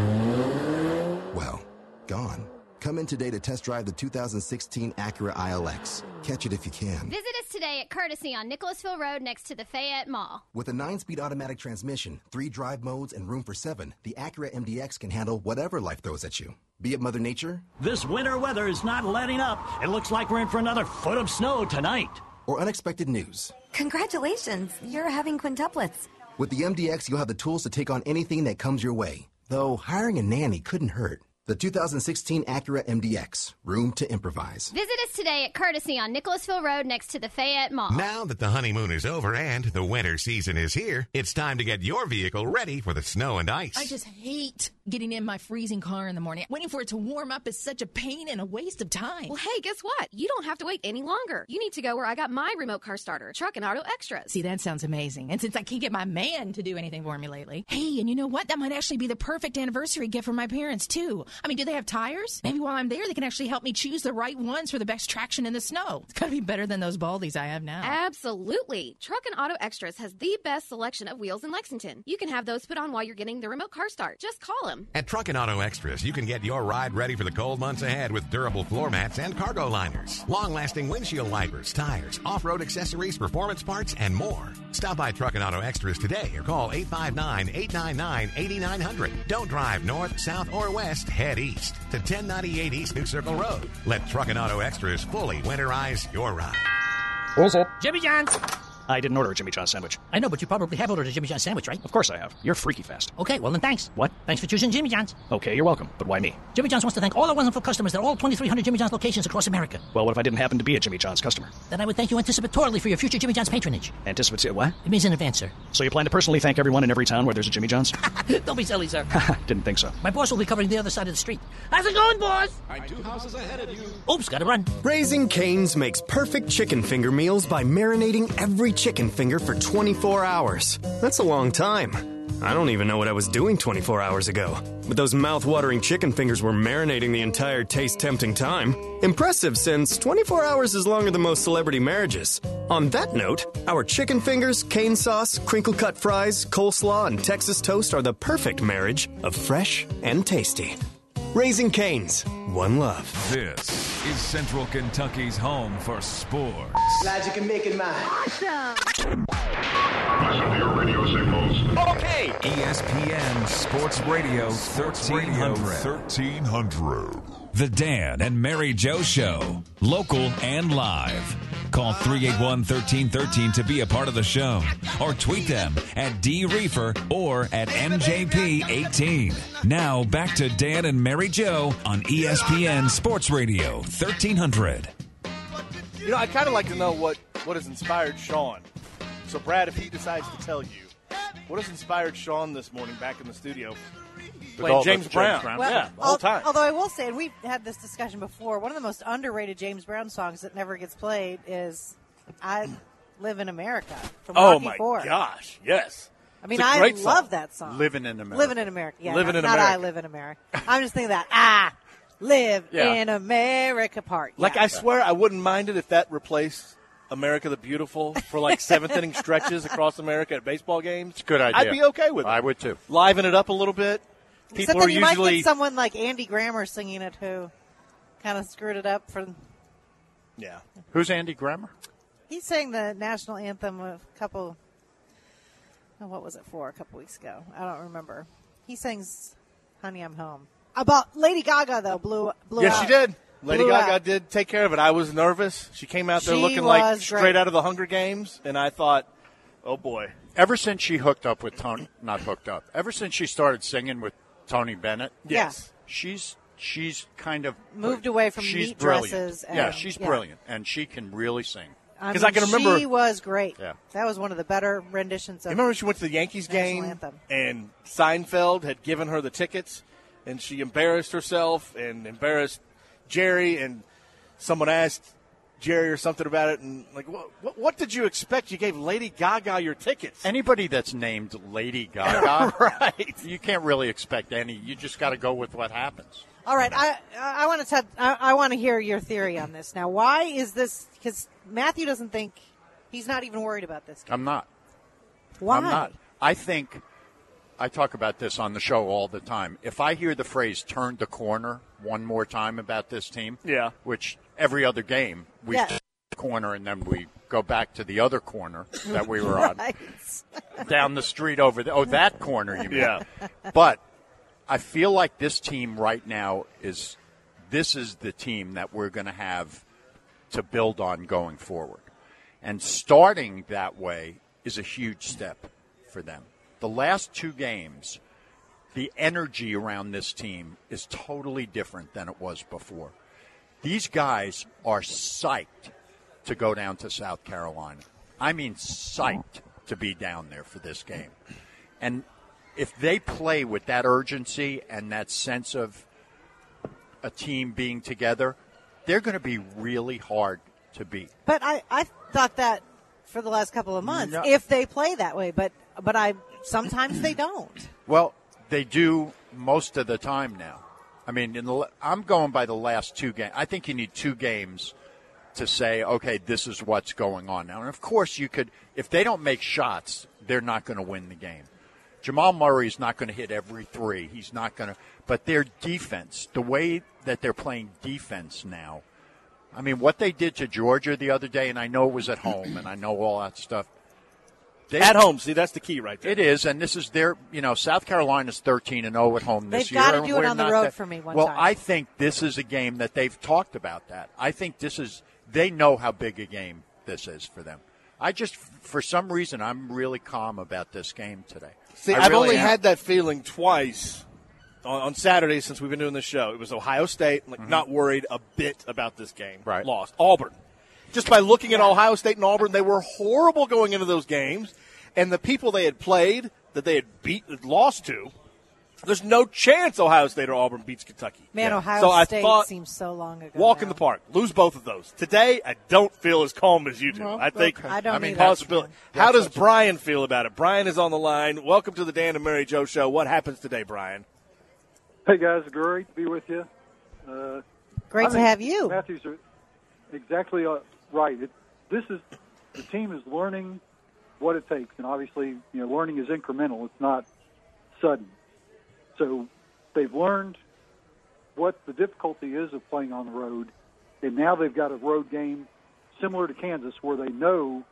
Speaker 11: well, gone. Come in today to test drive the two thousand sixteen Acura I L X. Catch it if you can.
Speaker 13: Visit us today at Courtesy on Nicholasville Road next to the Fayette Mall.
Speaker 11: With a nine speed automatic transmission, three drive modes, and room for seven, the Acura M D X can handle whatever life throws at you. Be it Mother Nature,
Speaker 16: This winter weather is not letting up. It looks like we're in for another foot of snow tonight.
Speaker 11: or unexpected news.
Speaker 17: Congratulations, you're having quintuplets.
Speaker 11: With the M D X, you'll have the tools to take on anything that comes your way. Though hiring a nanny couldn't hurt. The two thousand sixteen Acura M D X. Room to improvise.
Speaker 13: Visit us today at Courtesy on Nicholasville Road next to the Fayette Mall.
Speaker 25: Now that the honeymoon is over and the winter season is here, it's time to get your vehicle ready for the snow and ice.
Speaker 26: I just hate getting in my freezing car in the morning. Waiting for it to warm up is such a pain and a waste of time.
Speaker 27: Well, hey, guess what? You don't have to wait any longer. You need to go where I got my remote car starter, Truck and Auto Extras.
Speaker 26: See, that sounds amazing. And since I can't get my man to do anything for me lately, hey, and you know what? That might actually be the perfect anniversary gift for my parents, too. I mean, do they have tires? Maybe while I'm there, they can actually help me choose the right ones for the best traction in the snow. It's got to be better than those Baldies I have now.
Speaker 27: Absolutely. Truck and Auto Extras has the best selection of wheels in Lexington. You can have those put on while you're getting the remote car start. Just call them.
Speaker 25: At Truck and Auto Extras, you can get your ride ready for the cold months ahead with durable floor mats and cargo liners, long-lasting windshield wipers, tires, off-road accessories, performance parts, and more. Stop by Truck and Auto Extras today or call eight five nine, eight nine nine, eight nine zero zero. Don't drive north, south, or west. Head east to ten ninety-eight East New Circle Road. Let Truck and Auto Extras fully winterize your ride.
Speaker 28: Who's it?
Speaker 29: Jimmy John's.
Speaker 28: I didn't order a Jimmy John's sandwich.
Speaker 29: I know, but you probably have ordered a Jimmy John's sandwich, right?
Speaker 28: Of course I have. You're freaky fast.
Speaker 29: Okay, well then thanks.
Speaker 28: What?
Speaker 29: Thanks for choosing Jimmy John's.
Speaker 28: Okay, you're welcome. But why me?
Speaker 29: Jimmy John's wants to thank all our wonderful customers at all twenty-three hundred Jimmy John's locations across America.
Speaker 28: Well, what if I didn't happen to be a Jimmy John's customer?
Speaker 29: Then I would thank you anticipatorily for your future Jimmy John's patronage.
Speaker 28: Anticipate what?
Speaker 29: It means in advance, sir.
Speaker 28: So you plan to personally thank everyone in every town where there's a Jimmy John's?
Speaker 29: Don't be silly, sir.
Speaker 28: Didn't think so.
Speaker 29: My boss will be covering the other side of the street. How's it going, boss?
Speaker 30: I'm two houses ahead of you.
Speaker 29: Oops, gotta run.
Speaker 31: Raising Cane's makes perfect chicken finger meals by marinating every chicken finger for twenty-four hours. That's a long time. I don't even know what I was doing twenty-four hours ago. But those mouth-watering chicken fingers were marinating the entire taste-tempting time. Impressive, since twenty-four hours is longer than most celebrity marriages. On that note, our chicken fingers, cane sauce, crinkle-cut fries, coleslaw, and Texas toast are the perfect marriage of fresh and tasty. Raising Cane's, one love.
Speaker 5: This is Central Kentucky's home for sports.
Speaker 3: Glad you can make it mine.
Speaker 5: Awesome.
Speaker 3: Listen to your radio signals.
Speaker 5: Okay. E S P N Sports Radio thirteen hundred. thirteen hundred. The Dan and Mary Jo Show. Local and live. Call three eight one, one three one three to be a part of the show. Or tweet them at D Reefer or at M J P eighteen. Now back to Dan and Mary Jo on E S P N Sports Radio thirteen hundred.
Speaker 6: You know, I'd kind of like to know what, what has inspired Sean. So, Brad, if he decides to tell you, what has inspired Sean this morning back in the studio? Playing James Brown. James Brown.
Speaker 7: Well,
Speaker 6: yeah, the whole time.
Speaker 7: Although I will say, and we've had this discussion before, one of the most underrated James Brown songs that never gets played is I Live in America from
Speaker 6: Oh,
Speaker 7: Rocky
Speaker 6: my
Speaker 7: Four.
Speaker 6: gosh, yes.
Speaker 7: I mean,
Speaker 6: It's a
Speaker 7: I
Speaker 6: great
Speaker 7: love
Speaker 6: song.
Speaker 7: that song.
Speaker 1: Living in America.
Speaker 7: Living in America. Yeah,
Speaker 6: Living
Speaker 7: not,
Speaker 6: in
Speaker 7: not
Speaker 6: America.
Speaker 7: I Live in America. I'm just thinking that, ah, live
Speaker 6: Yeah.
Speaker 7: in America part.
Speaker 6: Like,
Speaker 7: Yeah.
Speaker 6: I swear I wouldn't mind it if that replaced America the Beautiful for, like, seventh-inning stretches across America at baseball games. It's
Speaker 1: a good idea.
Speaker 6: I'd be okay with it.
Speaker 1: I would, too.
Speaker 6: Liven it up a little bit. People
Speaker 7: Except
Speaker 6: are
Speaker 7: that you might
Speaker 6: usually
Speaker 7: get someone like Andy Grammer singing it who kind of screwed it up for.
Speaker 6: Yeah.
Speaker 1: Who's Andy Grammer?
Speaker 7: He sang the national anthem a couple. Oh, what was it for? A couple weeks ago. I don't remember. He sings "Honey, I'm Home." About Lady Gaga though, blew blew
Speaker 6: Yes,
Speaker 7: out.
Speaker 6: she did. Lady
Speaker 7: Blew
Speaker 6: Gaga
Speaker 7: out.
Speaker 6: did take care of it. I was nervous. She came out there
Speaker 7: She
Speaker 6: looking like
Speaker 7: was
Speaker 6: straight
Speaker 7: great.
Speaker 6: out of the Hunger Games, and I thought, oh, boy.
Speaker 1: Ever since she hooked up with Tony, not hooked up, ever since she started singing with Tony Bennett,
Speaker 6: Yes.
Speaker 1: she's she's kind of
Speaker 7: Moved away from
Speaker 1: she's
Speaker 7: meat
Speaker 1: brilliant.
Speaker 7: dresses and-
Speaker 1: yeah, she's
Speaker 7: yeah.
Speaker 1: brilliant, and she can really sing.
Speaker 7: I
Speaker 6: 'Cause
Speaker 7: mean,
Speaker 6: I can remember-
Speaker 7: she was great.
Speaker 1: Yeah.
Speaker 7: That was one of the better renditions of.
Speaker 6: You remember she went to the Yankees
Speaker 7: National
Speaker 6: game,
Speaker 7: anthem.
Speaker 6: and Seinfeld had given her the tickets, and she embarrassed herself and embarrassed Jerry, and someone asked Jerry or something about it, and like, what, what, what did you expect? You gave Lady Gaga your tickets.
Speaker 1: Anybody that's named Lady Gaga,
Speaker 6: right?
Speaker 1: You can't really expect any. You just got to go with what happens.
Speaker 7: All right, I I want to I, I want to hear your theory on this. Now, why is this? Because Matthew doesn't think he's not even worried about this game.
Speaker 1: I'm not.
Speaker 7: Why?
Speaker 1: I'm not. I think I talk about this on the show all the time. If I hear the phrase "turn the corner" one more time about this team,
Speaker 6: Yeah.
Speaker 1: which every other game we
Speaker 7: Yeah.
Speaker 1: turn the corner and then we go back to the other corner that we were on,
Speaker 7: Right.
Speaker 1: down the street over there. Oh, that corner, you mean?
Speaker 6: Yeah.
Speaker 1: But I feel like this team right now is this is the team that we're going to have to build on going forward. And starting that way is a huge step for them. The last two games, the energy around this team is totally different than it was before. These guys are psyched to go down to South Carolina. I mean psyched to be down there for this game. And if they play with that urgency and that sense of a team being together, they're going to be really hard to beat.
Speaker 7: But I, I thought that for the last couple of months,
Speaker 1: No.
Speaker 7: if they play that way, but but I sometimes they don't.
Speaker 1: Well, they do most of the time now. I mean, in the, I'm going by the last two games. I think you need two games to say, okay, this is what's going on now. And, of course, you could – if they don't make shots, they're not going to win the game. Jamal Murray's not going to hit every three. He's not going to – but their defense, the way that they're playing defense now, I mean, what they did to Georgia the other day, and I know it was at home, and I know all that stuff. They,
Speaker 6: At home, see, that's the key right there.
Speaker 1: It is, and this is their, you know, South Carolina's thirteen and oh at home this
Speaker 7: They've
Speaker 1: year.
Speaker 7: gotta
Speaker 1: and
Speaker 7: do it
Speaker 1: we're
Speaker 7: on the
Speaker 1: not
Speaker 7: road
Speaker 1: that-
Speaker 7: for me one
Speaker 1: well,
Speaker 7: time.
Speaker 1: I think this is a game that they've talked about that. I think this is, they know how big a game this is for them. I just, for some reason, I'm really calm about this game today.
Speaker 6: See,
Speaker 1: I
Speaker 6: I've
Speaker 1: really
Speaker 6: only
Speaker 1: am.
Speaker 6: had that feeling twice on, on Saturday since we've been doing this show. It was Ohio State, like not worried a bit about this game.
Speaker 1: Mm-hmm. Right.
Speaker 6: Lost. Auburn. Just by looking at Ohio State and Auburn, they were horrible going into those games. And the people they had played, that they had beat, lost to, There's no chance Ohio State or Auburn beats Kentucky.
Speaker 7: Man, Ohio
Speaker 6: so
Speaker 7: State
Speaker 6: I thought,
Speaker 7: seems so long ago.
Speaker 6: Walk
Speaker 7: now.
Speaker 6: in the park. Lose both of those. Today, I don't feel as calm as you do.
Speaker 7: Well,
Speaker 6: I think
Speaker 7: okay. I don't
Speaker 6: I mean,
Speaker 7: either.
Speaker 6: possibility. How does Brian feel about it? Brian is on the line. Welcome to the Dan and Mary Jo Show. What happens today, Brian?
Speaker 9: Hey, guys. Great to be with you. Uh,
Speaker 7: Great
Speaker 9: I
Speaker 7: to
Speaker 9: think
Speaker 7: have you.
Speaker 9: Matthews are exactly uh, right. It, this is the team is learning what it takes, and obviously, you know, learning is incremental. It's not sudden. So they've learned what the difficulty is of playing on the road, and now they've got a road game similar to Kansas where they know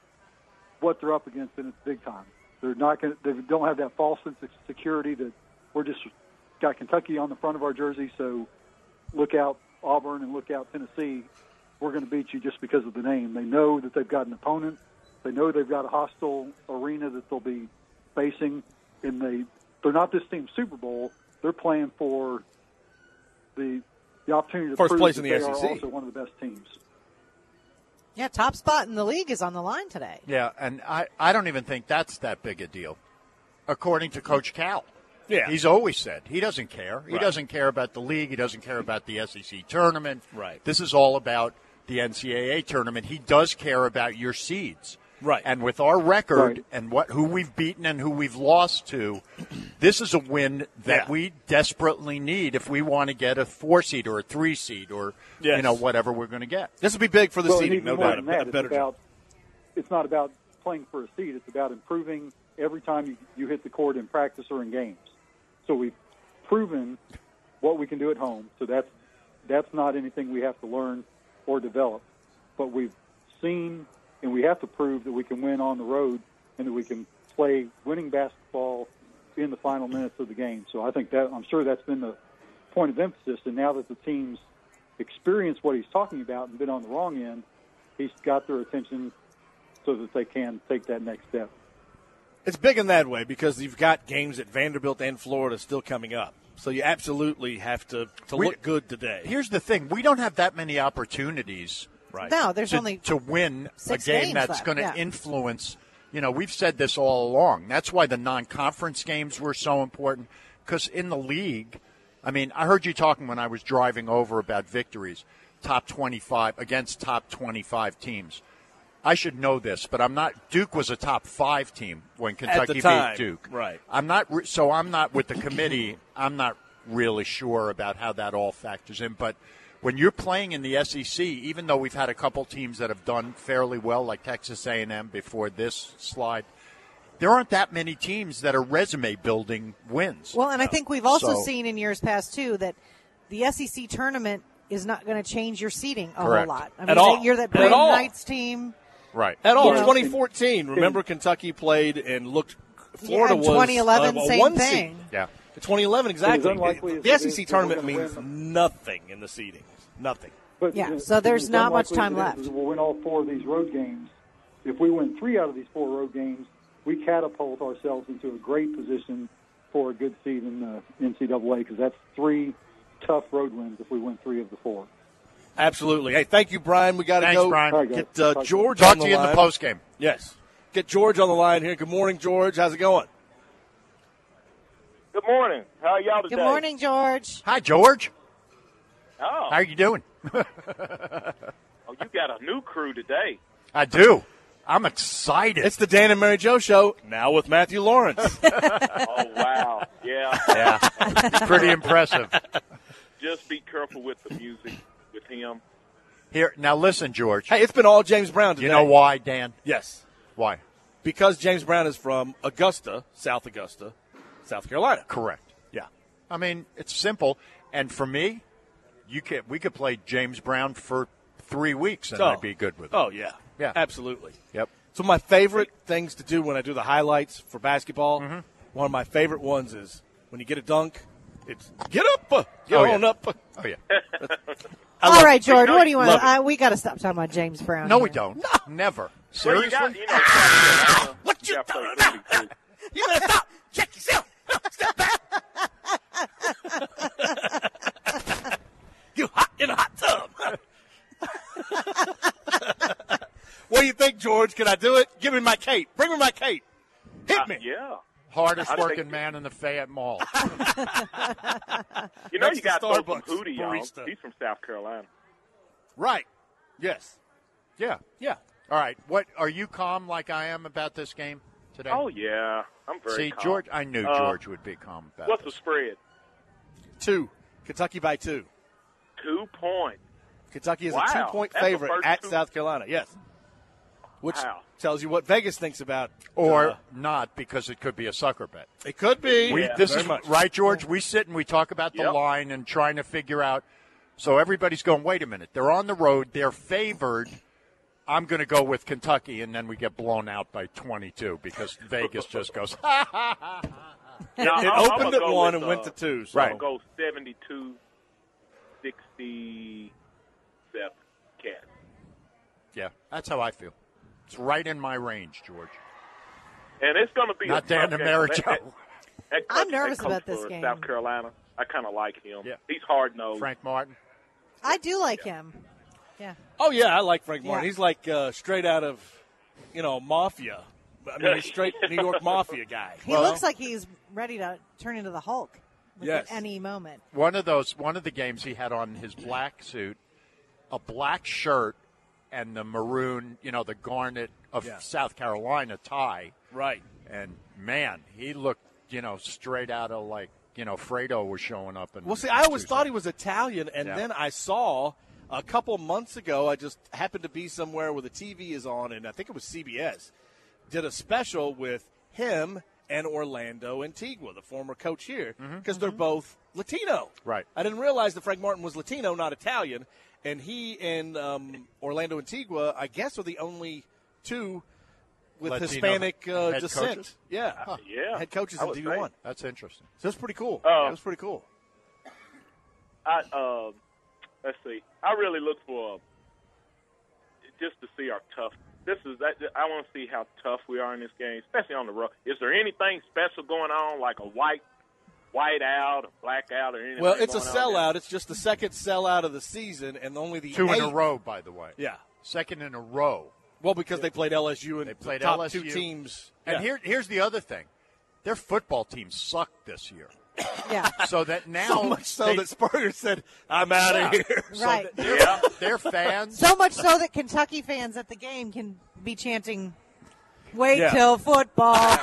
Speaker 9: what they're up against, and it's big time. They're not going. They don't have that false sense of security that we're just got Kentucky on the front of our jersey, so look out Auburn and look out Tennessee. We're going to beat you just because of the name. They know that they've got an opponent. They know they've got a hostile arena that they'll be facing, and they they're not this team's Super Bowl. They're playing for the the opportunity to
Speaker 6: First
Speaker 9: prove
Speaker 6: place
Speaker 9: that
Speaker 6: in the
Speaker 9: they
Speaker 6: S E C.
Speaker 9: are also one of the best teams.
Speaker 7: Yeah, top spot in the league is on the line today.
Speaker 1: Yeah, and I, I don't even think that's that big a deal, according to Coach Cal.
Speaker 6: Yeah.
Speaker 1: He's always said he doesn't care. He
Speaker 6: Right.
Speaker 1: doesn't care about the league. He doesn't care about the S E C tournament.
Speaker 6: Right.
Speaker 1: This is all about the N C double A tournament. He does care about your seeds.
Speaker 6: Right.
Speaker 1: And with our record
Speaker 9: Right.
Speaker 1: and what who we've beaten and who we've lost to, this is a win that
Speaker 6: Yeah.
Speaker 1: we desperately need if we want to get a four seed or a three seed or
Speaker 6: Yes.
Speaker 1: you know whatever we're going to get.
Speaker 6: This will be big for the
Speaker 9: well, and
Speaker 6: seeding,
Speaker 9: even
Speaker 6: no
Speaker 9: more
Speaker 6: doubt.
Speaker 9: than
Speaker 6: A,
Speaker 9: that,
Speaker 6: a better
Speaker 9: it's about it's not about playing for a seed. It's about improving every time you, you hit the court in practice or in games. So we've proven what we can do at home. So that's that's not anything we have to learn or develop. But we've seen and we have to prove that we can win on the road and that we can play winning basketball in the final minutes of the game. So I think that I'm sure that's been the point of emphasis. And now that the team's experienced what he's talking about and been on the wrong end, he's got their attention so that they can take that next step.
Speaker 6: It's big in that way because you've got games at Vanderbilt and Florida still coming up. So you absolutely have to, to
Speaker 1: We-
Speaker 6: look good today.
Speaker 1: Here's the thing: we don't have that many opportunities.
Speaker 6: Right.
Speaker 7: No, there's
Speaker 1: to,
Speaker 7: only
Speaker 1: to win a
Speaker 7: six
Speaker 1: game
Speaker 7: games
Speaker 1: that's
Speaker 7: left,
Speaker 1: going to
Speaker 7: yeah.
Speaker 1: influence. You know, we've said this all along. That's why the non-conference games were so important. Because in the league, I mean, I heard you talking when I was driving over about victories, top twenty-five against top twenty-five teams. I should know this, but I'm not. Duke was a top five team when Kentucky
Speaker 6: the time,
Speaker 1: beat Duke.
Speaker 6: right.
Speaker 1: I'm not. re- So I'm not with the committee. I'm not really sure about how that all factors in, but. When you're playing in the S E C, even though we've had a couple teams that have done fairly well, like Texas A and M before this slide, there aren't that many teams that are resume-building wins.
Speaker 7: Well, and I think we've also
Speaker 1: So-
Speaker 7: seen in years past, too, that the S E C tournament is not going to change your seeding a
Speaker 1: Correct.
Speaker 7: whole lot. I
Speaker 6: At
Speaker 7: mean,
Speaker 6: all.
Speaker 7: you're that
Speaker 6: At
Speaker 7: Braden
Speaker 6: all.
Speaker 7: Knights team.
Speaker 1: Right.
Speaker 6: At all,
Speaker 7: You know,
Speaker 6: twenty fourteen. Remember, Kentucky played and looked. Florida
Speaker 7: Yeah,
Speaker 6: was
Speaker 7: twenty eleven,
Speaker 6: a, a
Speaker 7: same
Speaker 6: one
Speaker 7: thing.
Speaker 6: seed.
Speaker 1: Yeah.
Speaker 6: twenty eleven, exactly.
Speaker 9: unlikely as
Speaker 6: The
Speaker 9: it
Speaker 6: S E
Speaker 9: is
Speaker 6: C
Speaker 9: that we're
Speaker 6: tournament
Speaker 9: gonna
Speaker 6: means
Speaker 9: win.
Speaker 6: nothing in the seeding. Nothing.
Speaker 9: But
Speaker 7: Yeah,
Speaker 9: uh,
Speaker 7: so there's
Speaker 9: as
Speaker 7: not much
Speaker 9: unlikely
Speaker 7: time
Speaker 9: as it is
Speaker 7: left.
Speaker 9: that We'll win all four of these road games. If we win three out of these four road games, we catapult ourselves into a great position for a good seed in the N C double A because that's three tough road wins if we win three of the four.
Speaker 6: Absolutely. Hey, thank you, Brian. We got to
Speaker 1: Thanks,
Speaker 6: go.
Speaker 1: Brian.
Speaker 9: All right, guys.
Speaker 6: Get uh,
Speaker 9: Talk to
Speaker 6: George
Speaker 1: Talk
Speaker 6: on the
Speaker 1: to you
Speaker 6: line.
Speaker 1: in the postgame.
Speaker 6: Yes. Get George on the line here. Good morning, George. How's it going?
Speaker 10: Good morning. How are y'all today?
Speaker 7: Good morning, George.
Speaker 1: Hi, George.
Speaker 10: Oh,
Speaker 1: How are you doing?
Speaker 10: oh, you got a new crew today.
Speaker 1: I do. I'm excited.
Speaker 6: It's the Dan and Mary Jo Show, now with Matthew Lawrence.
Speaker 10: Oh, wow. Yeah.
Speaker 1: Yeah. It's pretty impressive.
Speaker 10: Just be careful with the music with him.
Speaker 1: Here, now listen, George.
Speaker 6: Hey, it's been all James Brown today.
Speaker 1: You know why, Dan?
Speaker 6: Yes.
Speaker 1: Why?
Speaker 6: Because James Brown is from Augusta, South Augusta, South Carolina.
Speaker 1: Correct. Yeah. I mean, it's simple. And for me, you could we could play James Brown for three weeks and
Speaker 6: Oh.
Speaker 1: I'd be good with it.
Speaker 6: Oh, yeah.
Speaker 1: Yeah.
Speaker 6: Absolutely.
Speaker 1: Yep.
Speaker 6: So my favorite things to do when I do the highlights for basketball,
Speaker 1: Mm-hmm.
Speaker 6: one of my favorite ones is when you get a dunk, it's get up, uh, get
Speaker 1: Oh,
Speaker 6: on
Speaker 1: yeah.
Speaker 6: up.
Speaker 1: Oh, yeah.
Speaker 6: I
Speaker 7: All
Speaker 6: love
Speaker 7: right,
Speaker 6: it.
Speaker 7: George, what do you want?
Speaker 6: Love it.
Speaker 7: Uh, we got to stop talking about James Brown.
Speaker 1: No,
Speaker 7: here.
Speaker 1: we don't. Never.
Speaker 10: Well, you
Speaker 1: Seriously?
Speaker 10: got, you know,
Speaker 6: What you
Speaker 10: got to play
Speaker 6: doing
Speaker 10: really
Speaker 6: now?
Speaker 10: too.
Speaker 6: You better stop. Check yourself. Step back. You hot in a hot tub. What do you think, George? Can I do it? Give me my cape. Bring me my cape. Hit
Speaker 10: Uh,
Speaker 6: me.
Speaker 10: yeah.
Speaker 1: Hardest
Speaker 10: I'd
Speaker 1: working
Speaker 10: take-
Speaker 1: man in the Fayette Mall.
Speaker 10: You know,
Speaker 6: Next
Speaker 10: you
Speaker 6: to
Speaker 10: got to throw some
Speaker 6: Starbucks
Speaker 10: Hootie on.
Speaker 6: barista.
Speaker 10: He's from South Carolina.
Speaker 6: Right. Yes.
Speaker 1: Yeah.
Speaker 6: Yeah.
Speaker 1: All right. What are you calm like I am about this game today?
Speaker 10: Oh, yeah. I'm very
Speaker 1: See,
Speaker 10: calm.
Speaker 1: George, I knew
Speaker 10: Uh,
Speaker 1: George would be calm about
Speaker 10: What's
Speaker 1: this.
Speaker 10: the spread?
Speaker 6: Two. Kentucky by two.
Speaker 10: Two points.
Speaker 6: Kentucky is
Speaker 10: Wow.
Speaker 6: a two-point
Speaker 10: That's the
Speaker 6: favorite
Speaker 10: first
Speaker 6: at
Speaker 10: two-
Speaker 6: South Carolina. Yes. Which
Speaker 10: Wow.
Speaker 6: tells you what Vegas thinks about.
Speaker 1: Or
Speaker 6: uh,
Speaker 1: not, because it could be a sucker bet.
Speaker 6: it could be.
Speaker 1: We,
Speaker 10: Yeah,
Speaker 1: this
Speaker 6: very
Speaker 1: is
Speaker 6: much.
Speaker 1: right, George. We sit and we talk about the
Speaker 10: Yep.
Speaker 1: line and trying to figure out. So everybody's going, wait a minute. They're on the road. They're favored. I'm going to go with Kentucky, and then we get blown out by twenty-two because Vegas just goes, ha, ha, ha, ha.
Speaker 6: It,
Speaker 10: Now,
Speaker 6: it
Speaker 10: I'm- I'm
Speaker 6: opened
Speaker 10: gonna
Speaker 6: at
Speaker 10: go
Speaker 6: one
Speaker 10: with,
Speaker 6: and went
Speaker 10: uh,
Speaker 6: to two. So.
Speaker 1: Right.
Speaker 10: I'll go seventy-two sixty-seven Cats.
Speaker 1: Yeah, that's how I feel. It's right in my range, George.
Speaker 10: And it's going to be
Speaker 1: Not
Speaker 10: a
Speaker 1: Dan
Speaker 10: tough
Speaker 1: and
Speaker 10: game.
Speaker 1: Mary
Speaker 10: That-
Speaker 1: Jo.
Speaker 10: that- that
Speaker 7: I'm
Speaker 10: coach-
Speaker 7: nervous
Speaker 10: that coach
Speaker 7: about this
Speaker 10: for
Speaker 7: game.
Speaker 10: South Carolina, I kind of like him.
Speaker 1: Yeah.
Speaker 10: He's hard-nosed.
Speaker 1: Frank Martin.
Speaker 7: I do like him. Yeah.
Speaker 6: Oh yeah, I like Frank Martin.
Speaker 7: Yeah.
Speaker 6: He's like uh, straight out of, you know, mafia. I mean, he's straight New York mafia guy.
Speaker 7: He looks like he's ready to turn into the Hulk like,
Speaker 6: Yes.
Speaker 7: at any moment.
Speaker 1: One of those, one of the games he had on his black suit, a black shirt, and the maroon, you know, the garnet of
Speaker 6: Yeah.
Speaker 1: South Carolina tie.
Speaker 6: Right.
Speaker 1: And man, he looked, you know, straight out of like, you know, Fredo was showing up. And
Speaker 6: Well, see, I always thought he was Italian, and
Speaker 1: Yeah.
Speaker 6: then I saw a couple months ago, I just happened to be somewhere where the T V is on, and I think it was C B S, did a special with him and Orlando Antigua, the former coach here, because they're both Latino.
Speaker 1: Right.
Speaker 6: I didn't realize that Frank Martin was Latino, not Italian, and he and um, Orlando Antigua, I guess, are the only two with
Speaker 1: Latino
Speaker 6: Hispanic uh,
Speaker 1: head
Speaker 6: descent.
Speaker 1: coaches?
Speaker 6: Yeah.
Speaker 10: Uh, yeah.
Speaker 6: Head coaches
Speaker 10: I
Speaker 6: in
Speaker 10: would
Speaker 6: D
Speaker 10: say.
Speaker 6: one.
Speaker 1: That's interesting.
Speaker 6: So that's pretty cool.
Speaker 10: Uh,
Speaker 6: that was pretty cool.
Speaker 10: I uh, let's see. I really look for uh, just to see our tough. This is that. I want to see how tough we are in this game, especially on the road. Is there anything special going on, like a white, white out, a black out, or anything?
Speaker 6: Well, it's a
Speaker 10: going on there?
Speaker 6: sellout. It's just the second sellout of the season, and only the
Speaker 1: Two in a
Speaker 6: eight-
Speaker 1: row, by the way.
Speaker 6: Yeah.
Speaker 1: Second in a row.
Speaker 6: Well, because they played L S U and
Speaker 1: They played
Speaker 6: the top
Speaker 1: L S U.
Speaker 6: two teams.
Speaker 1: And
Speaker 6: Yeah.
Speaker 1: here, here's the other thing. Their football team sucked this year.
Speaker 7: Yeah.
Speaker 1: So that now
Speaker 6: so much so
Speaker 1: they-
Speaker 6: that Spurrier said, "I'm out
Speaker 1: Yeah.
Speaker 6: of here."
Speaker 1: So
Speaker 7: Right.
Speaker 1: that their,
Speaker 10: Yeah.
Speaker 1: their fans.
Speaker 7: So much so that Kentucky fans at the game can be chanting, "Wait
Speaker 6: Yeah.
Speaker 7: till football."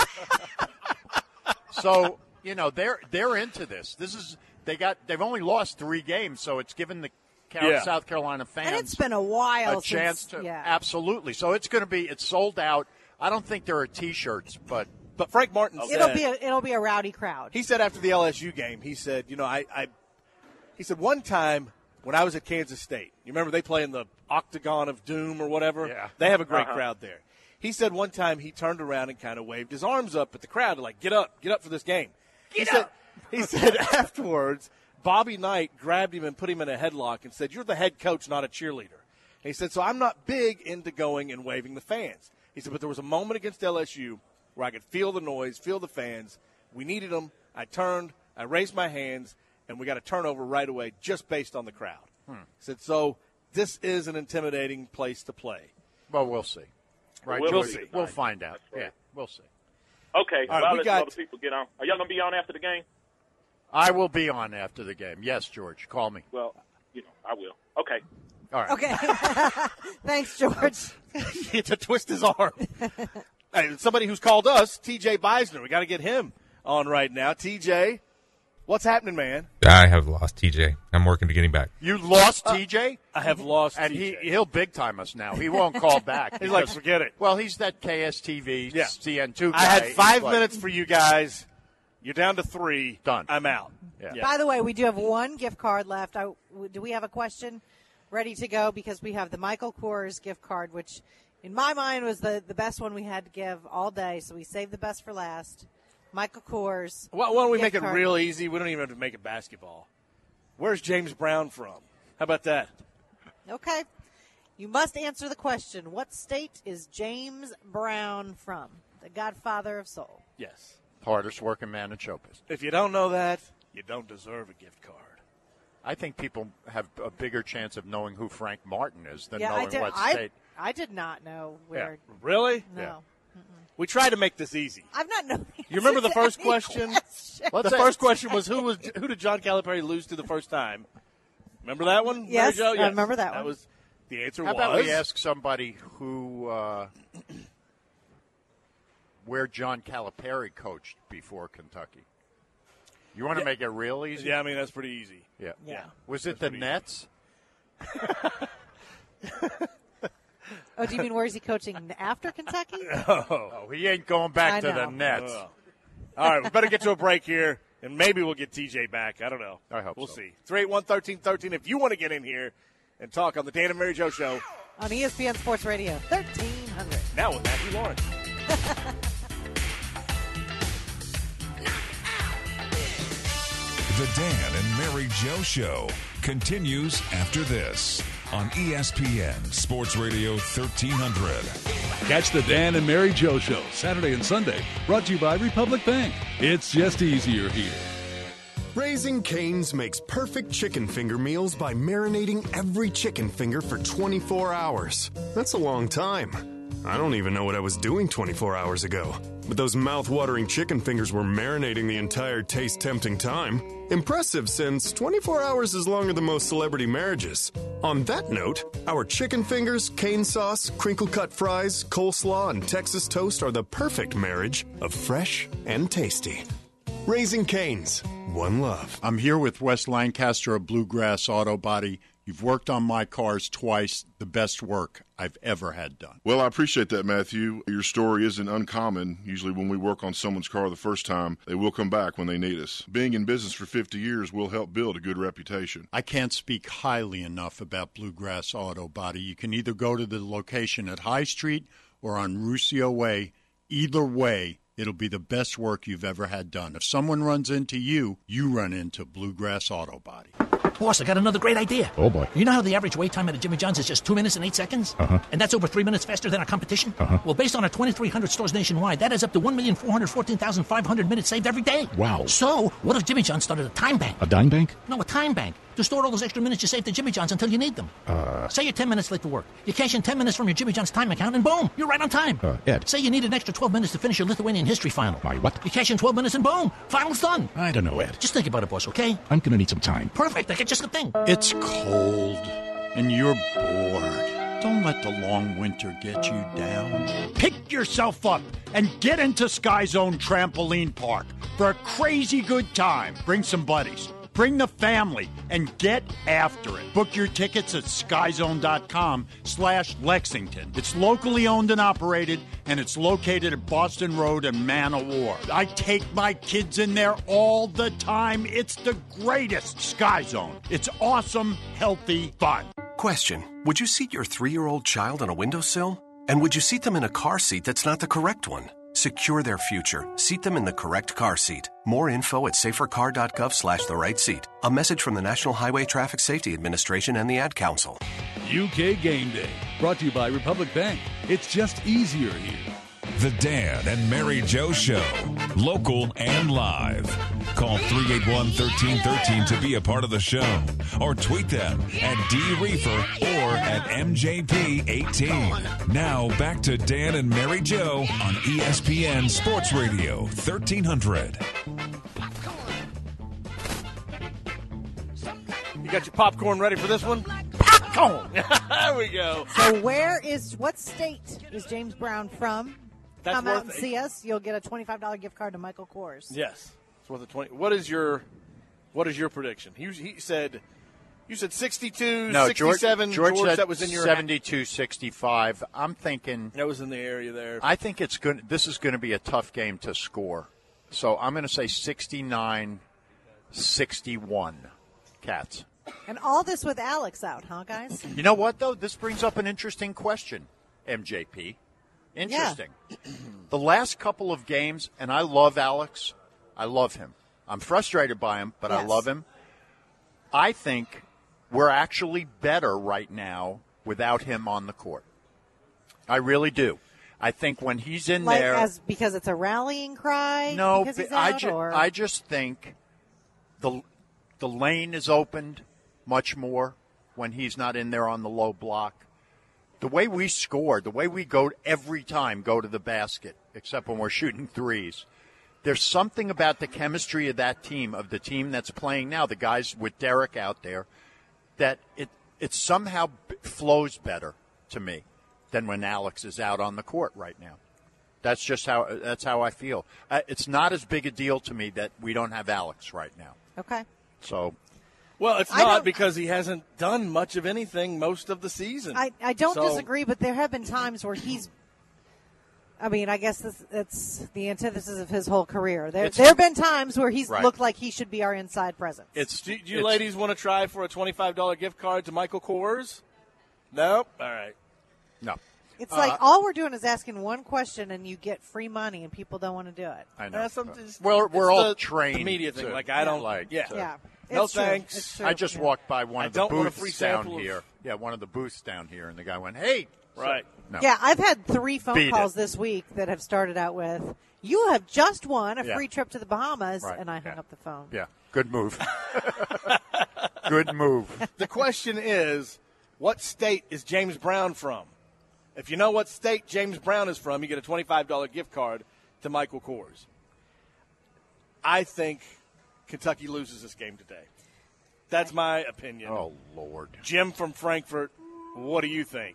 Speaker 1: So you know they're they're into this. This is they got they've only lost three games, so it's given the Cal-
Speaker 6: Yeah.
Speaker 1: South Carolina fans
Speaker 7: And it's been a while
Speaker 1: a chance
Speaker 7: since,
Speaker 1: to
Speaker 7: yeah.
Speaker 1: absolutely. So it's going to be it's sold out. I don't think there are T-shirts, but
Speaker 6: But Frank Martin
Speaker 7: It'll
Speaker 6: said
Speaker 7: be a, it'll be a rowdy crowd.
Speaker 6: he said after the L S U game, he said, "You know, I, I," he said one time when I was at Kansas State, you remember they play in the Octagon of Doom or whatever?
Speaker 1: Yeah.
Speaker 6: They have a great
Speaker 10: Uh-huh.
Speaker 6: crowd there. He said one time he turned around and kind of waved his arms up at the crowd, like, "Get up, get up for this game." Get he up. Said, he said afterwards, Bobby Knight grabbed him and put him in a headlock and said, "You're the head coach, not a cheerleader." And he said, "So I'm not big into going and waving the fans." He said, "But there was a moment against L S U where I could feel the noise, feel the fans. We needed them. I turned, I raised my hands, and we got a turnover right away just based on the crowd."
Speaker 1: Hmm.
Speaker 6: He said, "So this is an intimidating place to play."
Speaker 1: well, we'll see. Right,
Speaker 10: We'll
Speaker 1: we'll
Speaker 10: see
Speaker 1: see.
Speaker 10: tonight.
Speaker 1: We'll find out.
Speaker 10: That's right.
Speaker 1: Yeah, we'll see.
Speaker 10: Okay,
Speaker 6: All right,
Speaker 10: well,
Speaker 6: we
Speaker 10: let's
Speaker 6: got-
Speaker 10: let the people get on. Are y'all gonna be on after the game?
Speaker 1: I will be on after the game. Yes, George, call me.
Speaker 10: Well, you know, I will. Okay.
Speaker 1: All right.
Speaker 7: Okay. Thanks, George.
Speaker 6: He had to twist his arm. Hey, somebody who's called us, T J Beisner. We got to get him on right now. T J, what's happening, man?
Speaker 4: I have lost T J. I'm working to get him back.
Speaker 1: You lost T J?
Speaker 6: I have lost
Speaker 1: And
Speaker 6: T J.
Speaker 1: he, he'll big time us now. He won't call back.
Speaker 6: He's like,
Speaker 1: because-
Speaker 6: forget it.
Speaker 1: Well, he's that K S T V,
Speaker 6: Yeah.
Speaker 1: C N two guy.
Speaker 6: I had
Speaker 1: He's
Speaker 6: five
Speaker 1: like,
Speaker 6: minutes for you guys. You're down to three.
Speaker 1: Done.
Speaker 6: I'm out.
Speaker 1: Yeah.
Speaker 7: By the way, we do have one gift card left. I, do we have a question ready to go? Because we have the Michael Kors gift card, which in my mind was the, the best one we had to give all day. So we saved the best for last. Michael Kors.
Speaker 6: Why, why don't we
Speaker 7: gift
Speaker 6: make it
Speaker 7: card.
Speaker 6: real easy? We don't even have to make it basketball. Where's James Brown from? How about that?
Speaker 7: Okay. You must answer the question. What state is James Brown from? The godfather of soul.
Speaker 6: Yes.
Speaker 1: Hardest working man in show business.
Speaker 6: If you don't know that, you don't deserve a gift card.
Speaker 1: I think people have a bigger chance of knowing who Frank Martin is than
Speaker 7: yeah,
Speaker 1: knowing
Speaker 7: I did.
Speaker 1: what
Speaker 7: I,
Speaker 1: state.
Speaker 7: I did not know where.
Speaker 6: Really?
Speaker 7: No.
Speaker 1: Yeah.
Speaker 6: We tried to make this easy.
Speaker 7: I've not known.
Speaker 6: You remember the first question?
Speaker 7: question.
Speaker 6: The first question was who was who did John Calipari lose to the first time? Remember that one?
Speaker 7: Yes,
Speaker 6: Mary Jo?
Speaker 7: I remember that
Speaker 6: That
Speaker 7: one.
Speaker 6: was the answer.
Speaker 1: How
Speaker 6: was
Speaker 1: about we ask somebody who uh, where John Calipari coached before Kentucky? You want to
Speaker 6: Yeah.
Speaker 1: make it real easy?
Speaker 6: Yeah, I mean that's pretty easy.
Speaker 1: Yeah.
Speaker 6: Yeah.
Speaker 1: Was it
Speaker 6: That's
Speaker 1: the
Speaker 6: pretty
Speaker 1: Nets?
Speaker 7: Oh, do you mean where is he coaching after Kentucky?
Speaker 1: Oh, he ain't going back
Speaker 7: I
Speaker 1: to the
Speaker 7: know.
Speaker 1: Nets.
Speaker 6: Oh. All right, we better get to a break here, and maybe we'll get T J back. I don't know.
Speaker 1: I hope
Speaker 6: we'll
Speaker 1: so.
Speaker 6: see. three eight one, one three one three if you want to get in here and talk on the Dan and Mary Jo Show.
Speaker 7: On E S P N Sports Radio, thirteen hundred.
Speaker 6: Now with Matthew Lawrence.
Speaker 5: The Dan and Mary Jo Show continues after this on E S P N Sports Radio thirteen hundred.
Speaker 8: Catch the Dan and Mary Jo Show Saturday and Sunday, brought to you by Republic Bank. It's just easier here.
Speaker 31: Raising Cane's makes perfect chicken finger meals by marinating every chicken finger for twenty-four hours. That's a long time. I don't even know what I was doing twenty-four hours ago. But those mouth-watering chicken fingers were marinating the entire taste-tempting time. Impressive, since twenty-four hours is longer than most celebrity marriages. On that note, our chicken fingers, cane sauce, crinkle-cut fries, coleslaw, and Texas toast are the perfect marriage of fresh and tasty. Raising Cane's, one love.
Speaker 1: I'm here with Wes Lancaster of Bluegrass Auto Body. You've worked on my cars twice, the best work I've ever had done.
Speaker 14: Well, I appreciate that, Matthew. Your story isn't uncommon. Usually when we work on someone's car the first time, they will come back when they need us. Being in business for fifty years will help build a good reputation.
Speaker 1: I can't speak highly enough about Bluegrass Auto Body. You can either go to the location at High Street or on Ruscio Way. Either way, it'll be the best work you've ever had done. If someone runs into you, you run into Bluegrass Auto Body.
Speaker 29: Boss, I got another great idea.
Speaker 8: Oh, boy.
Speaker 29: You know how the average wait time at a Jimmy John's is just two minutes and eight seconds?
Speaker 8: Uh-huh.
Speaker 29: And that's over three minutes faster than our competition?
Speaker 8: Uh-huh.
Speaker 29: Well, based on our twenty-three hundred stores nationwide, that adds up to one million four hundred fourteen thousand five hundred minutes saved every day.
Speaker 8: Wow.
Speaker 29: So, what if Jimmy John's started a time bank?
Speaker 8: A dime bank?
Speaker 29: No, a time bank. To store all those extra minutes you saved at Jimmy John's until you need them.
Speaker 8: Uh.
Speaker 29: Say you're ten minutes late to work. You cash in ten minutes from your Jimmy John's time account, and boom, you're right on time.
Speaker 8: Uh, Ed.
Speaker 29: Say you need an extra twelve minutes to finish your Lithuanian history final.
Speaker 8: My what?
Speaker 29: You cash in twelve minutes, and boom, final's done.
Speaker 8: I don't know, Ed.
Speaker 29: Just think about it, boss, okay?
Speaker 8: I'm going to need some time.
Speaker 29: Perfect. I get just the thing.
Speaker 1: It's cold, and you're bored. Don't let the long winter get you down. Pick yourself up and get into Sky Zone Trampoline Park for a crazy good time. Bring some buddies. Bring the family and get after it. Book your tickets at skyzone.com slash Lexington. It's locally owned and operated, and it's located at Boston Road and Man o' War. I take my kids in there all the time. It's the greatest. Sky Zone. It's awesome, healthy fun.
Speaker 15: Question. Would you seat your three-year-old child on a windowsill? And would you seat them in a car seat that's not the correct one? Secure their future. Seat them in the correct car seat. More info at safercar.gov slash the right seat. A message from the National Highway Traffic Safety Administration and the Ad Council.
Speaker 8: U K Game Day, brought to you by Republic Bank. It's just easier here.
Speaker 5: The Dan and Mary Jo Show, local and live. Call three eight one, one three one three to be a part of the show, or tweet them at D Reefer or at M J P eighteen. Now back to Dan and Mary Jo on E S P N Sports Radio thirteen hundred.
Speaker 6: You got your popcorn ready for this one? Popcorn! There we go.
Speaker 7: So where is, what state is James Brown from?
Speaker 6: That's
Speaker 7: Come out
Speaker 6: worth
Speaker 7: and see us. You'll get a twenty-five dollars gift card to Michael Kors.
Speaker 6: Yes. It's worth a twenty. What is your What is your prediction? He, he said, you said sixty-two,
Speaker 1: No,
Speaker 6: sixty-seven.
Speaker 1: George, George,
Speaker 6: George
Speaker 1: said
Speaker 6: that was in your
Speaker 1: seventy-two sixty-five. I'm thinking
Speaker 6: that was in the area there.
Speaker 1: I think it's good. This is going to be a tough game to score. So I'm going to say sixty-nine sixty-one. Cats.
Speaker 7: And all this with Alex out, huh, guys?
Speaker 1: You know what, though? This brings up an interesting question, M J P. Interesting. Yeah. The last couple of games, and I love Alex. I love him. I'm frustrated by him, but yes. I love him. I think we're actually better right now without him on the court. I really do. I think when he's in
Speaker 7: like
Speaker 1: there,
Speaker 7: as because it's a rallying cry.
Speaker 1: No,
Speaker 7: because he's
Speaker 1: I,
Speaker 7: out,
Speaker 1: ju-
Speaker 7: or?
Speaker 1: I just think the the lane is opened much more when he's not in there on the low block. the way we score, the way we go every time go to the basket, except when we're shooting threes. There's something about the chemistry of that team, of the team that's playing now, the guys with Derek out there, that it it somehow b- flows better to me than when Alex is out on the court right now. That's just how that's how I feel. Uh, it's not as big a deal to me that we don't have Alex right now.
Speaker 7: Okay.
Speaker 1: So,
Speaker 6: well, it's
Speaker 7: I
Speaker 6: not
Speaker 7: don't-
Speaker 6: because he hasn't done much of anything most of the season.
Speaker 7: I, I don't
Speaker 6: So-
Speaker 7: disagree, but there have been times where he's. I mean, I guess this, it's the antithesis of his whole career. There,
Speaker 6: It's-
Speaker 7: there have been times where he's
Speaker 6: Right.
Speaker 7: looked like he should be our inside presence.
Speaker 6: It's do, do you ladies want to try for a twenty-five dollars gift card to Michael Kors? Nope. All right.
Speaker 1: No.
Speaker 7: It's
Speaker 1: Uh,
Speaker 7: like all we're doing is asking one question, and you get free money, and people don't want to do it.
Speaker 1: I know.
Speaker 6: That's something-
Speaker 1: Well,
Speaker 6: it's
Speaker 1: we're all
Speaker 6: the-
Speaker 1: trained.
Speaker 6: the media thing.
Speaker 1: to-
Speaker 6: Like, I don't-
Speaker 1: like.
Speaker 6: yeah.
Speaker 1: to-
Speaker 7: Yeah.
Speaker 6: No
Speaker 7: It's true.
Speaker 6: thanks.
Speaker 7: It's true.
Speaker 1: I just
Speaker 7: Yeah.
Speaker 1: walked by one
Speaker 6: I
Speaker 1: of the
Speaker 6: don't want a
Speaker 1: booths
Speaker 6: free
Speaker 1: down
Speaker 6: sample of-
Speaker 1: here. Yeah, one of the booths down here, and the guy went, "Hey."
Speaker 6: Right.
Speaker 1: No.
Speaker 7: Yeah, I've had three phone
Speaker 1: Beat
Speaker 7: calls
Speaker 1: it.
Speaker 7: this week that have started out with, "You have just won a
Speaker 1: Yeah.
Speaker 7: free trip to the Bahamas,"
Speaker 1: Right.
Speaker 7: and I hung
Speaker 1: Yeah.
Speaker 7: up the phone.
Speaker 1: Yeah. Good move. Good move.
Speaker 6: The question is, what state is James Brown from? If you know what state James Brown is from, you get a twenty-five dollars gift card to Michael Kors. I think Kentucky loses this game today. That's my opinion.
Speaker 1: Oh, Lord.
Speaker 6: Jim from Frankfurt, what do you think?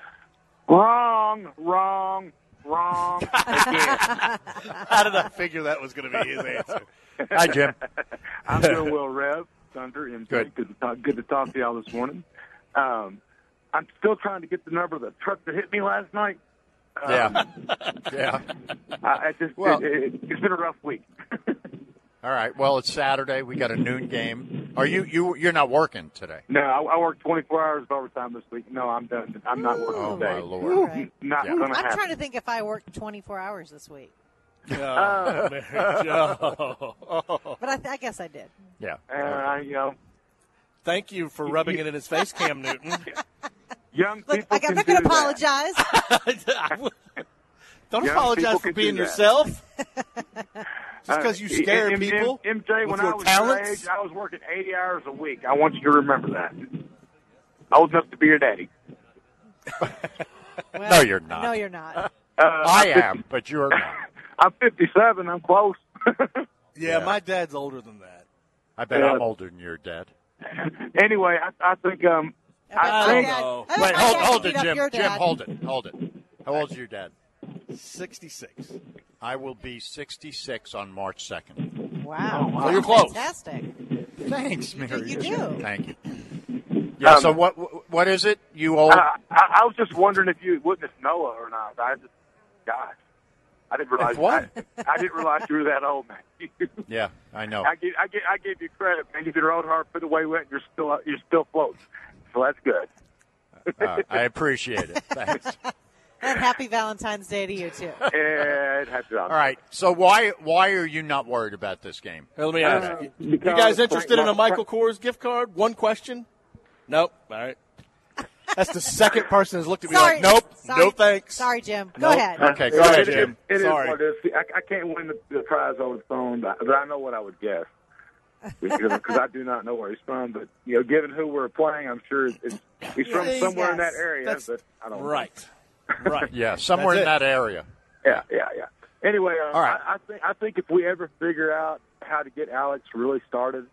Speaker 2: Wrong, wrong, wrong. Again.
Speaker 6: How did I figure that was going to be his answer?
Speaker 1: Hi, Jim.
Speaker 2: I'm doing well, Rev. Thunder, and
Speaker 1: Good.
Speaker 2: Good to talk. Good to talk to y'all this morning. Um, I'm still trying to get the number of the truck that hit me last night. Um,
Speaker 1: Yeah. Yeah.
Speaker 2: I, I just
Speaker 1: Well-
Speaker 2: it, it, it's been a rough week.
Speaker 1: All right. Well, it's Saturday. We got a noon game. Are you you you're not working today?
Speaker 2: No, I, I worked twenty-four hours of overtime this week. No, I'm done. I'm not working
Speaker 1: Oh,
Speaker 2: today.
Speaker 1: my Lord.
Speaker 7: All right.
Speaker 2: Not
Speaker 1: Yeah.
Speaker 2: going to
Speaker 7: I'm
Speaker 2: happen.
Speaker 7: trying to think if I worked twenty-four hours this week,
Speaker 6: Oh, Mary Jo.
Speaker 7: but I, th- I guess I did.
Speaker 1: Yeah.
Speaker 2: Uh, you know,
Speaker 6: Thank you for rubbing it in his face, Cam Newton.
Speaker 2: young
Speaker 7: Look,
Speaker 2: people
Speaker 7: I,
Speaker 2: can
Speaker 7: I'm not
Speaker 2: do
Speaker 7: going to
Speaker 2: that.
Speaker 7: apologize.
Speaker 6: Don't
Speaker 2: Young
Speaker 6: apologize
Speaker 2: people
Speaker 6: for
Speaker 2: can
Speaker 6: being
Speaker 2: do that.
Speaker 6: yourself. Just because you
Speaker 2: Uh,
Speaker 6: scare
Speaker 2: M- M-
Speaker 6: people
Speaker 2: M J,
Speaker 6: with
Speaker 2: when I
Speaker 6: your
Speaker 2: was
Speaker 6: talents.
Speaker 2: your age, I was working eighty hours a week. I want you to remember that. Old enough to be your daddy.
Speaker 7: Well,
Speaker 1: No, you're not.
Speaker 7: No, you're not.
Speaker 2: Uh,
Speaker 1: I
Speaker 2: I'm
Speaker 1: am, but you're not.
Speaker 2: I'm fifty-seven. I'm close.
Speaker 6: Yeah,
Speaker 1: Yeah.
Speaker 6: my dad's older than that.
Speaker 1: I bet
Speaker 2: Yeah.
Speaker 1: I'm older than your dad.
Speaker 2: Anyway, I, I think um,
Speaker 7: I,
Speaker 6: I
Speaker 7: bet
Speaker 6: don't
Speaker 7: my dad-
Speaker 6: know.
Speaker 7: I bet
Speaker 1: Wait,
Speaker 7: my
Speaker 1: hold,
Speaker 7: dad
Speaker 1: hold
Speaker 7: beat
Speaker 1: it,
Speaker 7: up
Speaker 1: Jim.
Speaker 7: your
Speaker 1: Jim,
Speaker 7: dad.
Speaker 1: hold it. Hold it. How old's your dad?
Speaker 6: sixty-six.
Speaker 1: I will be sixty-six on March second.
Speaker 7: Wow.
Speaker 6: So you're close.
Speaker 7: Fantastic.
Speaker 1: Thanks, Mary.
Speaker 7: you
Speaker 1: Jo.
Speaker 7: do.
Speaker 1: Thank you. Yeah.
Speaker 2: Um,
Speaker 1: so what? What is it? You old?
Speaker 2: I, I, I was just wondering if you witnessed Noah or not. I just, gosh, I didn't realize.
Speaker 1: If what?
Speaker 2: I, I didn't realize you were that old, man.
Speaker 1: Yeah, I know.
Speaker 2: I give, I give, I give you credit, man. You did rode hard, put away wet, and you're still, you're still floating. So that's good.
Speaker 1: Uh, I appreciate it. Thanks.
Speaker 7: And happy Valentine's Day to you, too.
Speaker 2: And happy
Speaker 1: All right. So why why are you not worried about this game?
Speaker 6: Hey, let me ask
Speaker 2: Uh,
Speaker 6: you. You
Speaker 2: because
Speaker 6: guys interested in a
Speaker 2: Frank-
Speaker 6: Michael Kors gift card? One question? Nope. All right. That's the second person that's looked at me
Speaker 7: Sorry.
Speaker 6: like, nope,
Speaker 7: Sorry.
Speaker 6: no thanks.
Speaker 7: Sorry, Jim. Go
Speaker 6: Nope.
Speaker 7: ahead.
Speaker 1: Okay, go
Speaker 2: It-
Speaker 1: ahead,
Speaker 2: it-
Speaker 1: Jim.
Speaker 2: It, it is
Speaker 6: Sorry.
Speaker 2: what it is. See, I, I can't win the, the prize over the phone, but but I know what I would guess. Because because I do not know where he's from. But, you know, given who we're playing, I'm sure it's, it's, he's from
Speaker 7: Yes.
Speaker 2: somewhere in that
Speaker 7: Yes.
Speaker 2: area.
Speaker 6: That's
Speaker 2: but I don't know.
Speaker 6: Right. Right.
Speaker 1: Yeah, somewhere in
Speaker 6: That's
Speaker 1: that area.
Speaker 2: Yeah, yeah, yeah. Anyway, uh,
Speaker 1: All right.
Speaker 2: I, I think I think if we ever figure out how to get Alex really started,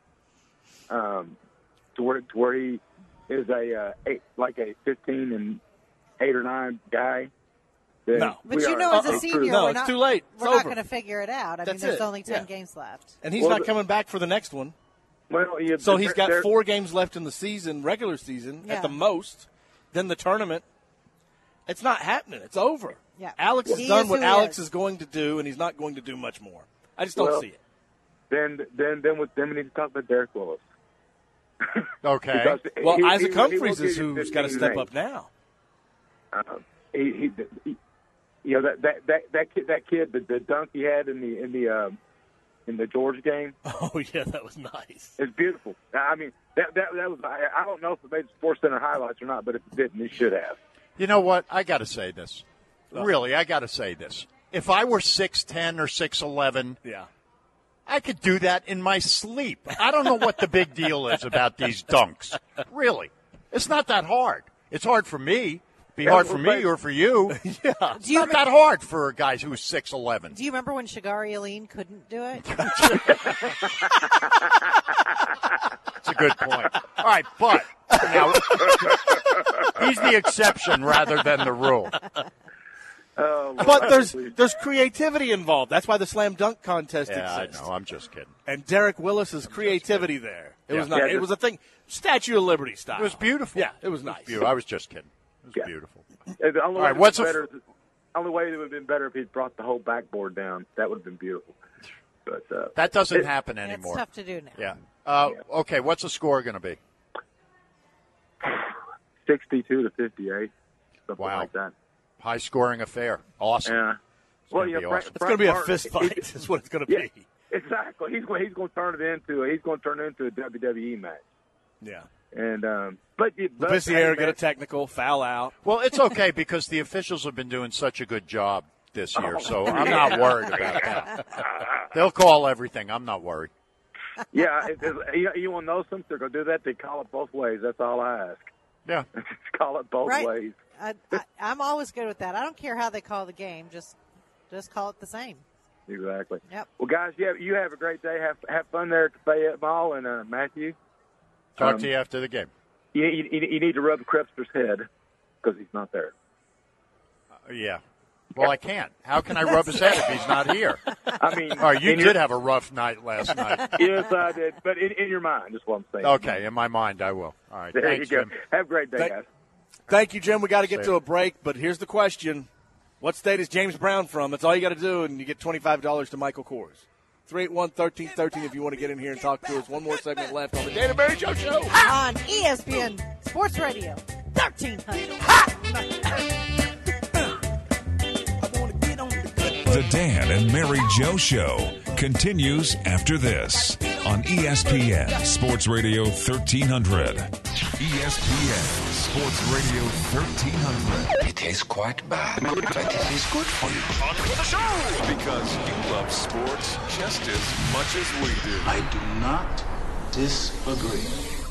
Speaker 2: um, to where to where he is a uh, eight, like a fifteen and eight or nine guy, then
Speaker 6: No.
Speaker 7: But
Speaker 2: we
Speaker 7: you
Speaker 2: are
Speaker 7: know, as a
Speaker 2: improved.
Speaker 7: senior,
Speaker 6: No,
Speaker 7: we're
Speaker 6: it's
Speaker 7: not,
Speaker 6: too late.
Speaker 7: We're
Speaker 6: It's
Speaker 7: not
Speaker 6: over.
Speaker 7: going to figure it out. I
Speaker 6: That's
Speaker 7: mean, there's
Speaker 6: it.
Speaker 7: only ten
Speaker 6: Yeah.
Speaker 7: games left.
Speaker 6: And he's
Speaker 2: Well,
Speaker 6: not
Speaker 2: the-
Speaker 6: coming back for the next one.
Speaker 2: Well, yeah,
Speaker 6: So
Speaker 2: but
Speaker 6: he's
Speaker 2: there-
Speaker 6: got
Speaker 2: there-
Speaker 6: four games left in the season, regular season,
Speaker 7: Yeah.
Speaker 6: at the most. Then the tournament. It's not happening. It's over.
Speaker 7: Yeah.
Speaker 6: Alex has
Speaker 7: He
Speaker 6: done
Speaker 7: is
Speaker 6: what
Speaker 7: who he
Speaker 6: Alex
Speaker 7: is.
Speaker 6: is going to do, and he's not going to do much more. I just don't
Speaker 2: Well,
Speaker 6: see it.
Speaker 2: Then, then, then, with them, we need to talk about Derek Willis.
Speaker 1: Okay.
Speaker 2: Because
Speaker 6: Well,
Speaker 2: he- he-
Speaker 6: Isaac
Speaker 2: he will
Speaker 6: Humphries
Speaker 2: give
Speaker 6: is
Speaker 2: you
Speaker 6: who's got to
Speaker 2: fifteen
Speaker 6: step
Speaker 2: and
Speaker 6: up now.
Speaker 2: eight. Uh, he, he, he, you know that that that that kid, that kid, the, the dunk he had in the in the um, in the Georgia game.
Speaker 6: Oh yeah, that was nice.
Speaker 2: It's beautiful. I mean, that that that was. I, I don't know if it made the Sports Center highlights or not, but if it didn't, it should have.
Speaker 1: You know what? I got to say this. Really, I got to say this. If I were six ten or six eleven,
Speaker 6: Yeah.
Speaker 1: I could do that in my sleep. I don't know what the big deal is about these dunks. Really. It's not that hard. It's hard for me, Be hard for me or for you.
Speaker 6: Yeah.
Speaker 1: It's not that hard for a guy who's six eleven.
Speaker 7: Do you remember when Shagari Aline couldn't do it?
Speaker 1: That's a good point. All right, but now he's the exception rather than the rule.
Speaker 2: Oh,
Speaker 6: But there's there's creativity involved. That's why the slam dunk contest
Speaker 1: Yeah,
Speaker 6: exists.
Speaker 1: I know. I'm just kidding.
Speaker 6: And Derek Willis's creativity there. It
Speaker 1: Yeah.
Speaker 6: was not.
Speaker 1: Yeah,
Speaker 6: it
Speaker 1: just-
Speaker 6: was a thing. Statue of Liberty style.
Speaker 1: It was beautiful.
Speaker 6: Yeah, it was nice.
Speaker 1: Beautiful. I was just kidding. It was
Speaker 2: Yeah.
Speaker 1: beautiful.
Speaker 2: Uh, The only
Speaker 1: All
Speaker 2: way
Speaker 1: right,
Speaker 2: it
Speaker 1: what's
Speaker 2: would
Speaker 1: a
Speaker 2: better? The only way it would have been better if he'd brought the whole backboard down. That would have been beautiful. But uh,
Speaker 1: That doesn't
Speaker 2: it-
Speaker 1: happen
Speaker 7: It's
Speaker 1: anymore.
Speaker 7: tough to do now.
Speaker 1: Yeah. Uh, okay, what's the score going to be?
Speaker 2: sixty-two to fifty-eight, something
Speaker 1: Wow.
Speaker 2: like that.
Speaker 1: High scoring affair. Awesome.
Speaker 2: Yeah.
Speaker 1: It's
Speaker 2: Well,
Speaker 1: gonna
Speaker 2: yeah,
Speaker 1: be
Speaker 2: Frank-
Speaker 1: awesome.
Speaker 6: It's going to be a
Speaker 2: Frank
Speaker 6: fist
Speaker 2: Martin,
Speaker 6: fight.
Speaker 2: he-
Speaker 6: Is what it's going to
Speaker 2: Yeah.
Speaker 6: be.
Speaker 2: Exactly. He's going. He's going to turn it into. He's going to turn it into a W W E match.
Speaker 6: Yeah.
Speaker 2: And um, but you- but
Speaker 6: Labissiere
Speaker 2: hey,
Speaker 6: get a
Speaker 2: man,
Speaker 6: technical, foul out.
Speaker 1: Well, it's okay because the officials have been doing such a good job this year, so I'm not worried about that. They'll call everything. I'm not worried.
Speaker 2: yeah, it, it, you, you want to know something? They're going to do that. They call it both ways. That's all I ask.
Speaker 1: Yeah.
Speaker 2: Just call it both
Speaker 7: Right.
Speaker 2: ways.
Speaker 7: I, I, I'm always good with that. I don't care how they call the game. Just, just call it the same.
Speaker 2: Exactly.
Speaker 7: Yep.
Speaker 2: Well, guys, you have, you have a great day. Have have fun there at the Fayette Mall, and uh, Matthew.
Speaker 1: Talk
Speaker 2: um,
Speaker 1: to you after the game.
Speaker 2: You, you, you need to rub Krebster's head because he's not there.
Speaker 1: Uh, yeah. Well, I can't. How can I rub his head if he's not here?
Speaker 2: I mean,
Speaker 1: All right, you
Speaker 2: in
Speaker 1: did
Speaker 2: your-
Speaker 1: have a rough night last night.
Speaker 2: Yes, I did. But in, in your mind, is what I'm saying.
Speaker 1: Okay, in my mind, I will. All right,
Speaker 2: There
Speaker 1: thanks,
Speaker 2: you go.
Speaker 1: Jim.
Speaker 2: Have a great day,
Speaker 6: Thank-
Speaker 2: guys.
Speaker 6: Thank you, Jim. We got to get
Speaker 1: See
Speaker 6: to
Speaker 1: ya.
Speaker 6: a break, but here's the question. What state is James Brown from? That's all you got to do, and you get twenty-five dollars to Michael Kors. three eight one, one three one three if you want to get in here and talk to us. One more segment left on the Dan and Mary Joe Show.
Speaker 7: On E S P N Sports Radio, thirteen hundred.
Speaker 5: The Dan and Mary Joe Show continues after this on E S P N Sports Radio thirteen hundred. E S P N Sports Radio thirteen hundred.
Speaker 12: It tastes quite bad, but it is good for you.
Speaker 5: On with the show! Because you love sports just as much as we do.
Speaker 12: I do not disagree.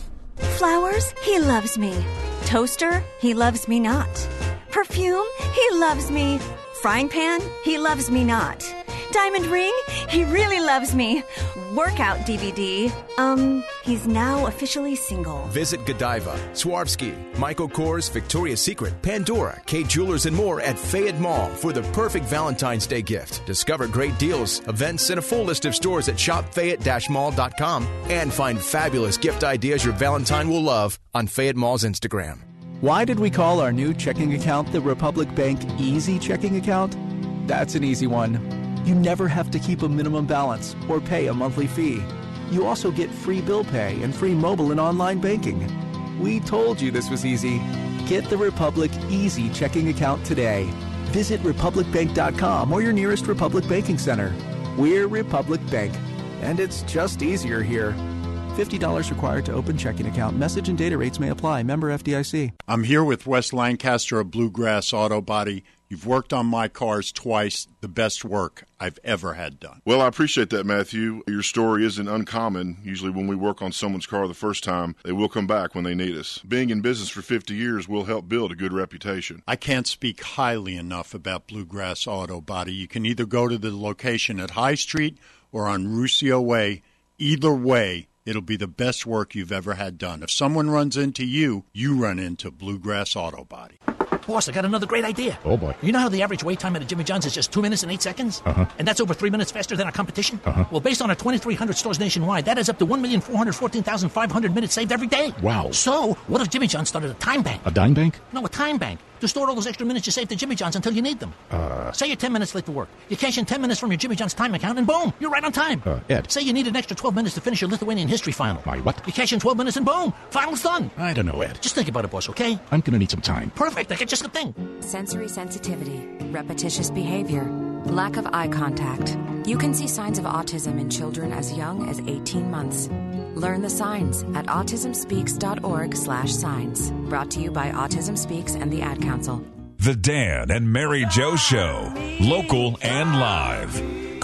Speaker 16: Flowers, he loves me. Toaster, he loves me not. Perfume, he loves me. Frying pan, he loves me not. Diamond ring, he really loves me. Workout D V D, um, he's now officially single.
Speaker 17: Visit Godiva, Swarovski, Michael Kors, Victoria's Secret, Pandora, K Jewelers, and more at Fayette Mall for the perfect Valentine's Day gift. Discover great deals, events, and a full list of stores at shop fayette dash mall dot com and find fabulous gift ideas your Valentine will love on Fayette Mall's Instagram.
Speaker 18: Why did we call our new checking account the Republic Bank Easy Checking Account? That's an easy one. You never have to keep a minimum balance or pay a monthly fee. You also get free bill pay and free mobile and online banking. We told you this was easy. Get the Republic Easy Checking Account today. Visit republic bank dot com or your nearest Republic Banking Center. We're Republic Bank, and it's just easier here. fifty dollars required to open checking account. Message and data rates may apply. Member F D I C.
Speaker 1: I'm here with Wes Lancaster of Bluegrass Auto Body. You've worked on my cars twice, the best work I've ever had done.
Speaker 14: Well, I appreciate that, Matthew. Your story isn't uncommon. Usually when we work on someone's car the first time, they will come back when they need us. Being in business for fifty years will help build a good reputation.
Speaker 1: I can't speak highly enough about Bluegrass Auto Body. You can either go to the location at High Street or on Ruscio Way. Either way, it'll be the best work you've ever had done. If someone runs into you, you run into Bluegrass Auto Body.
Speaker 29: Boss, I got another great idea.
Speaker 8: Oh, boy.
Speaker 29: You know how the average wait time at a Jimmy John's is just two minutes and eight seconds?
Speaker 8: Uh-huh.
Speaker 29: And that's over three minutes faster than our competition?
Speaker 8: Uh-huh.
Speaker 29: Well, based on our twenty-three hundred stores nationwide, that adds up to one million four hundred fourteen thousand five hundred minutes saved every day.
Speaker 8: Wow.
Speaker 29: So, what if Jimmy John's started a time bank?
Speaker 8: A dime bank?
Speaker 29: No, a time bank. To store all those extra minutes you saved at Jimmy John's until you need them.
Speaker 8: Uh,
Speaker 29: Say you're ten minutes late to work. You cash in ten minutes from your Jimmy John's time account, and boom, you're right on time.
Speaker 8: Uh, Ed.
Speaker 29: Say you need an extra twelve minutes to finish your Lithuanian history final.
Speaker 8: My what?
Speaker 29: You cash in twelve minutes, and boom, final's done.
Speaker 8: I don't know, Ed.
Speaker 29: Just think about it, boss, okay?
Speaker 8: I'm going to need some time.
Speaker 29: Perfect. That's just the thing.
Speaker 19: Sensory sensitivity, repetitious behavior, lack of eye contact. You can see signs of autism in children as young as eighteen months. Learn the signs at autism speaks dot org slash signs. Brought to you by Autism Speaks and the Ad Council.
Speaker 5: The Dan and Mary Joe Show, local and live.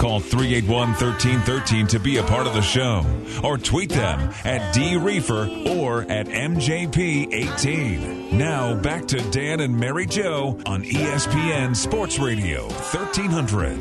Speaker 5: Call three eight one, one three one three to be a part of the show, or tweet them at D Reefer or at M J P eighteen. Now back to Dan and Mary Jo on E S P N Sports Radio thirteen hundred.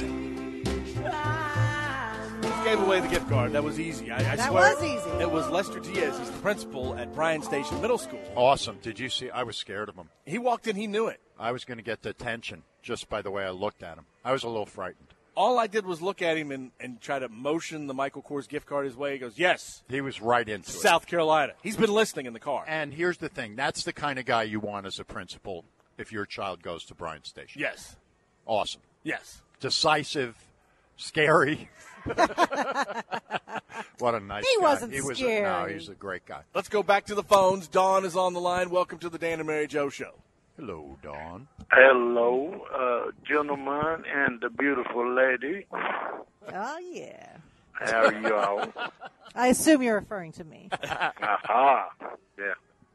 Speaker 6: Gave away the gift card. That was easy. I, I
Speaker 7: That
Speaker 6: swear
Speaker 7: was easy.
Speaker 6: It was Lester Diaz. He's the principal at Bryan Station Middle School.
Speaker 1: Awesome. Did you see? I was scared of him.
Speaker 6: He walked in. He knew it.
Speaker 1: I was going to get the attention just by the way I looked at him. I was a little frightened.
Speaker 6: All I did was look at him and, and try to motion the Michael Kors gift card his way. He goes, yes.
Speaker 1: He was right into it.
Speaker 6: South Carolina. He's been listening in the car.
Speaker 1: And here's the thing. That's the kind of guy you want as a principal if your child goes to Bryan Station.
Speaker 6: Yes.
Speaker 1: Awesome.
Speaker 6: Yes.
Speaker 1: Decisive. Scary. What a nice
Speaker 7: He
Speaker 1: guy.
Speaker 7: wasn't
Speaker 1: he was
Speaker 7: scary.
Speaker 1: A, no, he's a great guy.
Speaker 6: Let's go back to the phones. Dawn is on the line. Welcome to the Dan and Mary Jo Show.
Speaker 1: Hello, Dawn.
Speaker 11: Hello, uh, gentlemen and the beautiful lady.
Speaker 7: Oh, yeah.
Speaker 11: How are you all?
Speaker 7: I assume you're referring to me.
Speaker 11: Aha. Yeah.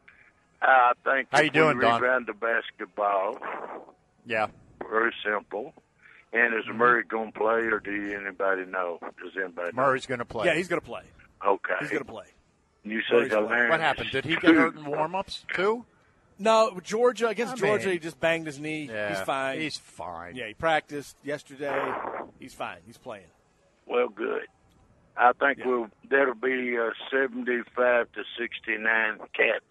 Speaker 11: I think
Speaker 1: How
Speaker 11: if
Speaker 1: you doing,
Speaker 11: we
Speaker 1: Don?
Speaker 11: rebrand the basketball.
Speaker 1: Yeah.
Speaker 11: Very simple. And is Murray going to play, or do you, anybody know? Does anybody know?
Speaker 1: Murray's going to play.
Speaker 6: Yeah, he's going to play.
Speaker 11: Okay.
Speaker 6: He's going to play.
Speaker 11: You
Speaker 6: Murray's
Speaker 11: say
Speaker 6: playing.
Speaker 11: Galarian.
Speaker 1: What happened? Did he get hurt in warm-ups, too?
Speaker 6: No, Georgia, against
Speaker 1: I
Speaker 6: Georgia,
Speaker 1: mean-
Speaker 6: he just banged his knee.
Speaker 1: Yeah,
Speaker 6: he's fine.
Speaker 1: He's fine.
Speaker 6: Yeah, he practiced yesterday. He's fine. He's playing.
Speaker 11: Well, good. I think
Speaker 6: Yeah.
Speaker 11: we'll, that'll be uh, seventy-five to sixty-nine Cats.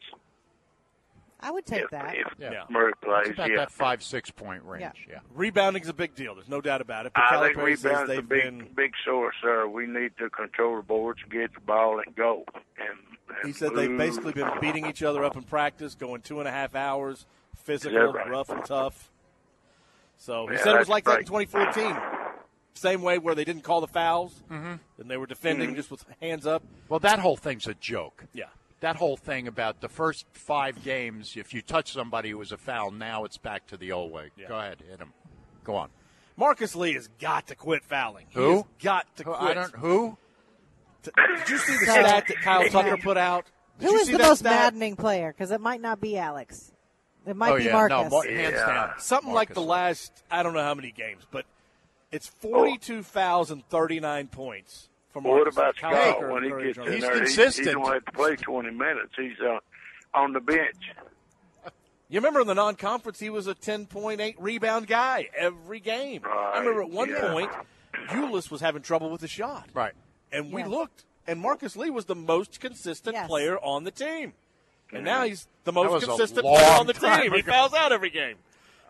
Speaker 7: I would take
Speaker 11: if,
Speaker 7: that.
Speaker 11: If
Speaker 6: Yeah.
Speaker 11: Murray plays,
Speaker 1: It's about
Speaker 11: yeah.
Speaker 1: that five, six point range.
Speaker 7: Yeah.
Speaker 1: Yeah.
Speaker 6: Rebounding is a big deal. There's no doubt about it. But
Speaker 11: I think
Speaker 6: Calipari says
Speaker 11: rebound's a
Speaker 6: they've
Speaker 11: big,
Speaker 6: been.
Speaker 11: big source, sir. We need to control the boards, get the ball, and go. And, and
Speaker 6: He said they've
Speaker 11: move.
Speaker 6: basically been beating each other up in practice, going two and a half hours, physical,
Speaker 11: Is that right?
Speaker 6: rough and tough. So he
Speaker 11: Yeah,
Speaker 6: said it was
Speaker 11: that's
Speaker 6: like that in
Speaker 11: right.
Speaker 6: twenty fourteen. Same way where they didn't call the fouls,
Speaker 1: Mm-hmm.
Speaker 6: and they were defending
Speaker 11: Mhm.
Speaker 6: just with hands up.
Speaker 1: Well, that whole thing's a joke.
Speaker 6: Yeah.
Speaker 1: That whole thing about the first five games, if you touch somebody, it was a foul. Now it's back to the old way.
Speaker 6: Yeah.
Speaker 1: Go ahead, hit him. Go on.
Speaker 6: Marcus Lee has got to quit fouling. He
Speaker 1: Who?
Speaker 6: has got to
Speaker 1: Who-
Speaker 6: quit.
Speaker 1: I don't. Who?
Speaker 6: T- Did you see the stat that Kyle Tucker put out? Did
Speaker 7: Who
Speaker 6: you
Speaker 7: is
Speaker 6: see
Speaker 7: the
Speaker 6: that
Speaker 7: most
Speaker 6: stat?
Speaker 7: maddening player? Because it might not be Alex. It might
Speaker 1: Oh,
Speaker 7: be
Speaker 1: yeah.
Speaker 7: Marcus.
Speaker 1: No, Mar- hands
Speaker 11: Yeah.
Speaker 1: down.
Speaker 6: Something like the
Speaker 1: Marcus.
Speaker 6: last, I don't know how many games, but it's forty-two fouls and thirty-nine points for
Speaker 11: Well, what
Speaker 6: Marcus.
Speaker 11: about
Speaker 6: Kyle
Speaker 11: Scott?
Speaker 6: Tucker
Speaker 11: When he
Speaker 6: encouraged
Speaker 11: gets
Speaker 6: him.
Speaker 11: in
Speaker 1: He's
Speaker 11: there, he, he
Speaker 1: consistent.
Speaker 11: don't have to play twenty minutes. He's uh, on the bench.
Speaker 6: You remember in the non-conference, he was a ten point eight rebound guy every game.
Speaker 11: Right,
Speaker 6: I remember at one
Speaker 11: yeah.
Speaker 6: point, Ulis was having trouble with the shot.
Speaker 1: Right.
Speaker 6: And we
Speaker 7: Yes.
Speaker 6: looked, and Marcus Lee was the most consistent
Speaker 7: Yes.
Speaker 6: player on the team. And now
Speaker 11: Mm-hmm.
Speaker 6: he's the
Speaker 1: That
Speaker 6: most
Speaker 1: was a
Speaker 6: consistent
Speaker 1: long
Speaker 6: player on the
Speaker 1: time
Speaker 6: team. He
Speaker 1: ago.
Speaker 6: fouls out every game.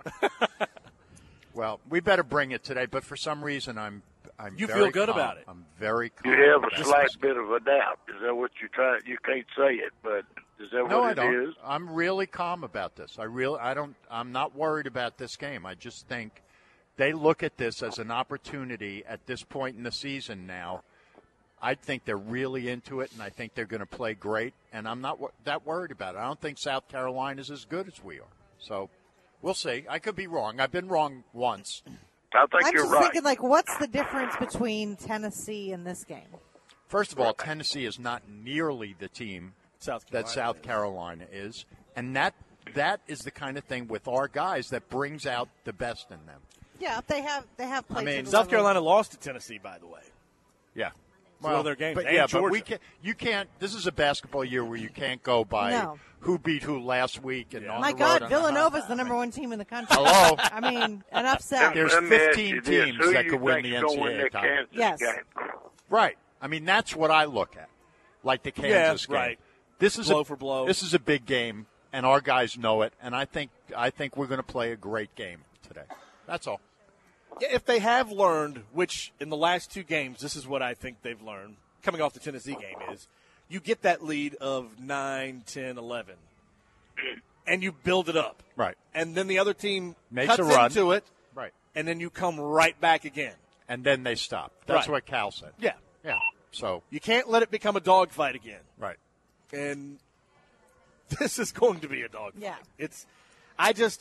Speaker 1: Well, we better bring it today, but for some reason, I'm. I'm
Speaker 6: You
Speaker 1: very
Speaker 6: feel good
Speaker 1: calm.
Speaker 6: about it.
Speaker 1: I'm very calm.
Speaker 11: You have a
Speaker 1: about
Speaker 11: slight
Speaker 1: this.
Speaker 11: bit of a doubt. Is that what you try? You can't say it, but is that
Speaker 1: No,
Speaker 11: what
Speaker 1: I
Speaker 11: it
Speaker 1: don't.
Speaker 11: is?
Speaker 1: I'm really calm about this. I really, I don't. I'm not worried about this game. I just think they look at this as an opportunity at this point in the season now. I think they're really into it, and I think they're going to play great. And I'm not wor- that worried about it. I don't think South Carolina's as good as we are. So we'll see. I could be wrong. I've been wrong once.
Speaker 11: I think
Speaker 7: I'm
Speaker 11: you're
Speaker 7: just
Speaker 11: right.
Speaker 7: thinking, like, what's the difference between Tennessee and this game?
Speaker 1: First of all, Tennessee is not nearly the team
Speaker 6: South
Speaker 1: that
Speaker 6: Carolina
Speaker 1: South
Speaker 6: is.
Speaker 1: Carolina is, and that that is the kind of thing with our guys that brings out the best in them.
Speaker 7: Yeah, they have they have played.
Speaker 1: I mean,
Speaker 7: to the
Speaker 6: South
Speaker 7: level-
Speaker 6: Carolina lost to Tennessee, by the way.
Speaker 1: Yeah.
Speaker 6: one of their games.
Speaker 1: But
Speaker 6: And
Speaker 1: yeah, but we
Speaker 6: Georgia.
Speaker 1: can you can't this is a basketball year where you can't go by
Speaker 7: No.
Speaker 1: who beat who last week and on
Speaker 7: My
Speaker 1: the
Speaker 7: God,
Speaker 1: road.
Speaker 7: Villanova's the number one team in the country.
Speaker 1: Hello?
Speaker 7: I mean, enough said.
Speaker 1: There's
Speaker 11: Let me ask
Speaker 1: fifteen
Speaker 11: you this.
Speaker 1: teams
Speaker 11: Who
Speaker 1: that
Speaker 11: you
Speaker 1: could win
Speaker 11: think's
Speaker 1: the N
Speaker 11: gonna
Speaker 1: C
Speaker 11: win
Speaker 1: double A
Speaker 11: that
Speaker 1: title.
Speaker 11: Kansas
Speaker 7: Yes.
Speaker 11: game?
Speaker 1: Right. I mean, that's what I look at. Like the
Speaker 6: Yeah,
Speaker 1: Kansas game.
Speaker 6: right.
Speaker 1: This is
Speaker 6: Blow
Speaker 1: a,
Speaker 6: for blow.
Speaker 1: This is a big game, and our guys know it. And I think I think we're going to play a great game today. That's all.
Speaker 6: Yeah, if they have learned, which in the last two games, this is what I think they've learned, coming off the Tennessee game, is you get that lead of nine, ten, eleven, and you build it up.
Speaker 1: Right.
Speaker 6: And then the other team
Speaker 1: Makes
Speaker 6: cuts
Speaker 1: a run.
Speaker 6: into it,
Speaker 1: Right.
Speaker 6: and then you come right back again.
Speaker 1: And then they stop. That's
Speaker 6: Right.
Speaker 1: what Cal said.
Speaker 6: Yeah.
Speaker 1: Yeah. So
Speaker 6: You can't let it become a dogfight again.
Speaker 1: right.
Speaker 6: And this is going to be a dogfight.
Speaker 7: Yeah.
Speaker 6: It's, I just,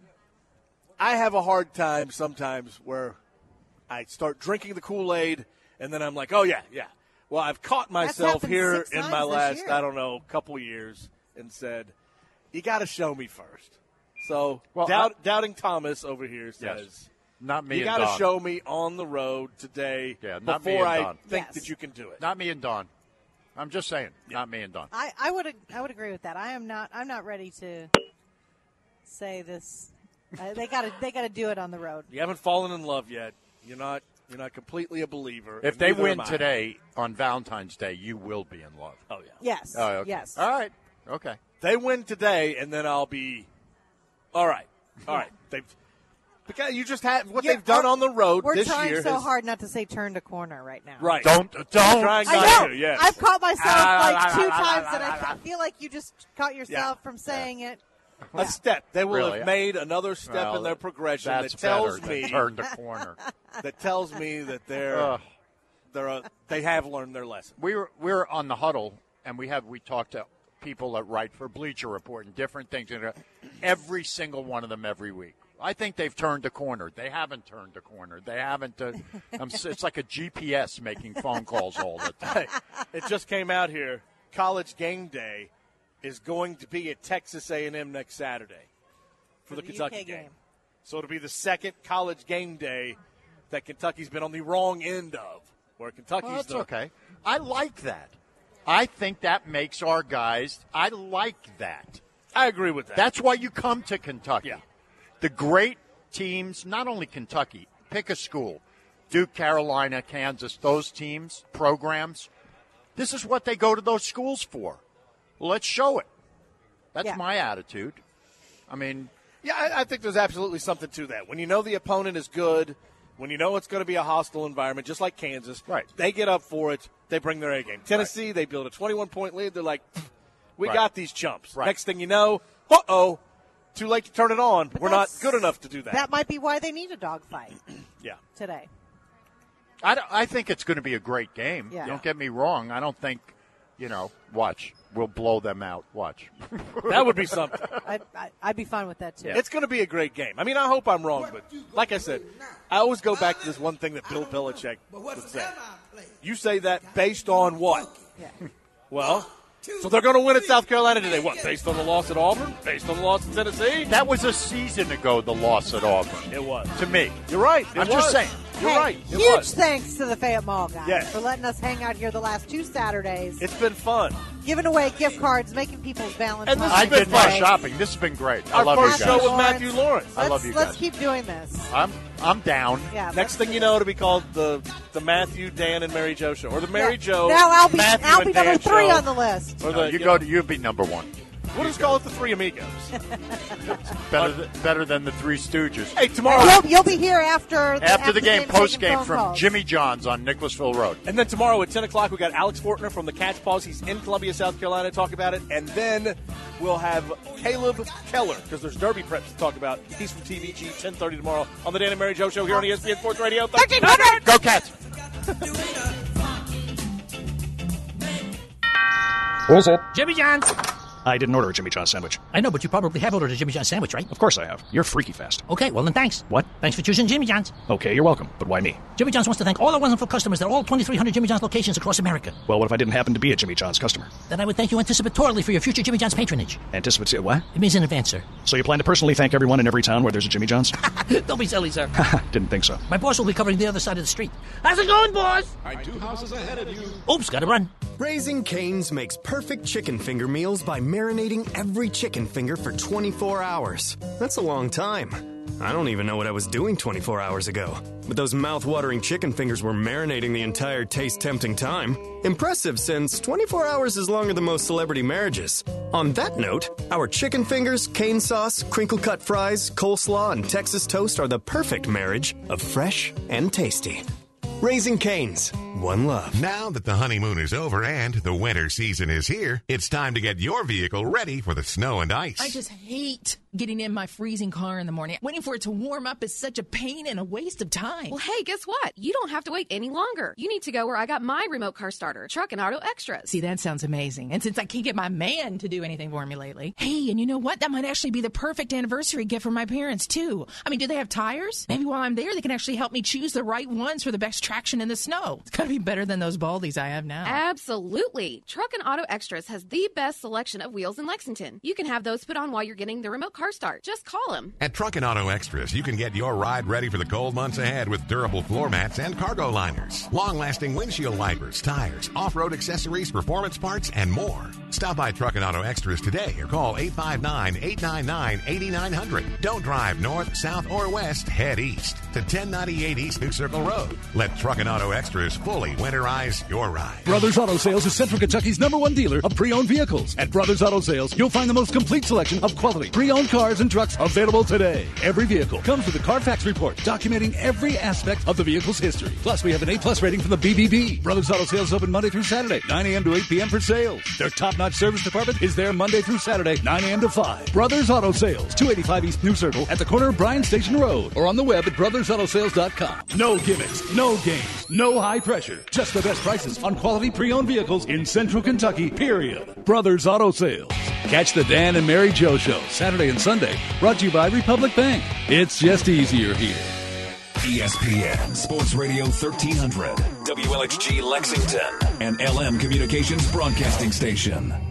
Speaker 6: I have a hard time sometimes where I start drinking the Kool-Aid and then I'm like, oh, yeah, yeah. Well, I've caught myself
Speaker 7: happened
Speaker 6: here
Speaker 7: six
Speaker 6: in
Speaker 7: times
Speaker 6: my
Speaker 7: this
Speaker 6: last,
Speaker 7: year.
Speaker 6: I don't know, couple years and said, you got to show me first. So
Speaker 1: Well,
Speaker 6: doubt, Doubting Thomas over here
Speaker 1: Yes.
Speaker 6: says,
Speaker 1: Not me
Speaker 6: You
Speaker 1: and
Speaker 6: got to
Speaker 1: Don.
Speaker 6: show me on the road today
Speaker 1: Yeah, not me
Speaker 6: before
Speaker 1: and
Speaker 6: I
Speaker 1: Don.
Speaker 6: think
Speaker 7: Yes.
Speaker 6: that you can do it.
Speaker 1: Not me and Don. I'm just saying, not me and Don.
Speaker 7: I, I would I would agree with that. I am not I'm not ready to say this. Uh, they got to they got to do it on the road.
Speaker 6: You haven't fallen in love yet. You're not You're not completely a believer.
Speaker 1: If
Speaker 6: and
Speaker 1: they
Speaker 6: neither
Speaker 1: win
Speaker 6: am I.
Speaker 1: today on Valentine's Day, you will be in love.
Speaker 6: Oh, yeah.
Speaker 7: Yes.
Speaker 1: Oh, okay.
Speaker 7: Yes.
Speaker 1: All right. Okay.
Speaker 6: They win today, and then I'll be all right. All right. They've because you just have what
Speaker 7: You're-
Speaker 6: they've done on the road
Speaker 7: We're
Speaker 6: this
Speaker 7: trying
Speaker 6: year.
Speaker 7: so
Speaker 6: has-
Speaker 7: hard not to say turn to corner right now.
Speaker 6: Right.
Speaker 1: Don't don't.
Speaker 6: I'm trying
Speaker 7: I
Speaker 6: not
Speaker 7: know.
Speaker 6: to, yes.
Speaker 7: I've caught myself
Speaker 1: Ah,
Speaker 7: like
Speaker 1: la,
Speaker 7: two
Speaker 1: la, la,
Speaker 7: times,
Speaker 1: la,
Speaker 7: and
Speaker 1: la,
Speaker 7: I
Speaker 1: la.
Speaker 7: feel like you just caught yourself from saying it.
Speaker 6: A step. They will
Speaker 1: Really?
Speaker 6: have made another step
Speaker 1: Well,
Speaker 6: in their progression
Speaker 1: that's
Speaker 6: that tells
Speaker 1: better than
Speaker 6: me
Speaker 1: turn the corner.
Speaker 6: that tells me that they're
Speaker 1: Ugh.
Speaker 6: they're a, they have learned their lesson.
Speaker 1: We were we were on the huddle, and we have we talked to people that write for Bleacher Report and different things. And every single one of them every week. I think they've turned a corner. They haven't turned a corner. They haven't. Uh, I'm, s- it's like a G P S making phone calls all the time.
Speaker 6: It just came out here. College game day is going to be at Texas A and M next Saturday for,
Speaker 7: For
Speaker 6: the,
Speaker 7: the
Speaker 6: Kentucky
Speaker 7: U K
Speaker 6: game.
Speaker 7: game.
Speaker 6: So it'll be the second college game day that Kentucky's been on the wrong end of, where Kentucky's
Speaker 1: Well, that's
Speaker 6: the,
Speaker 1: okay. I like that. I think that makes our guys. I like that.
Speaker 6: I agree with that.
Speaker 1: That's why you come to Kentucky.
Speaker 6: Yeah.
Speaker 1: The great teams, not only Kentucky, pick a school. Duke, Carolina, Kansas, those teams, programs. This is what they go to those schools for. Well, let's show it. That's
Speaker 7: Yeah.
Speaker 1: my attitude. I mean,
Speaker 6: Yeah, I, I think there's absolutely something to that. When you know the opponent is good, when you know it's going to be a hostile environment, just like Kansas,
Speaker 1: Right.
Speaker 6: they get up for it. They bring their A game. Tennessee, they build a twenty-one point lead. They're like, we
Speaker 1: Right.
Speaker 6: got these chumps.
Speaker 1: Right.
Speaker 6: Next thing you know, uh-oh, too late to turn it on.
Speaker 7: But
Speaker 6: We're not
Speaker 7: that's-
Speaker 6: good enough to do that.
Speaker 7: That might be why they need a dogfight
Speaker 6: yeah.
Speaker 7: today.
Speaker 1: I, don't- I think it's going to be a great game.
Speaker 7: Yeah.
Speaker 1: Don't get me wrong. I don't think, you know, watch. We'll blow them out. Watch.
Speaker 6: That would be something.
Speaker 7: I'd, I'd, I'd be fine with that too.
Speaker 6: It's going to be a great game. I mean, I hope I'm wrong, but like I said, I always go back to this one thing that Bill Belichick would say. You say that based on what?
Speaker 7: Yeah.
Speaker 6: Well, so they're going to win at South Carolina today. What, based on the loss at Auburn? Based on the loss at Tennessee?
Speaker 1: That was a season ago, the loss at Auburn.
Speaker 6: It was.
Speaker 1: To me.
Speaker 6: You're right. It
Speaker 1: I'm
Speaker 6: was.
Speaker 1: just saying.
Speaker 6: You're
Speaker 7: Hey,
Speaker 6: right. It
Speaker 7: huge
Speaker 6: was.
Speaker 7: thanks to the Fayette Mall guys
Speaker 6: Yes.
Speaker 7: for letting us hang out here the last two Saturdays,
Speaker 6: It's been fun.
Speaker 7: giving away gift cards, making people's Valentine's
Speaker 6: And this
Speaker 1: I
Speaker 6: has been
Speaker 1: did my
Speaker 6: fun.
Speaker 1: shopping. This has been great. I
Speaker 6: Our
Speaker 1: love
Speaker 6: first
Speaker 1: you
Speaker 6: show
Speaker 1: guys.
Speaker 6: was Matthew Lawrence.
Speaker 1: I
Speaker 7: Let's,
Speaker 1: love you
Speaker 7: let's
Speaker 1: guys.
Speaker 7: keep doing this.
Speaker 1: I'm I'm down.
Speaker 7: Yeah.
Speaker 6: Next thing you know, it'll be called the the Matthew, Dan, and Mary Jo show, or the Mary
Speaker 7: Yeah.
Speaker 6: Jo.
Speaker 7: Now I'll be
Speaker 6: Matthew
Speaker 7: I'll
Speaker 6: and
Speaker 7: be number
Speaker 6: Dan
Speaker 7: three
Speaker 6: show.
Speaker 7: on the list.
Speaker 6: Or
Speaker 1: No,
Speaker 6: the,
Speaker 1: you
Speaker 6: you
Speaker 1: go
Speaker 6: know,
Speaker 1: to you be number one.
Speaker 6: We'll just call it the Three Amigos.
Speaker 1: Better th- better than the Three Stooges.
Speaker 6: Hey, tomorrow.
Speaker 7: You'll, you'll be here after the,
Speaker 1: After the game,
Speaker 7: taking
Speaker 1: post game
Speaker 7: phone
Speaker 1: from
Speaker 7: calls.
Speaker 1: Jimmy John's on Nicholasville Road.
Speaker 6: And then tomorrow at ten o'clock, we got Alex Fortner from the Cat's Paws. He's in Columbia, South Carolina to talk about it. And then we'll have Caleb Keller, because there's Derby preps to talk about. He's from T V G, ten thirty tomorrow on the Dan and Mary Jo Show here on E S P N Sports Radio.
Speaker 7: thirteen hundred
Speaker 1: Go Cats!
Speaker 13: Who's it?
Speaker 29: Jimmy John's.
Speaker 13: I didn't order a Jimmy John's sandwich.
Speaker 29: I know, but you probably have ordered a Jimmy John's sandwich, right?
Speaker 13: Of course I have. You're freaky fast.
Speaker 29: Okay, well then thanks.
Speaker 13: What?
Speaker 29: Thanks for choosing Jimmy John's.
Speaker 13: Okay, you're welcome. But why me?
Speaker 29: Jimmy John's wants to thank all our wonderful customers at all twenty-three hundred Jimmy John's locations across America.
Speaker 13: Well, what if I didn't happen to be a Jimmy John's customer?
Speaker 29: Then I would thank you anticipatorily for your future Jimmy John's patronage.
Speaker 13: Anticipate what?
Speaker 29: It means in advance, sir.
Speaker 13: So you plan to personally thank everyone in every town where there's a Jimmy John's?
Speaker 29: Don't be silly, sir.
Speaker 13: Didn't think so.
Speaker 29: My boss will be covering the other side of the street. How's it going, boss?
Speaker 12: I'm two houses ahead of you.
Speaker 29: Oops, gotta run.
Speaker 15: Raising Cane's makes perfect chicken finger meals by marinating every chicken finger for twenty-four hours. That's a long time. I don't even know what I was doing twenty-four hours ago. But those mouth-watering chicken fingers were marinating the entire taste-tempting time. Impressive, since twenty-four hours is longer than most celebrity marriages. On that note, our chicken fingers, cane sauce, crinkle-cut fries, coleslaw, and Texas toast are the perfect marriage of fresh and tasty. Raising Cane's. One love.
Speaker 20: Now that the honeymoon is over and the winter season is here, it's time to get your vehicle ready for the snow and ice.
Speaker 21: I just hate getting in my freezing car in the morning. Waiting for it to warm up is such a pain and a waste of time.
Speaker 22: Well, hey, guess what? You don't have to wait any longer. You need to go where I got my remote car starter, Truck and Auto Extras.
Speaker 21: See, that sounds amazing. And since I can't get my man to do anything for me lately, hey, and you know what? That might actually be the perfect anniversary gift for my parents, too. I mean, do they have tires? Maybe while I'm there, they can actually help me choose the right ones for the best traction in the snow. It's got to be better than those Baldies I have now.
Speaker 22: Absolutely. Truck and Auto Extras has the best selection of wheels in Lexington. You can have those put on while you're getting the remote car Car Start. Just call him.
Speaker 20: At Truck and Auto Extras, you can get your ride ready for the cold months ahead with durable floor mats and cargo liners, long-lasting windshield wipers, tires, off-road accessories, performance parts, and more. Stop by Truck and Auto Extras today or call eight five nine, eight nine nine, eight nine zero zero. Don't drive north, south, or west. Head east to ten ninety-eight East New Circle Road. Let Truck and Auto Extras fully winterize your ride.
Speaker 8: Brothers Auto Sales is Central Kentucky's number one dealer of pre-owned vehicles. At Brothers Auto Sales, you'll find the most complete selection of quality pre-owned cars and trucks available today. Every vehicle comes with a Carfax report documenting every aspect of the vehicle's history. Plus, we have an A-plus rating from the B B B. Brothers Auto Sales open Monday through Saturday, nine a.m. to eight p.m. for sales. Their top-notch service department is there Monday through Saturday, nine a.m. to five. Brothers Auto Sales, two eighty-five East New Circle at the corner of Bryan Station Road, or on the web at brothers auto sales dot com. No gimmicks, no games, no high pressure. Just the best prices on quality pre-owned vehicles in Central Kentucky, period. Brothers Auto Sales. Catch the Dan and Mary Joe Show Saturday and Sunday, brought to you by Republic Bank. It's just easier here.
Speaker 5: E S P N Sports Radio thirteen hundred, W L X G Lexington, and L M Communications Broadcasting Station.